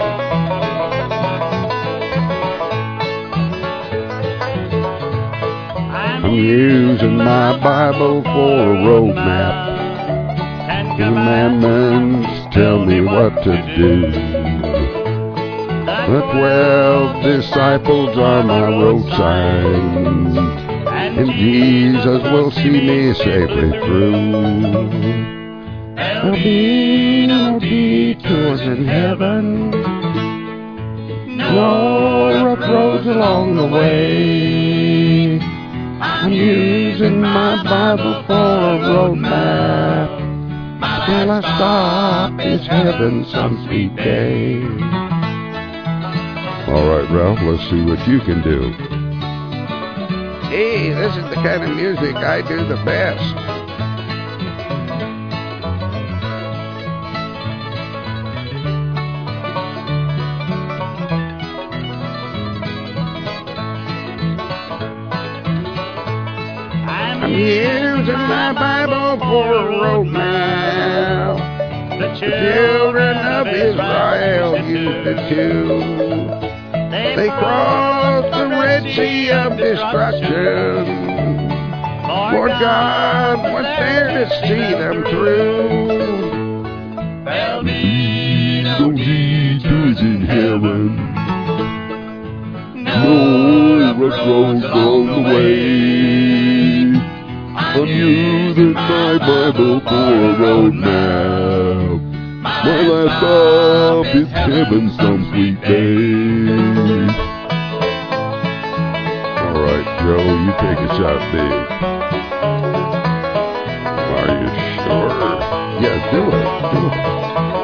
I'm using my Bible for a road map. Commandments tell me what to do. The twelve disciples are my road signs, and Jesus will see me safely through. There'll be no detours in heaven, no rough roads along the way. I'm using my Bible for a road map. Till I stop, it's heaven some sweet day. All right, Ralph, let's see what you can do. Hey, this is the kind of music I do the best. I'm using my Bible for a road map. The children of Israel used it too. They crossed the Red Sea of destruction. Lord God was there to see them through. There'll be no detours in heaven, no rough roads along the way. I'm using my Bible for a road map. My last stop is heaven some sweet day. All right, Joe, you take a shot, big. Are you sure? Yeah, do it. Do it.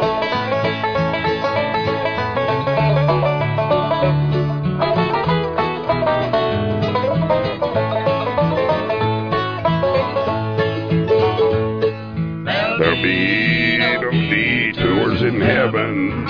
There'll be no detours in heaven,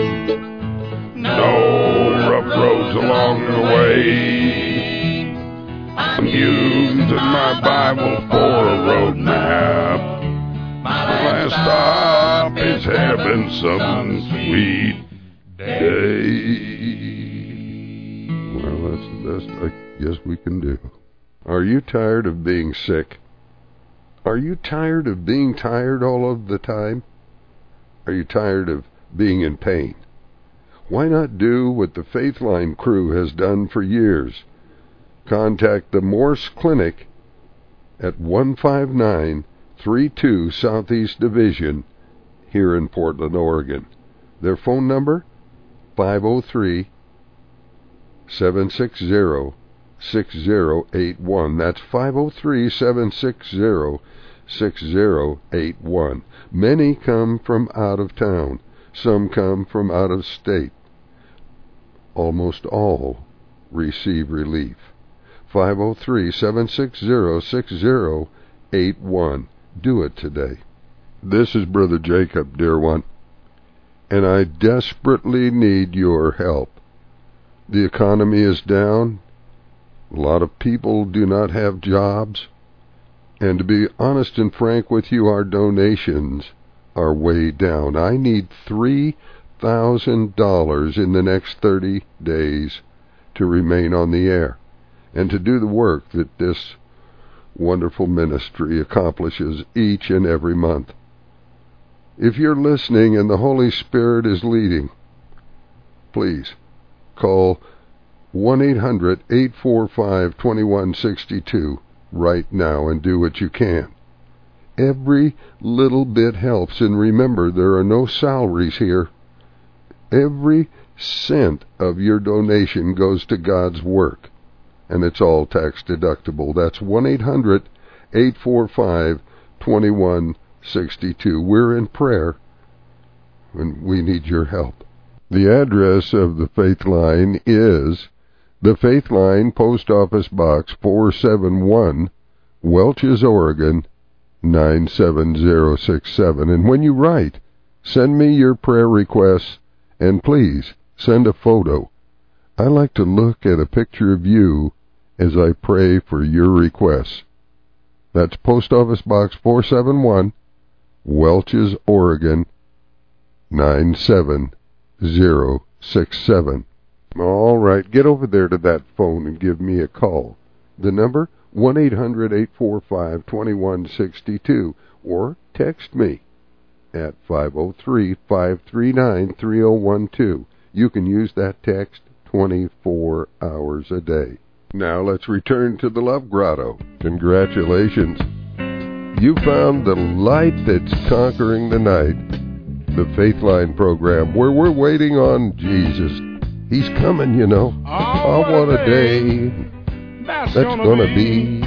no rough roads along the way. I'm using my Bible for a road map. My last stop is heaven some sweet day. Well, that's the best I guess we can do. Are you tired of being sick? Are you tired of being tired all of the time? Are you tired of being in pain? Why not do what the Faithline crew has done for years? Contact the Morse Clinic at one five nine three two Southeast Division here in Portland, Oregon. Their phone number, five oh three, seven six zero, six zero eight one. That's five oh three, seven six zero, six zero eight one. Many come from out of town. Some come from out of state. Almost all receive relief. five oh three, seven six zero, six zero eight one. Do it today. This is Brother Jacob, dear one, and I desperately need your help. The economy is down. A lot of people do not have jobs. And to be honest and frank with you, our donations are way down. I need three thousand dollars in the next thirty days to remain on the air and to do the work that this wonderful ministry accomplishes each and every month. If you're listening and the Holy Spirit is leading, please call one eight hundred, eight four five, two one six two right now and do what you can. Every little bit helps, and remember, there are no salaries here. Every cent of your donation goes to God's work, and it's all tax deductible. That's one eight hundred, eight four five, two one six two. We're in prayer, and we need your help. The address of the Faith Line is the Faith Line, Post Office Box four seven one, Welches, Oregon, nine seven zero six seven. And when you write, send me your prayer requests, and please send a photo. I like to look at a picture of you as I pray for your requests. That's Post Office Box four seven one, Welches, Oregon, nine seven zero six seven. All right, get over there to that phone and give me a call. The number, one eight hundred, eight four five, two one six two, or text me at five oh three, five three nine, three oh one two. You can use that text twenty-four hours a day. Now let's return to the Love Grotto. Congratulations. You found the light that's conquering the night, the Faith Line program, where we're waiting on Jesus. He's coming, you know. Oh, oh what a day that's, that's gonna be.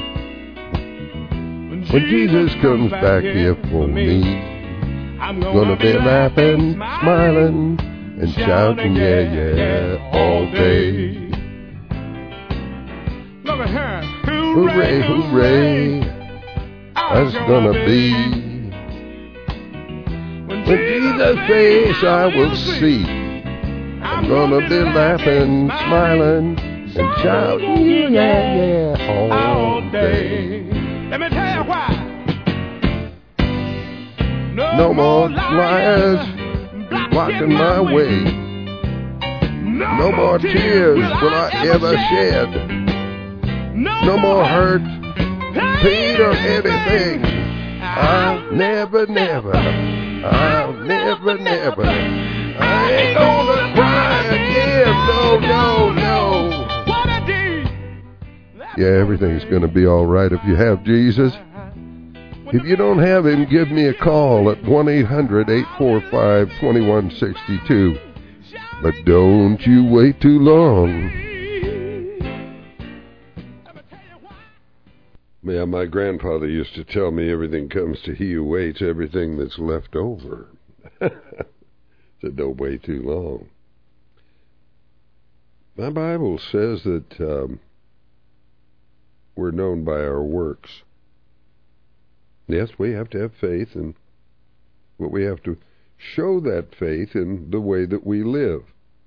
When Jesus comes back here for me, I'm gonna be laughing, smiling, and shouting, yeah, yeah, all day. Hooray, hooray. That's gonna be when Jesus' face I will see. I'm gonna be laughing, smiling, and shouting, yeah, yeah, all day. Let me tell you why. No, no more liars blocking my way. No more tears will I ever shed. No more hurt, pain, or anything. I'll never, never, I'll never, never, I ain't gonna cry again, no, no, no. Yeah, everything's gonna be alright if you have Jesus. If you don't have him, give me a call at one eight hundred, eight four five, two one six two. But don't you wait too long. Yeah, my grandfather used to tell me everything comes to he who waits, everything that's left over. So don't wait too long. My Bible says that um, we're known by our works. Yes, we have to have faith, and but we have to show that faith in the way that we live.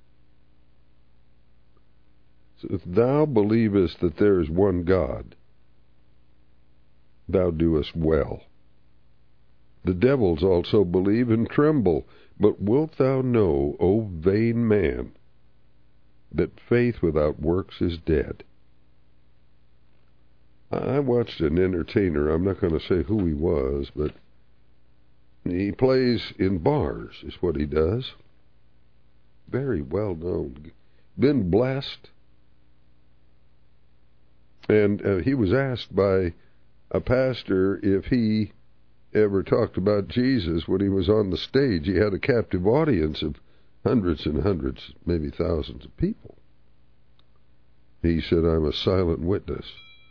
So if thou believest that there is one God, thou doest well. The devils also believe and tremble. But wilt thou know, O vain man, that faith without works is dead? I watched an entertainer. I'm not going to say who he was, but he plays in bars, is what he does. Very well known. Been blessed. And uh, he was asked by a pastor if he ever talked about Jesus when he was on the stage. He had a captive audience of hundreds and hundreds, maybe thousands of people. He said, I'm a silent witness.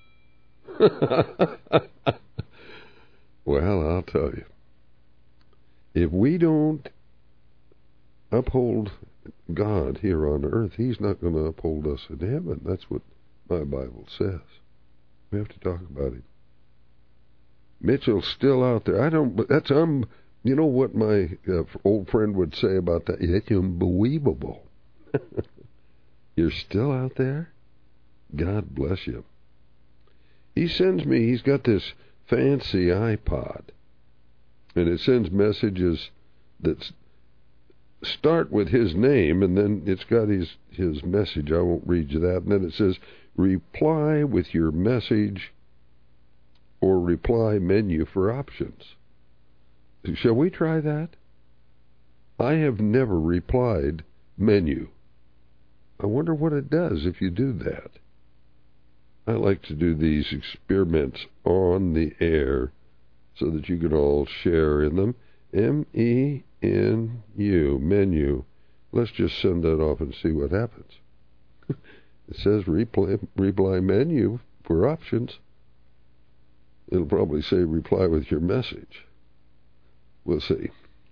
Well, I'll tell you, if we don't uphold God here on earth, he's not going to uphold us in heaven. That's what my Bible says. We have to talk about him. Mitchell's still out there. I don't, but that's, um, you know what my uh, old friend would say about that? It's unbelievable. You're still out there? God bless you. He sends me, he's got this fancy iPod, and it sends messages that start with his name, and then it's got his, his message. I won't read you that. And then it says, reply with your message or reply menu for options. Shall we try that? I have never replied menu. I wonder what it does if you do that. I like to do these experiments on the air so that you can all share in them. M E N U, menu. Let's just send that off and see what happens. It says reply, reply menu for options. It'll probably say reply with your message. We'll see.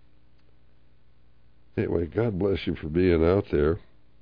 Anyway, God bless you for being out there.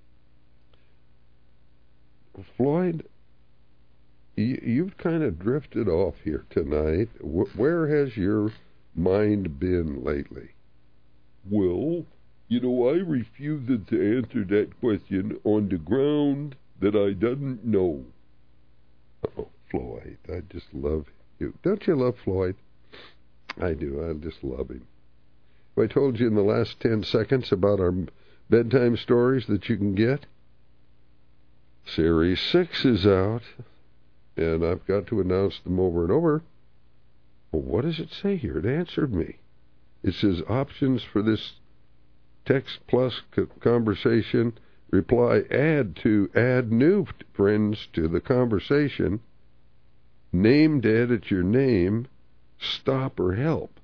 Floyd, you've kind of drifted off here tonight. Where has your mind been lately? Well, you know, I refused to answer that question on the ground that I didn't know. Oh, Floyd, I just love you. Don't you love Floyd? I do. I just love him. I told you in the last ten seconds about our bedtime stories that you can get. Series six is out, and I've got to announce them over and over. Well, what does it say here? It answered me. It says options for this text plus conversation. Reply add to add new friends to the conversation. Name to edit your name. Stop or help.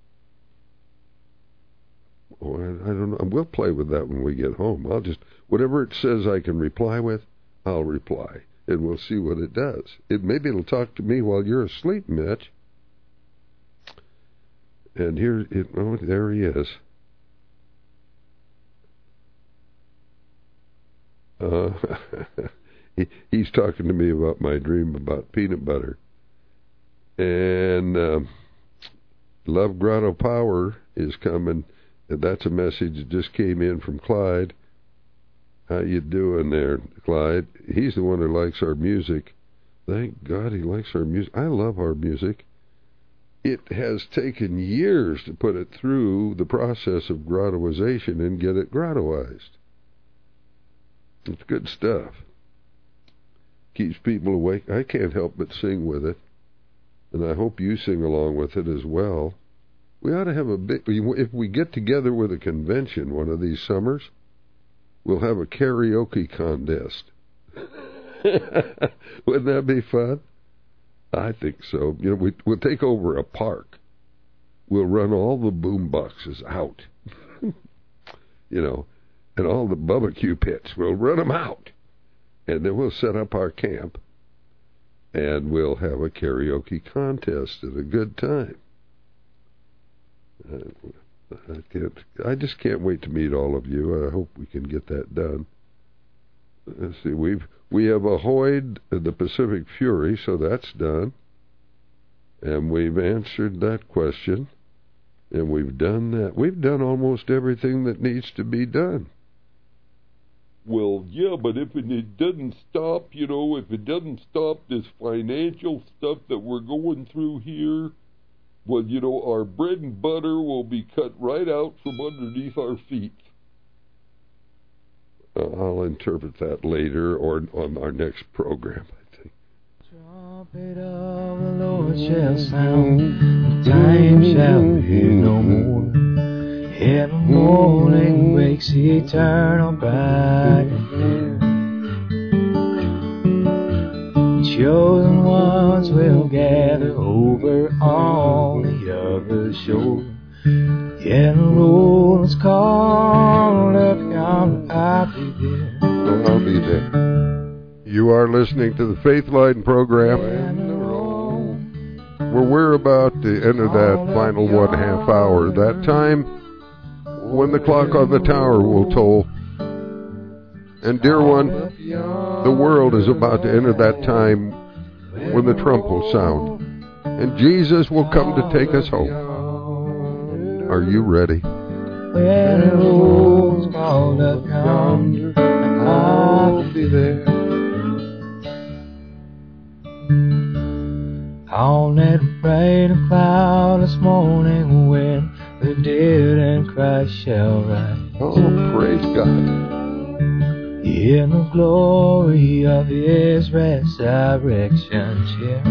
Oh, I, I don't know. We'll play with that when we get home. I'll just, whatever it says I can reply with, I'll reply, and we'll see what it does. It maybe it'll talk to me while you're asleep, Mitch. And here, it, oh, there he is. Uh, he, he's talking to me about my dream about peanut butter. And uh, Love Grotto Power is coming. And that's a message that just came in from Clyde. How you doing there, Clyde? He's the one who likes our music. Thank God he likes our music. I love our music. It has taken years to put it through the process of grottoization and get it grottoized. It's good stuff. Keeps people awake. I can't help but sing with it. And I hope you sing along with it as well. We ought to have a big... If we get together with a convention one of these summers, we'll have a karaoke contest. Wouldn't that be fun? I think so. You know, we, we'll take over a park. We'll run all the boom boxes out. You know, and all the barbecue pits. We'll run them out. And then we'll set up our camp. And we'll have a karaoke contest at a good time. Uh, I, can't, I just can't wait to meet all of you. I hope we can get that done. Let's see, we've we have ahoyed the Pacific Fury, so that's done. And we've answered that question. And we've done that. We've done almost everything that needs to be done. Well, yeah, but if it doesn't stop, you know, if it doesn't stop this financial stuff that we're going through here, well, you know, our bread and butter will be cut right out from underneath our feet. Uh, I'll interpret that later or on our next program, I think. Trumpet of the Lord shall sound, time shall be no more. Every morning wakes eternal bright and fair. Chosen ones will gather over all the other the shore. Yeah, the road is called up yonder. I'll be there. Oh, I'll be there. You are listening to the Faithline program, where we're about to enter that final one half hour. That time when the clock on the tower will toll. And dear one, the world is about to enter that time when the trump will sound. And Jesus will come to take us home. Are you ready? When the road's called up yonder, I'll be there. On that bright and cloudless morning when the dead in Christ shall rise. Oh, praise God. In the glory of His resurrection chair.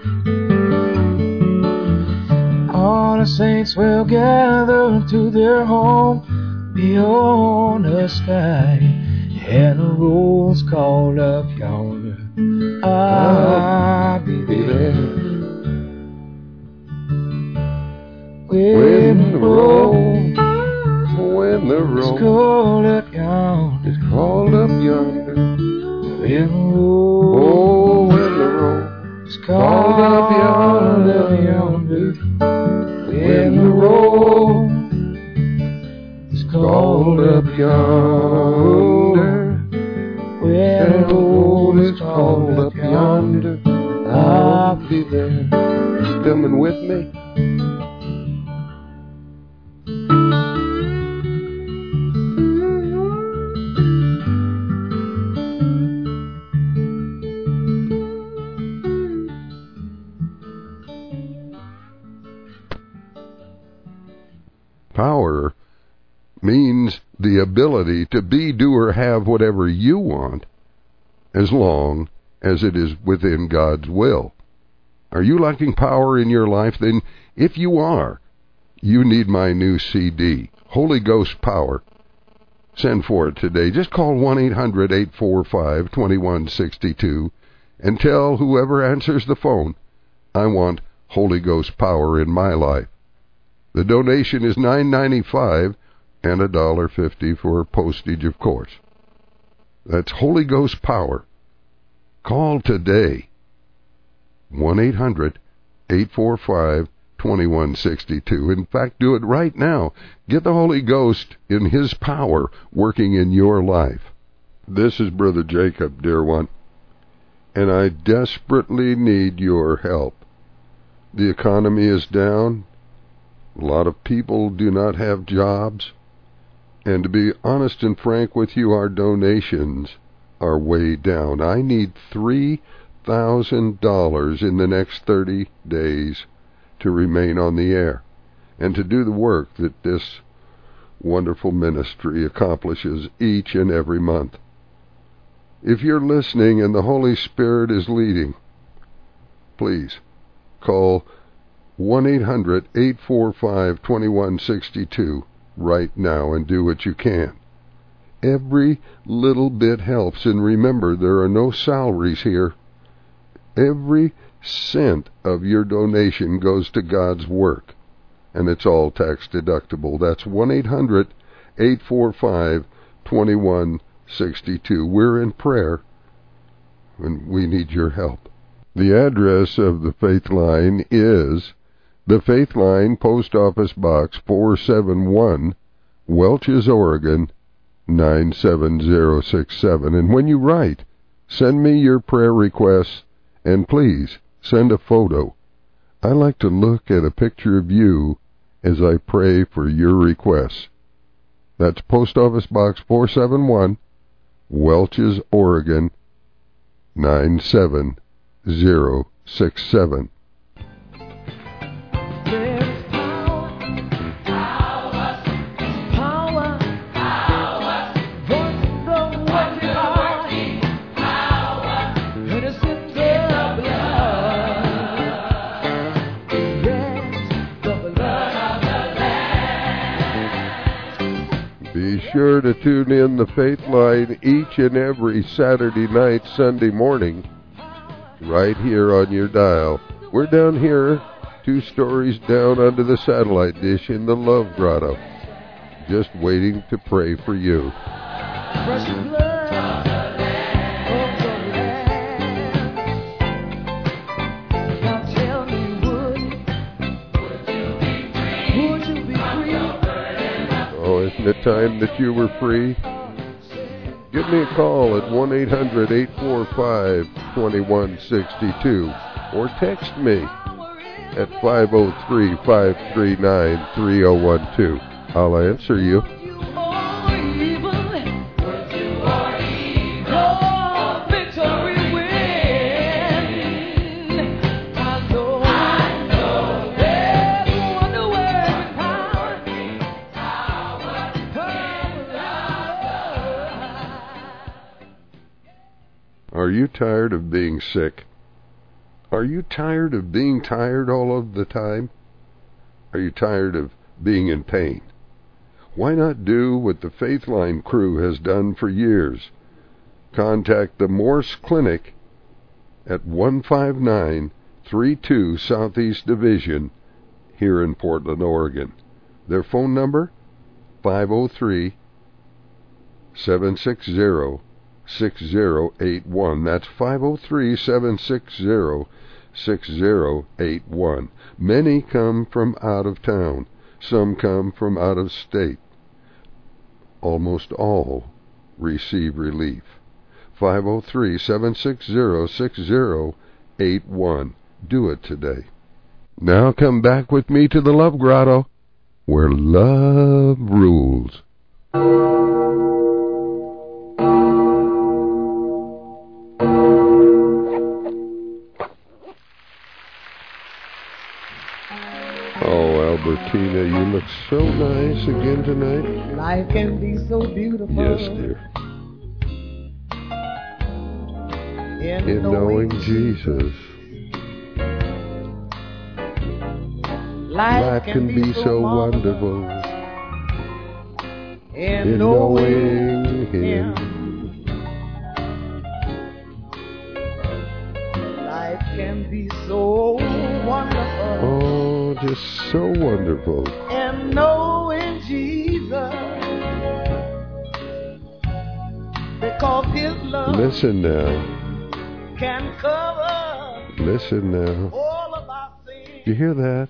All the saints will gather to their home beyond the sky, and the road's called up yonder. I'll be there. When the road, when the road is called up yonder, is called up yonder. When the road, oh, when the road is called up yonder, yonder. When the road is called up yonder, when the road is called up yonder, I'll be there. Coming with me. Power means the ability to be, do, or have whatever you want, as long as it is within God's will. Are you lacking power in your life? Then, if you are, you need my new C D, Holy Ghost Power. Send for it today. Just call one eight hundred eight four five two one six two and tell whoever answers the phone, I want Holy Ghost Power in my life. The donation is nine ninety-five and a dollar fifty for postage, of course. That's Holy Ghost Power. Call today. one eight hundred eight four five two one six two. In fact, do it right now. Get the Holy Ghost in His power working in your life. This is Brother Jacob, dear one, and I desperately need your help. The economy is down. A lot of people do not have jobs. And to be honest and frank with you, our donations are way down. I need three thousand dollars in the next thirty days to remain on the air and to do the work that this wonderful ministry accomplishes each and every month. If you're listening and the Holy Spirit is leading, please call one eight hundred eight four five two one six two right now and do what you can. Every little bit helps, and remember, there are no salaries here. Every cent of your donation goes to God's work, and it's all tax deductible. That's one eight hundred eight four five two one six two. We're in prayer, and we need your help. The address of the Faith Line is the Faith Line, Post Office Box four seven one, Welches, Oregon nine seven zero six seven. And when you write, send me your prayer requests, and please send a photo. I like to look at a picture of you as I pray for your requests. That's Post Office Box four seven one, Welches, Oregon nine seven zero six seven. Be sure to tune in the Faith Line each and every Saturday night, Sunday morning, right here on your dial. We're down here two stories down under the satellite dish in the Love Grotto, just waiting to pray for you. Precious blood of the Lamb. Now tell me, would, would you be free? Would you be free? Oh, isn't it time that you were free? Give me a call at one eight hundred, eight four five, two one six two or text me at five oh three, five three nine, three oh one two. I'll answer you. Are you tired of being sick? Are you tired of being tired all of the time? Are you tired of being in pain? Why not do what the Faithline crew has done for years? Contact the Morse Clinic at one five nine three two Southeast Division here in Portland, Oregon. Their phone number, five oh three, seven six zero, six zero eight one. That's five oh three, seven six zero, six zero eight one. Many come from out of town. Some come from out of state. Almost all receive relief. five oh three, seven six zero, six zero eight one. Do it today. Now come back with me to the Love Grotto, where love rules. Albertina, you look so nice again tonight. Life can be so beautiful. Yes, dear. In, In knowing Jesus. Life, Life can be so wonderful. In, In knowing Him. Life can be so wonderful. Oh, just so wonderful. And knowing Jesus, because His love Listen now. can cover Listen now. all of our sins. You hear that?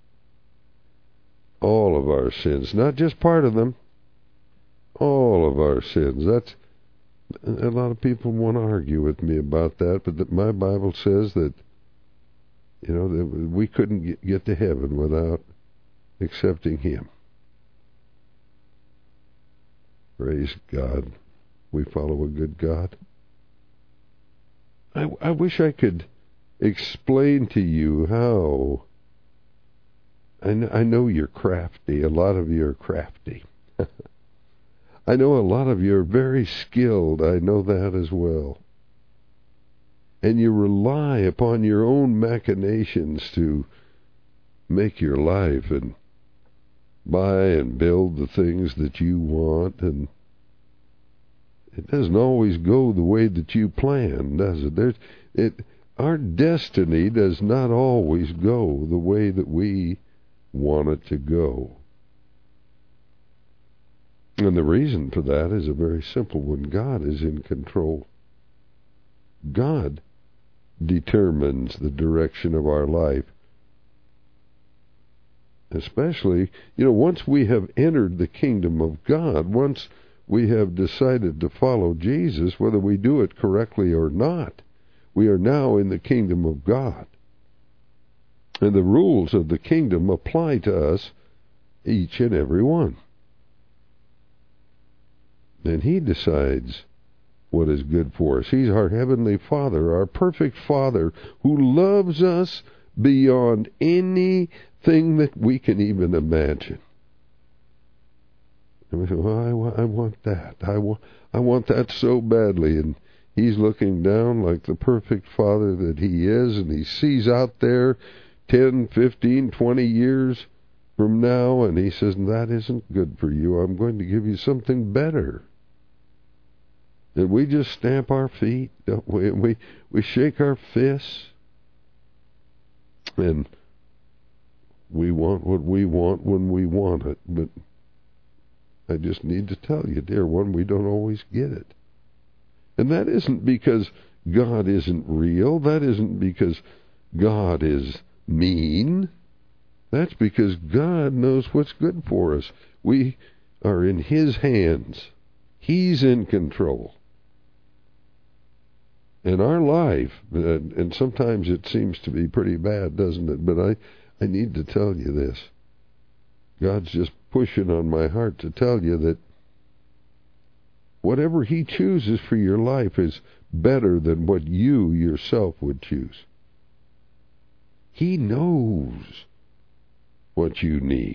All of our sins, not just part of them. All of our sins. That's a lot of people want to argue with me about that, but that my Bible says that, you know, that we couldn't get, get to heaven without accepting Him. Praise God. We follow a good God. I, I wish I could explain to you how. I know, I know you're crafty. A lot of you are crafty. I know a lot of you are very skilled. I know that as well. And you rely upon your own machinations to make your life and buy and build the things that you want, and it doesn't always go the way that you plan, does it? There's, it our destiny does not always go the way that we want it to go. And the reason for that is a very simple one. God is in control. God determines the direction of our life. Especially, you know, once we have entered the kingdom of God, once we have decided to follow Jesus, whether we do it correctly or not, we are now in the kingdom of God. And the rules of the kingdom apply to us, each and every one. And He decides what is good for us. He's our Heavenly Father, our perfect Father, who loves us beyond anything that we can even imagine. And we say, well, I, wa- I want that. I, wa- I want that so badly. And He's looking down like the perfect Father that He is, and He sees out there ten, fifteen, twenty years from now, and He says, that isn't good for you. I'm going to give you something better. And we just stamp our feet, don't we? We, we shake our fists. And we want what we want when we want it, but I just need to tell you, dear one, we don't always get it. And that isn't because God isn't real. That isn't because God is mean. That's because God knows what's good for us. We are in His hands. He's in control. And our life, and sometimes it seems to be pretty bad, doesn't it? But I, I need to tell you this. God's just pushing on my heart to tell you that whatever He chooses for your life is better than what you yourself would choose. He knows what you need.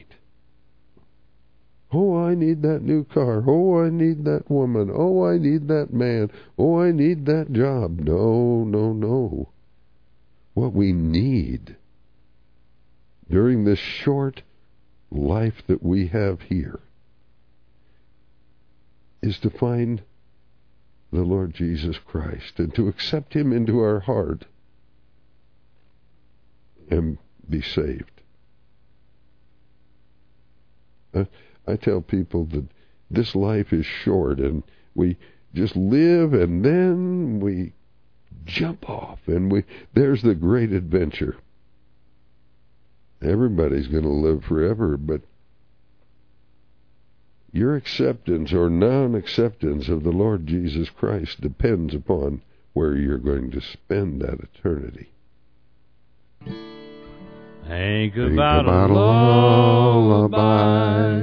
Oh, I need that new car. Oh, I need that woman. Oh, I need that man. Oh, I need that job. No, no, no. What we need during this short life that we have here is to find the Lord Jesus Christ and to accept Him into our heart and be saved. Uh, I tell people that this life is short and we just live and then we jump off and we there's the great adventure. Everybody's going to live forever, but your acceptance or non-acceptance of the Lord Jesus Christ depends upon where you're going to spend that eternity. Think about, Think about a lullaby.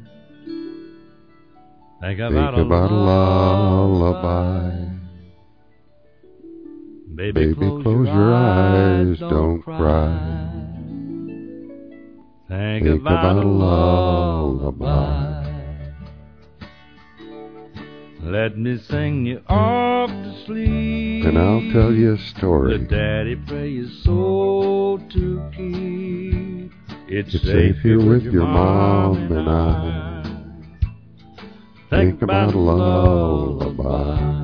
Think about, Think about a lullaby. Baby, Baby close, close your eyes, don't cry. cry. Think, Think about, about a lullaby. Let me sing you off to sleep. And I'll tell you a story. The daddy pray your soul to keep. It's, it's safe here with your mom and I. Think about a lullaby.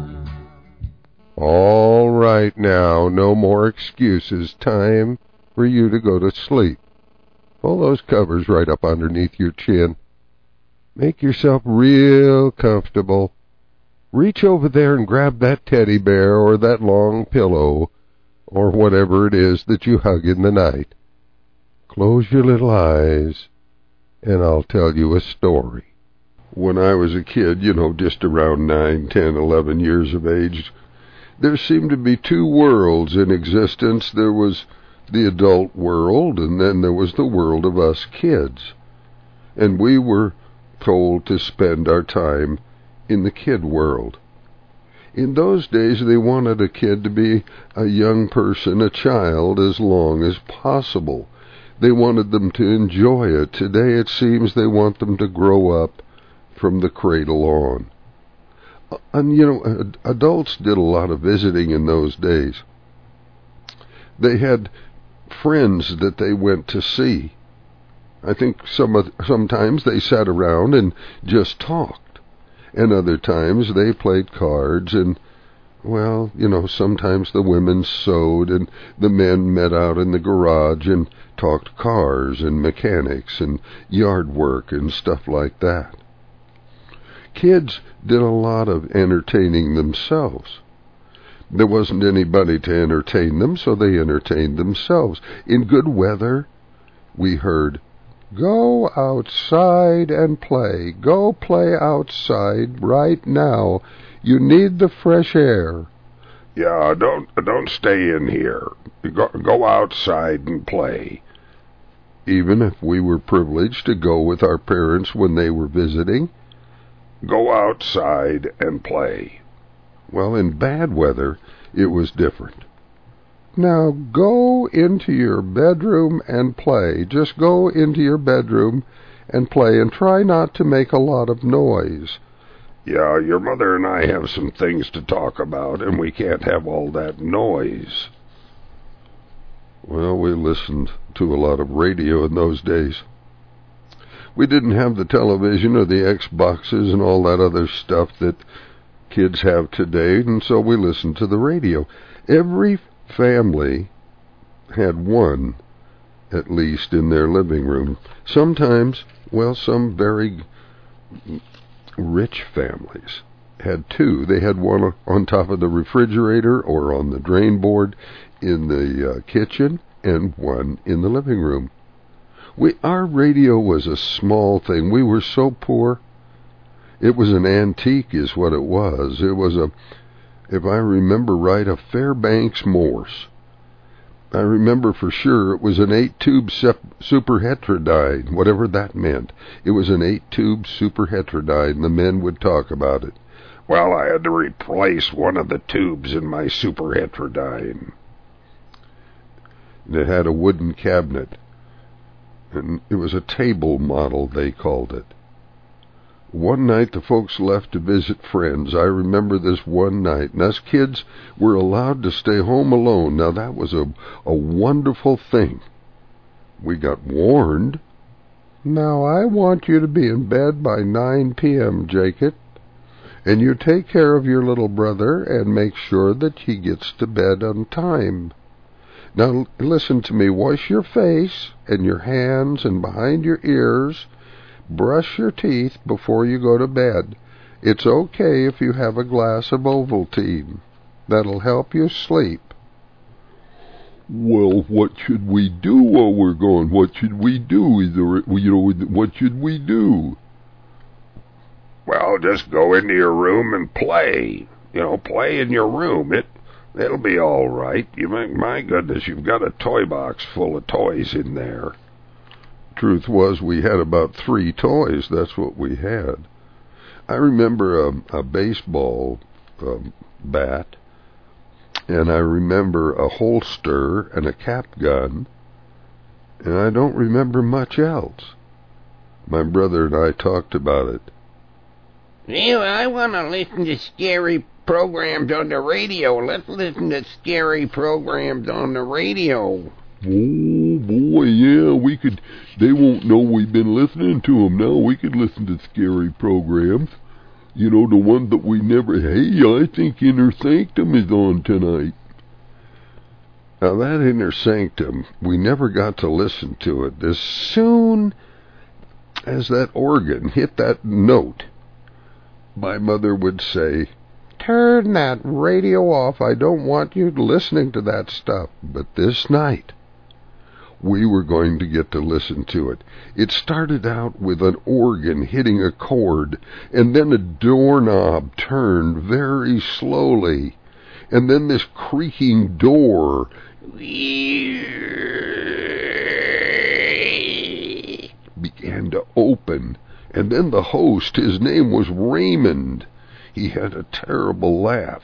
All right now, no more excuses. Time for you to go to sleep. Pull those covers right up underneath your chin. Make yourself real comfortable. Reach over there and grab that teddy bear or that long pillow or whatever it is that you hug in the night. Close your little eyes and I'll tell you a story. When I was a kid, you know, just around nine, ten, eleven years of age, there seemed to be two worlds in existence. There was the adult world, and then there was the world of us kids. And we were told to spend our time in the kid world. In those days, they wanted a kid to be a young person, a child, as long as possible. They wanted them to enjoy it. Today, it seems they want them to grow up from the cradle on. And, you know, adults did a lot of visiting in those days. They had friends that they went to see. I think some of, sometimes they sat around and just talked. And other times they played cards and, well, you know, sometimes the women sewed and the men met out in the garage and talked cars and mechanics and yard work and stuff like that. Kids did a lot of entertaining themselves. There wasn't anybody to entertain them, so they entertained themselves. In good weather, we heard, "Go outside and play. Go play outside right now. You need the fresh air." Yeah, don't don't stay in here. Go, go outside and play. Even if we were privileged to go with our parents when they were visiting, go outside and play. Well, in bad weather, it was different. Now go into your bedroom and play. Just go into your bedroom and play, and try not to make a lot of noise. Yeah, your mother and I have some things to talk about, and we can't have all that noise. Well, we listened to a lot of radio in those days. We didn't have the television or the Xboxes and all that other stuff that kids have today, and so we listened to the radio. Every family had one at least in their living room. Sometimes, well, some very rich families had two. They had one on top of the refrigerator or on the drain board in the uh, kitchen and one in the living room. We, our radio was a small thing. We were so poor. It was an antique is what it was. It was a, if I remember right, a Fairbanks Morse. I remember for sure it was an eight-tube sep- superheterodyne, whatever that meant. It was an eight-tube superheterodyne. The men would talk about it. Well, I had to replace one of the tubes in my superheterodyne. It had a wooden cabinet, and it was a table model, they called it. One night the folks left to visit friends. I remember this one night, and us kids were allowed to stay home alone. Now that was a, a wonderful thing. We got warned. Now I want you to be in bed by nine p.m., Jacob, and you take care of your little brother and make sure that he gets to bed on time. Now listen to me. Wash your face and your hands and behind your ears. Brush your teeth before you go to bed. It's okay if you have a glass of Ovaltine. That'll help you sleep. Well, what should we do while we're gone? What should we do? Either, you know, what should we do? Well, just go into your room and play. You know, play in your room. It, it'll be all right. You make, my goodness, you've got a toy box full of toys in there. Truth was, we had about three toys. That's what we had. I remember a, a baseball um, bat, and I remember a holster and a cap gun, and I don't remember much else. My brother and I talked about it. Yeah, I want to listen to scary programs on the radio. Let's listen to scary programs on the radio. Oh, boy, yeah, we could, they won't know we've been listening to them now. We could listen to scary programs. You know, the one that we never, hey, I think Inner Sanctum is on tonight. Now, that Inner Sanctum, we never got to listen to it. As soon as that organ hit that note, my mother would say, "Turn that radio off. I don't want you listening to that stuff." But this night, we were going to get to listen to it. It started out with an organ hitting a chord, and then a doorknob turned very slowly, and then this creaking door began to open, and then the host, his name was Raymond. He had a terrible laugh.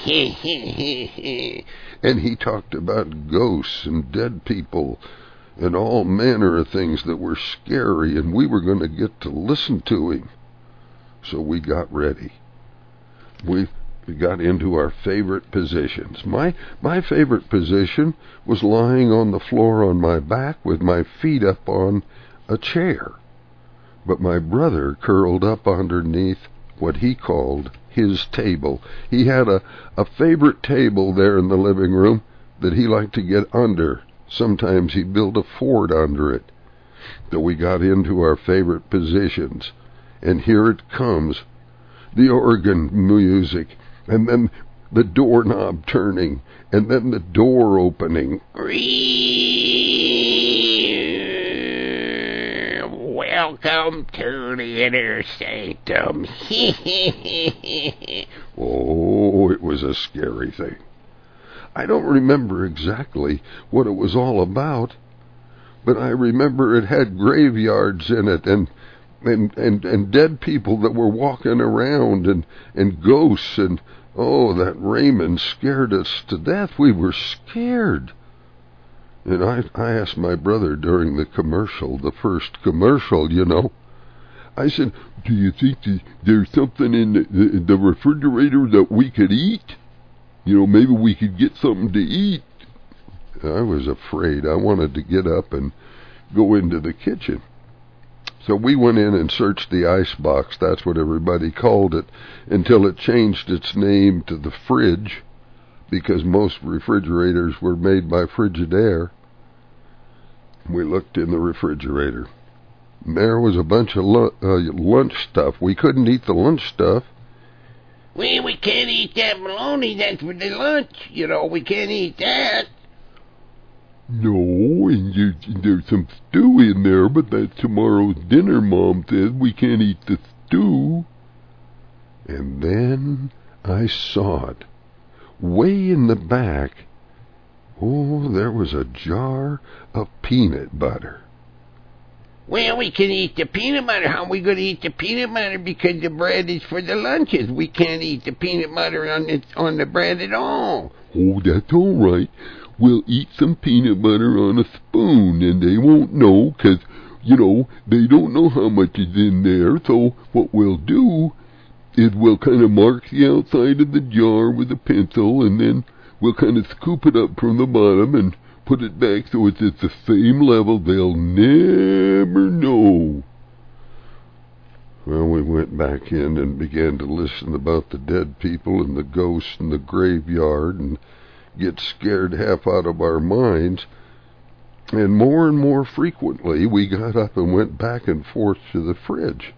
And he talked about ghosts and dead people and all manner of things that were scary, and we were going to get to listen to him. So we got ready. We, we got into our favorite positions. My, my favorite position was lying on the floor on my back with my feet up on a chair. But my brother curled up underneath what he called his table. He had a, a favorite table there in the living room that he liked to get under. Sometimes he built a fort under it. So we got into our favorite positions. And here it comes. The organ music. And then the doorknob turning. And then the door opening. Welcome to the Inner Sanctum. Oh, it was a scary thing. I don't remember exactly what it was all about, but I remember it had graveyards in it and and, and, and dead people that were walking around and, and ghosts, and oh, that Raymond scared us to death. We were scared. And I, I asked my brother during the commercial, the first commercial, you know, I said, "Do you think the, there's something in the, the, the refrigerator that we could eat? You know, maybe we could get something to eat." I was afraid. I wanted to get up and go into the kitchen. So we went in and searched the icebox. That's what everybody called it, until it changed its name to the fridge, because most refrigerators were made by Frigidaire. We looked in the refrigerator. There was a bunch of lu- uh, lunch stuff. We couldn't eat the lunch stuff. Well, we can't eat that bologna. That's for the lunch. You know, we can't eat that. No, and you, there's some stew in there, but that's tomorrow's dinner, Mom says. We can't eat the stew. And then I saw it. Way in the back, oh, there was a jar of peanut butter. Well, we can eat the peanut butter. How are we going to eat the peanut butter? Because the bread is for the lunches. We can't eat the peanut butter on the, on the bread at all. Oh, that's all right. We'll eat some peanut butter on a spoon, and they won't know, 'cause, you know, they don't know how much is in there. So what we'll do is we'll kind of mark the outside of the jar with a pencil, and then we'll kind of scoop it up from the bottom and put it back so it's at the same level. They'll never know. Well, we went back in and began to listen about the dead people and the ghosts in the graveyard and get scared half out of our minds. And more and more frequently, we got up and went back and forth to the fridge.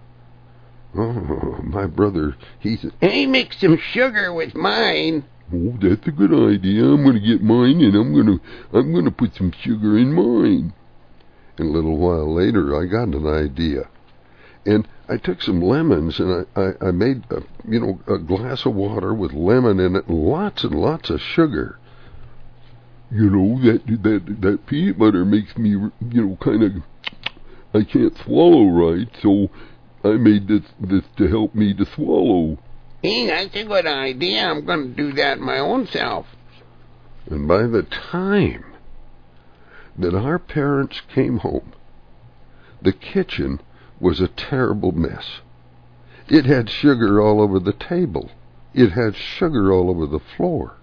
Oh, my brother, he said, Hey, mix some sugar with mine. Oh, that's a good idea. I'm going to get mine, and I'm going to I'm going to put some sugar in mine. And a little while later, I got an idea. And I took some lemons, and I, I, I made, a, you know, a glass of water with lemon in it, and lots and lots of sugar. You know, that that that peanut butter makes me, you know, kind of, I can't swallow right, so I made this this to help me to swallow. Hey, that's a good idea. I'm going to do that my own self. And by the time that our parents came home, the kitchen was a terrible mess. It had sugar all over the table. It had sugar all over the floor.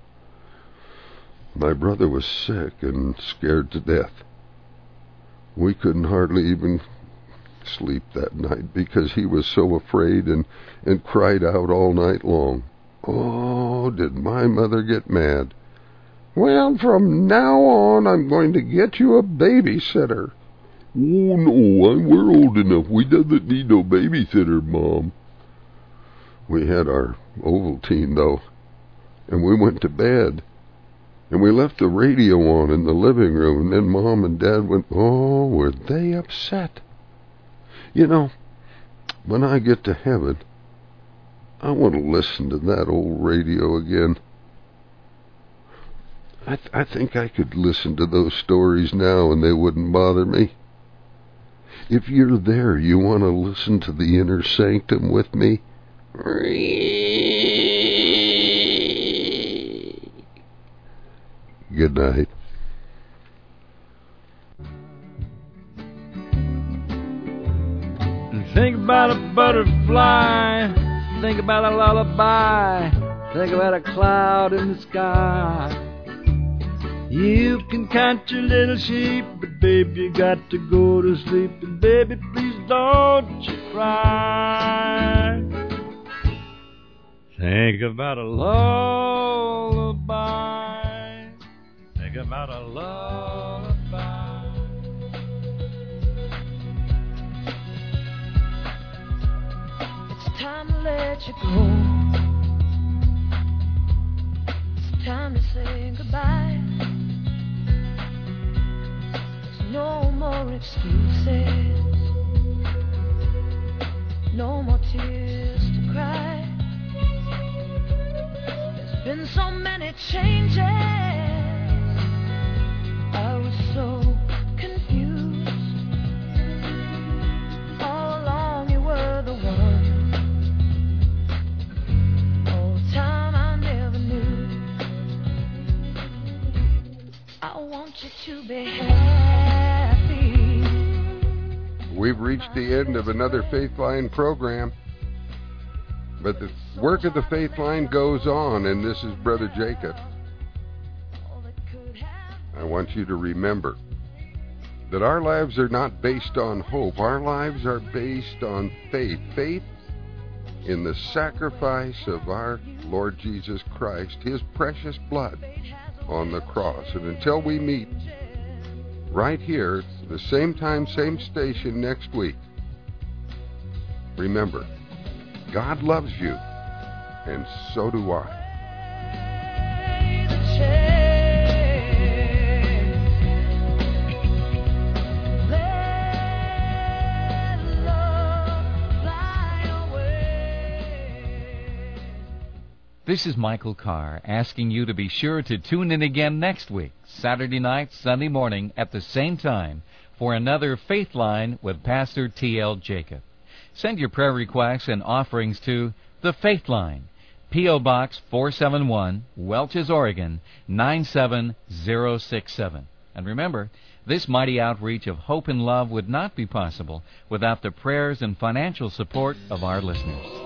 My brother was sick and scared to death. We couldn't hardly even sleep that night because he was so afraid and, and cried out all night long. Oh, did my mother get mad. Well, from now on, I'm going to get you a babysitter. Oh, no, I'm, we're old enough. We doesn't need no babysitter, Mom. We had our Ovaltine, though, and we went to bed. And we left the radio on in the living room, and then Mom and Dad went, oh, were they upset? You know, when I get to heaven, I want to listen to that old radio again. I, th- I think I could listen to those stories now and they wouldn't bother me. If you're there, you want to listen to the Inner Sanctum with me? Good night. Think about a butterfly, think about a lullaby, think about a cloud in the sky. You can count your little sheep, but baby, you got to go to sleep. And baby, please don't you cry. Think about a lullaby, think about a lullaby. It's time to let you go. It's time to say goodbye. There's no more excuses, no more tears to cry. There's been so many changes. I was so confused. All along you were the one. All the time I never knew. I want you to be happy. We've reached the end of another Faith Line program. But the work of the Faith Line goes on, and this is Brother Jacob. I want you to remember that our lives are not based on hope. Our lives are based on faith. Faith in the sacrifice of our Lord Jesus Christ, His precious blood on the cross. And until we meet right here, the same time, same station next week. Remember, God loves you, and so do I. This is Michael Carr asking you to be sure to tune in again next week, Saturday night, Sunday morning at the same time, for another Faith Line with Pastor T L Jacob. Send your prayer requests and offerings to The Faith Line, P O. Box four seventy-one, Welches, Oregon, nine seven zero six seven. And remember, this mighty outreach of hope and love would not be possible without the prayers and financial support of our listeners.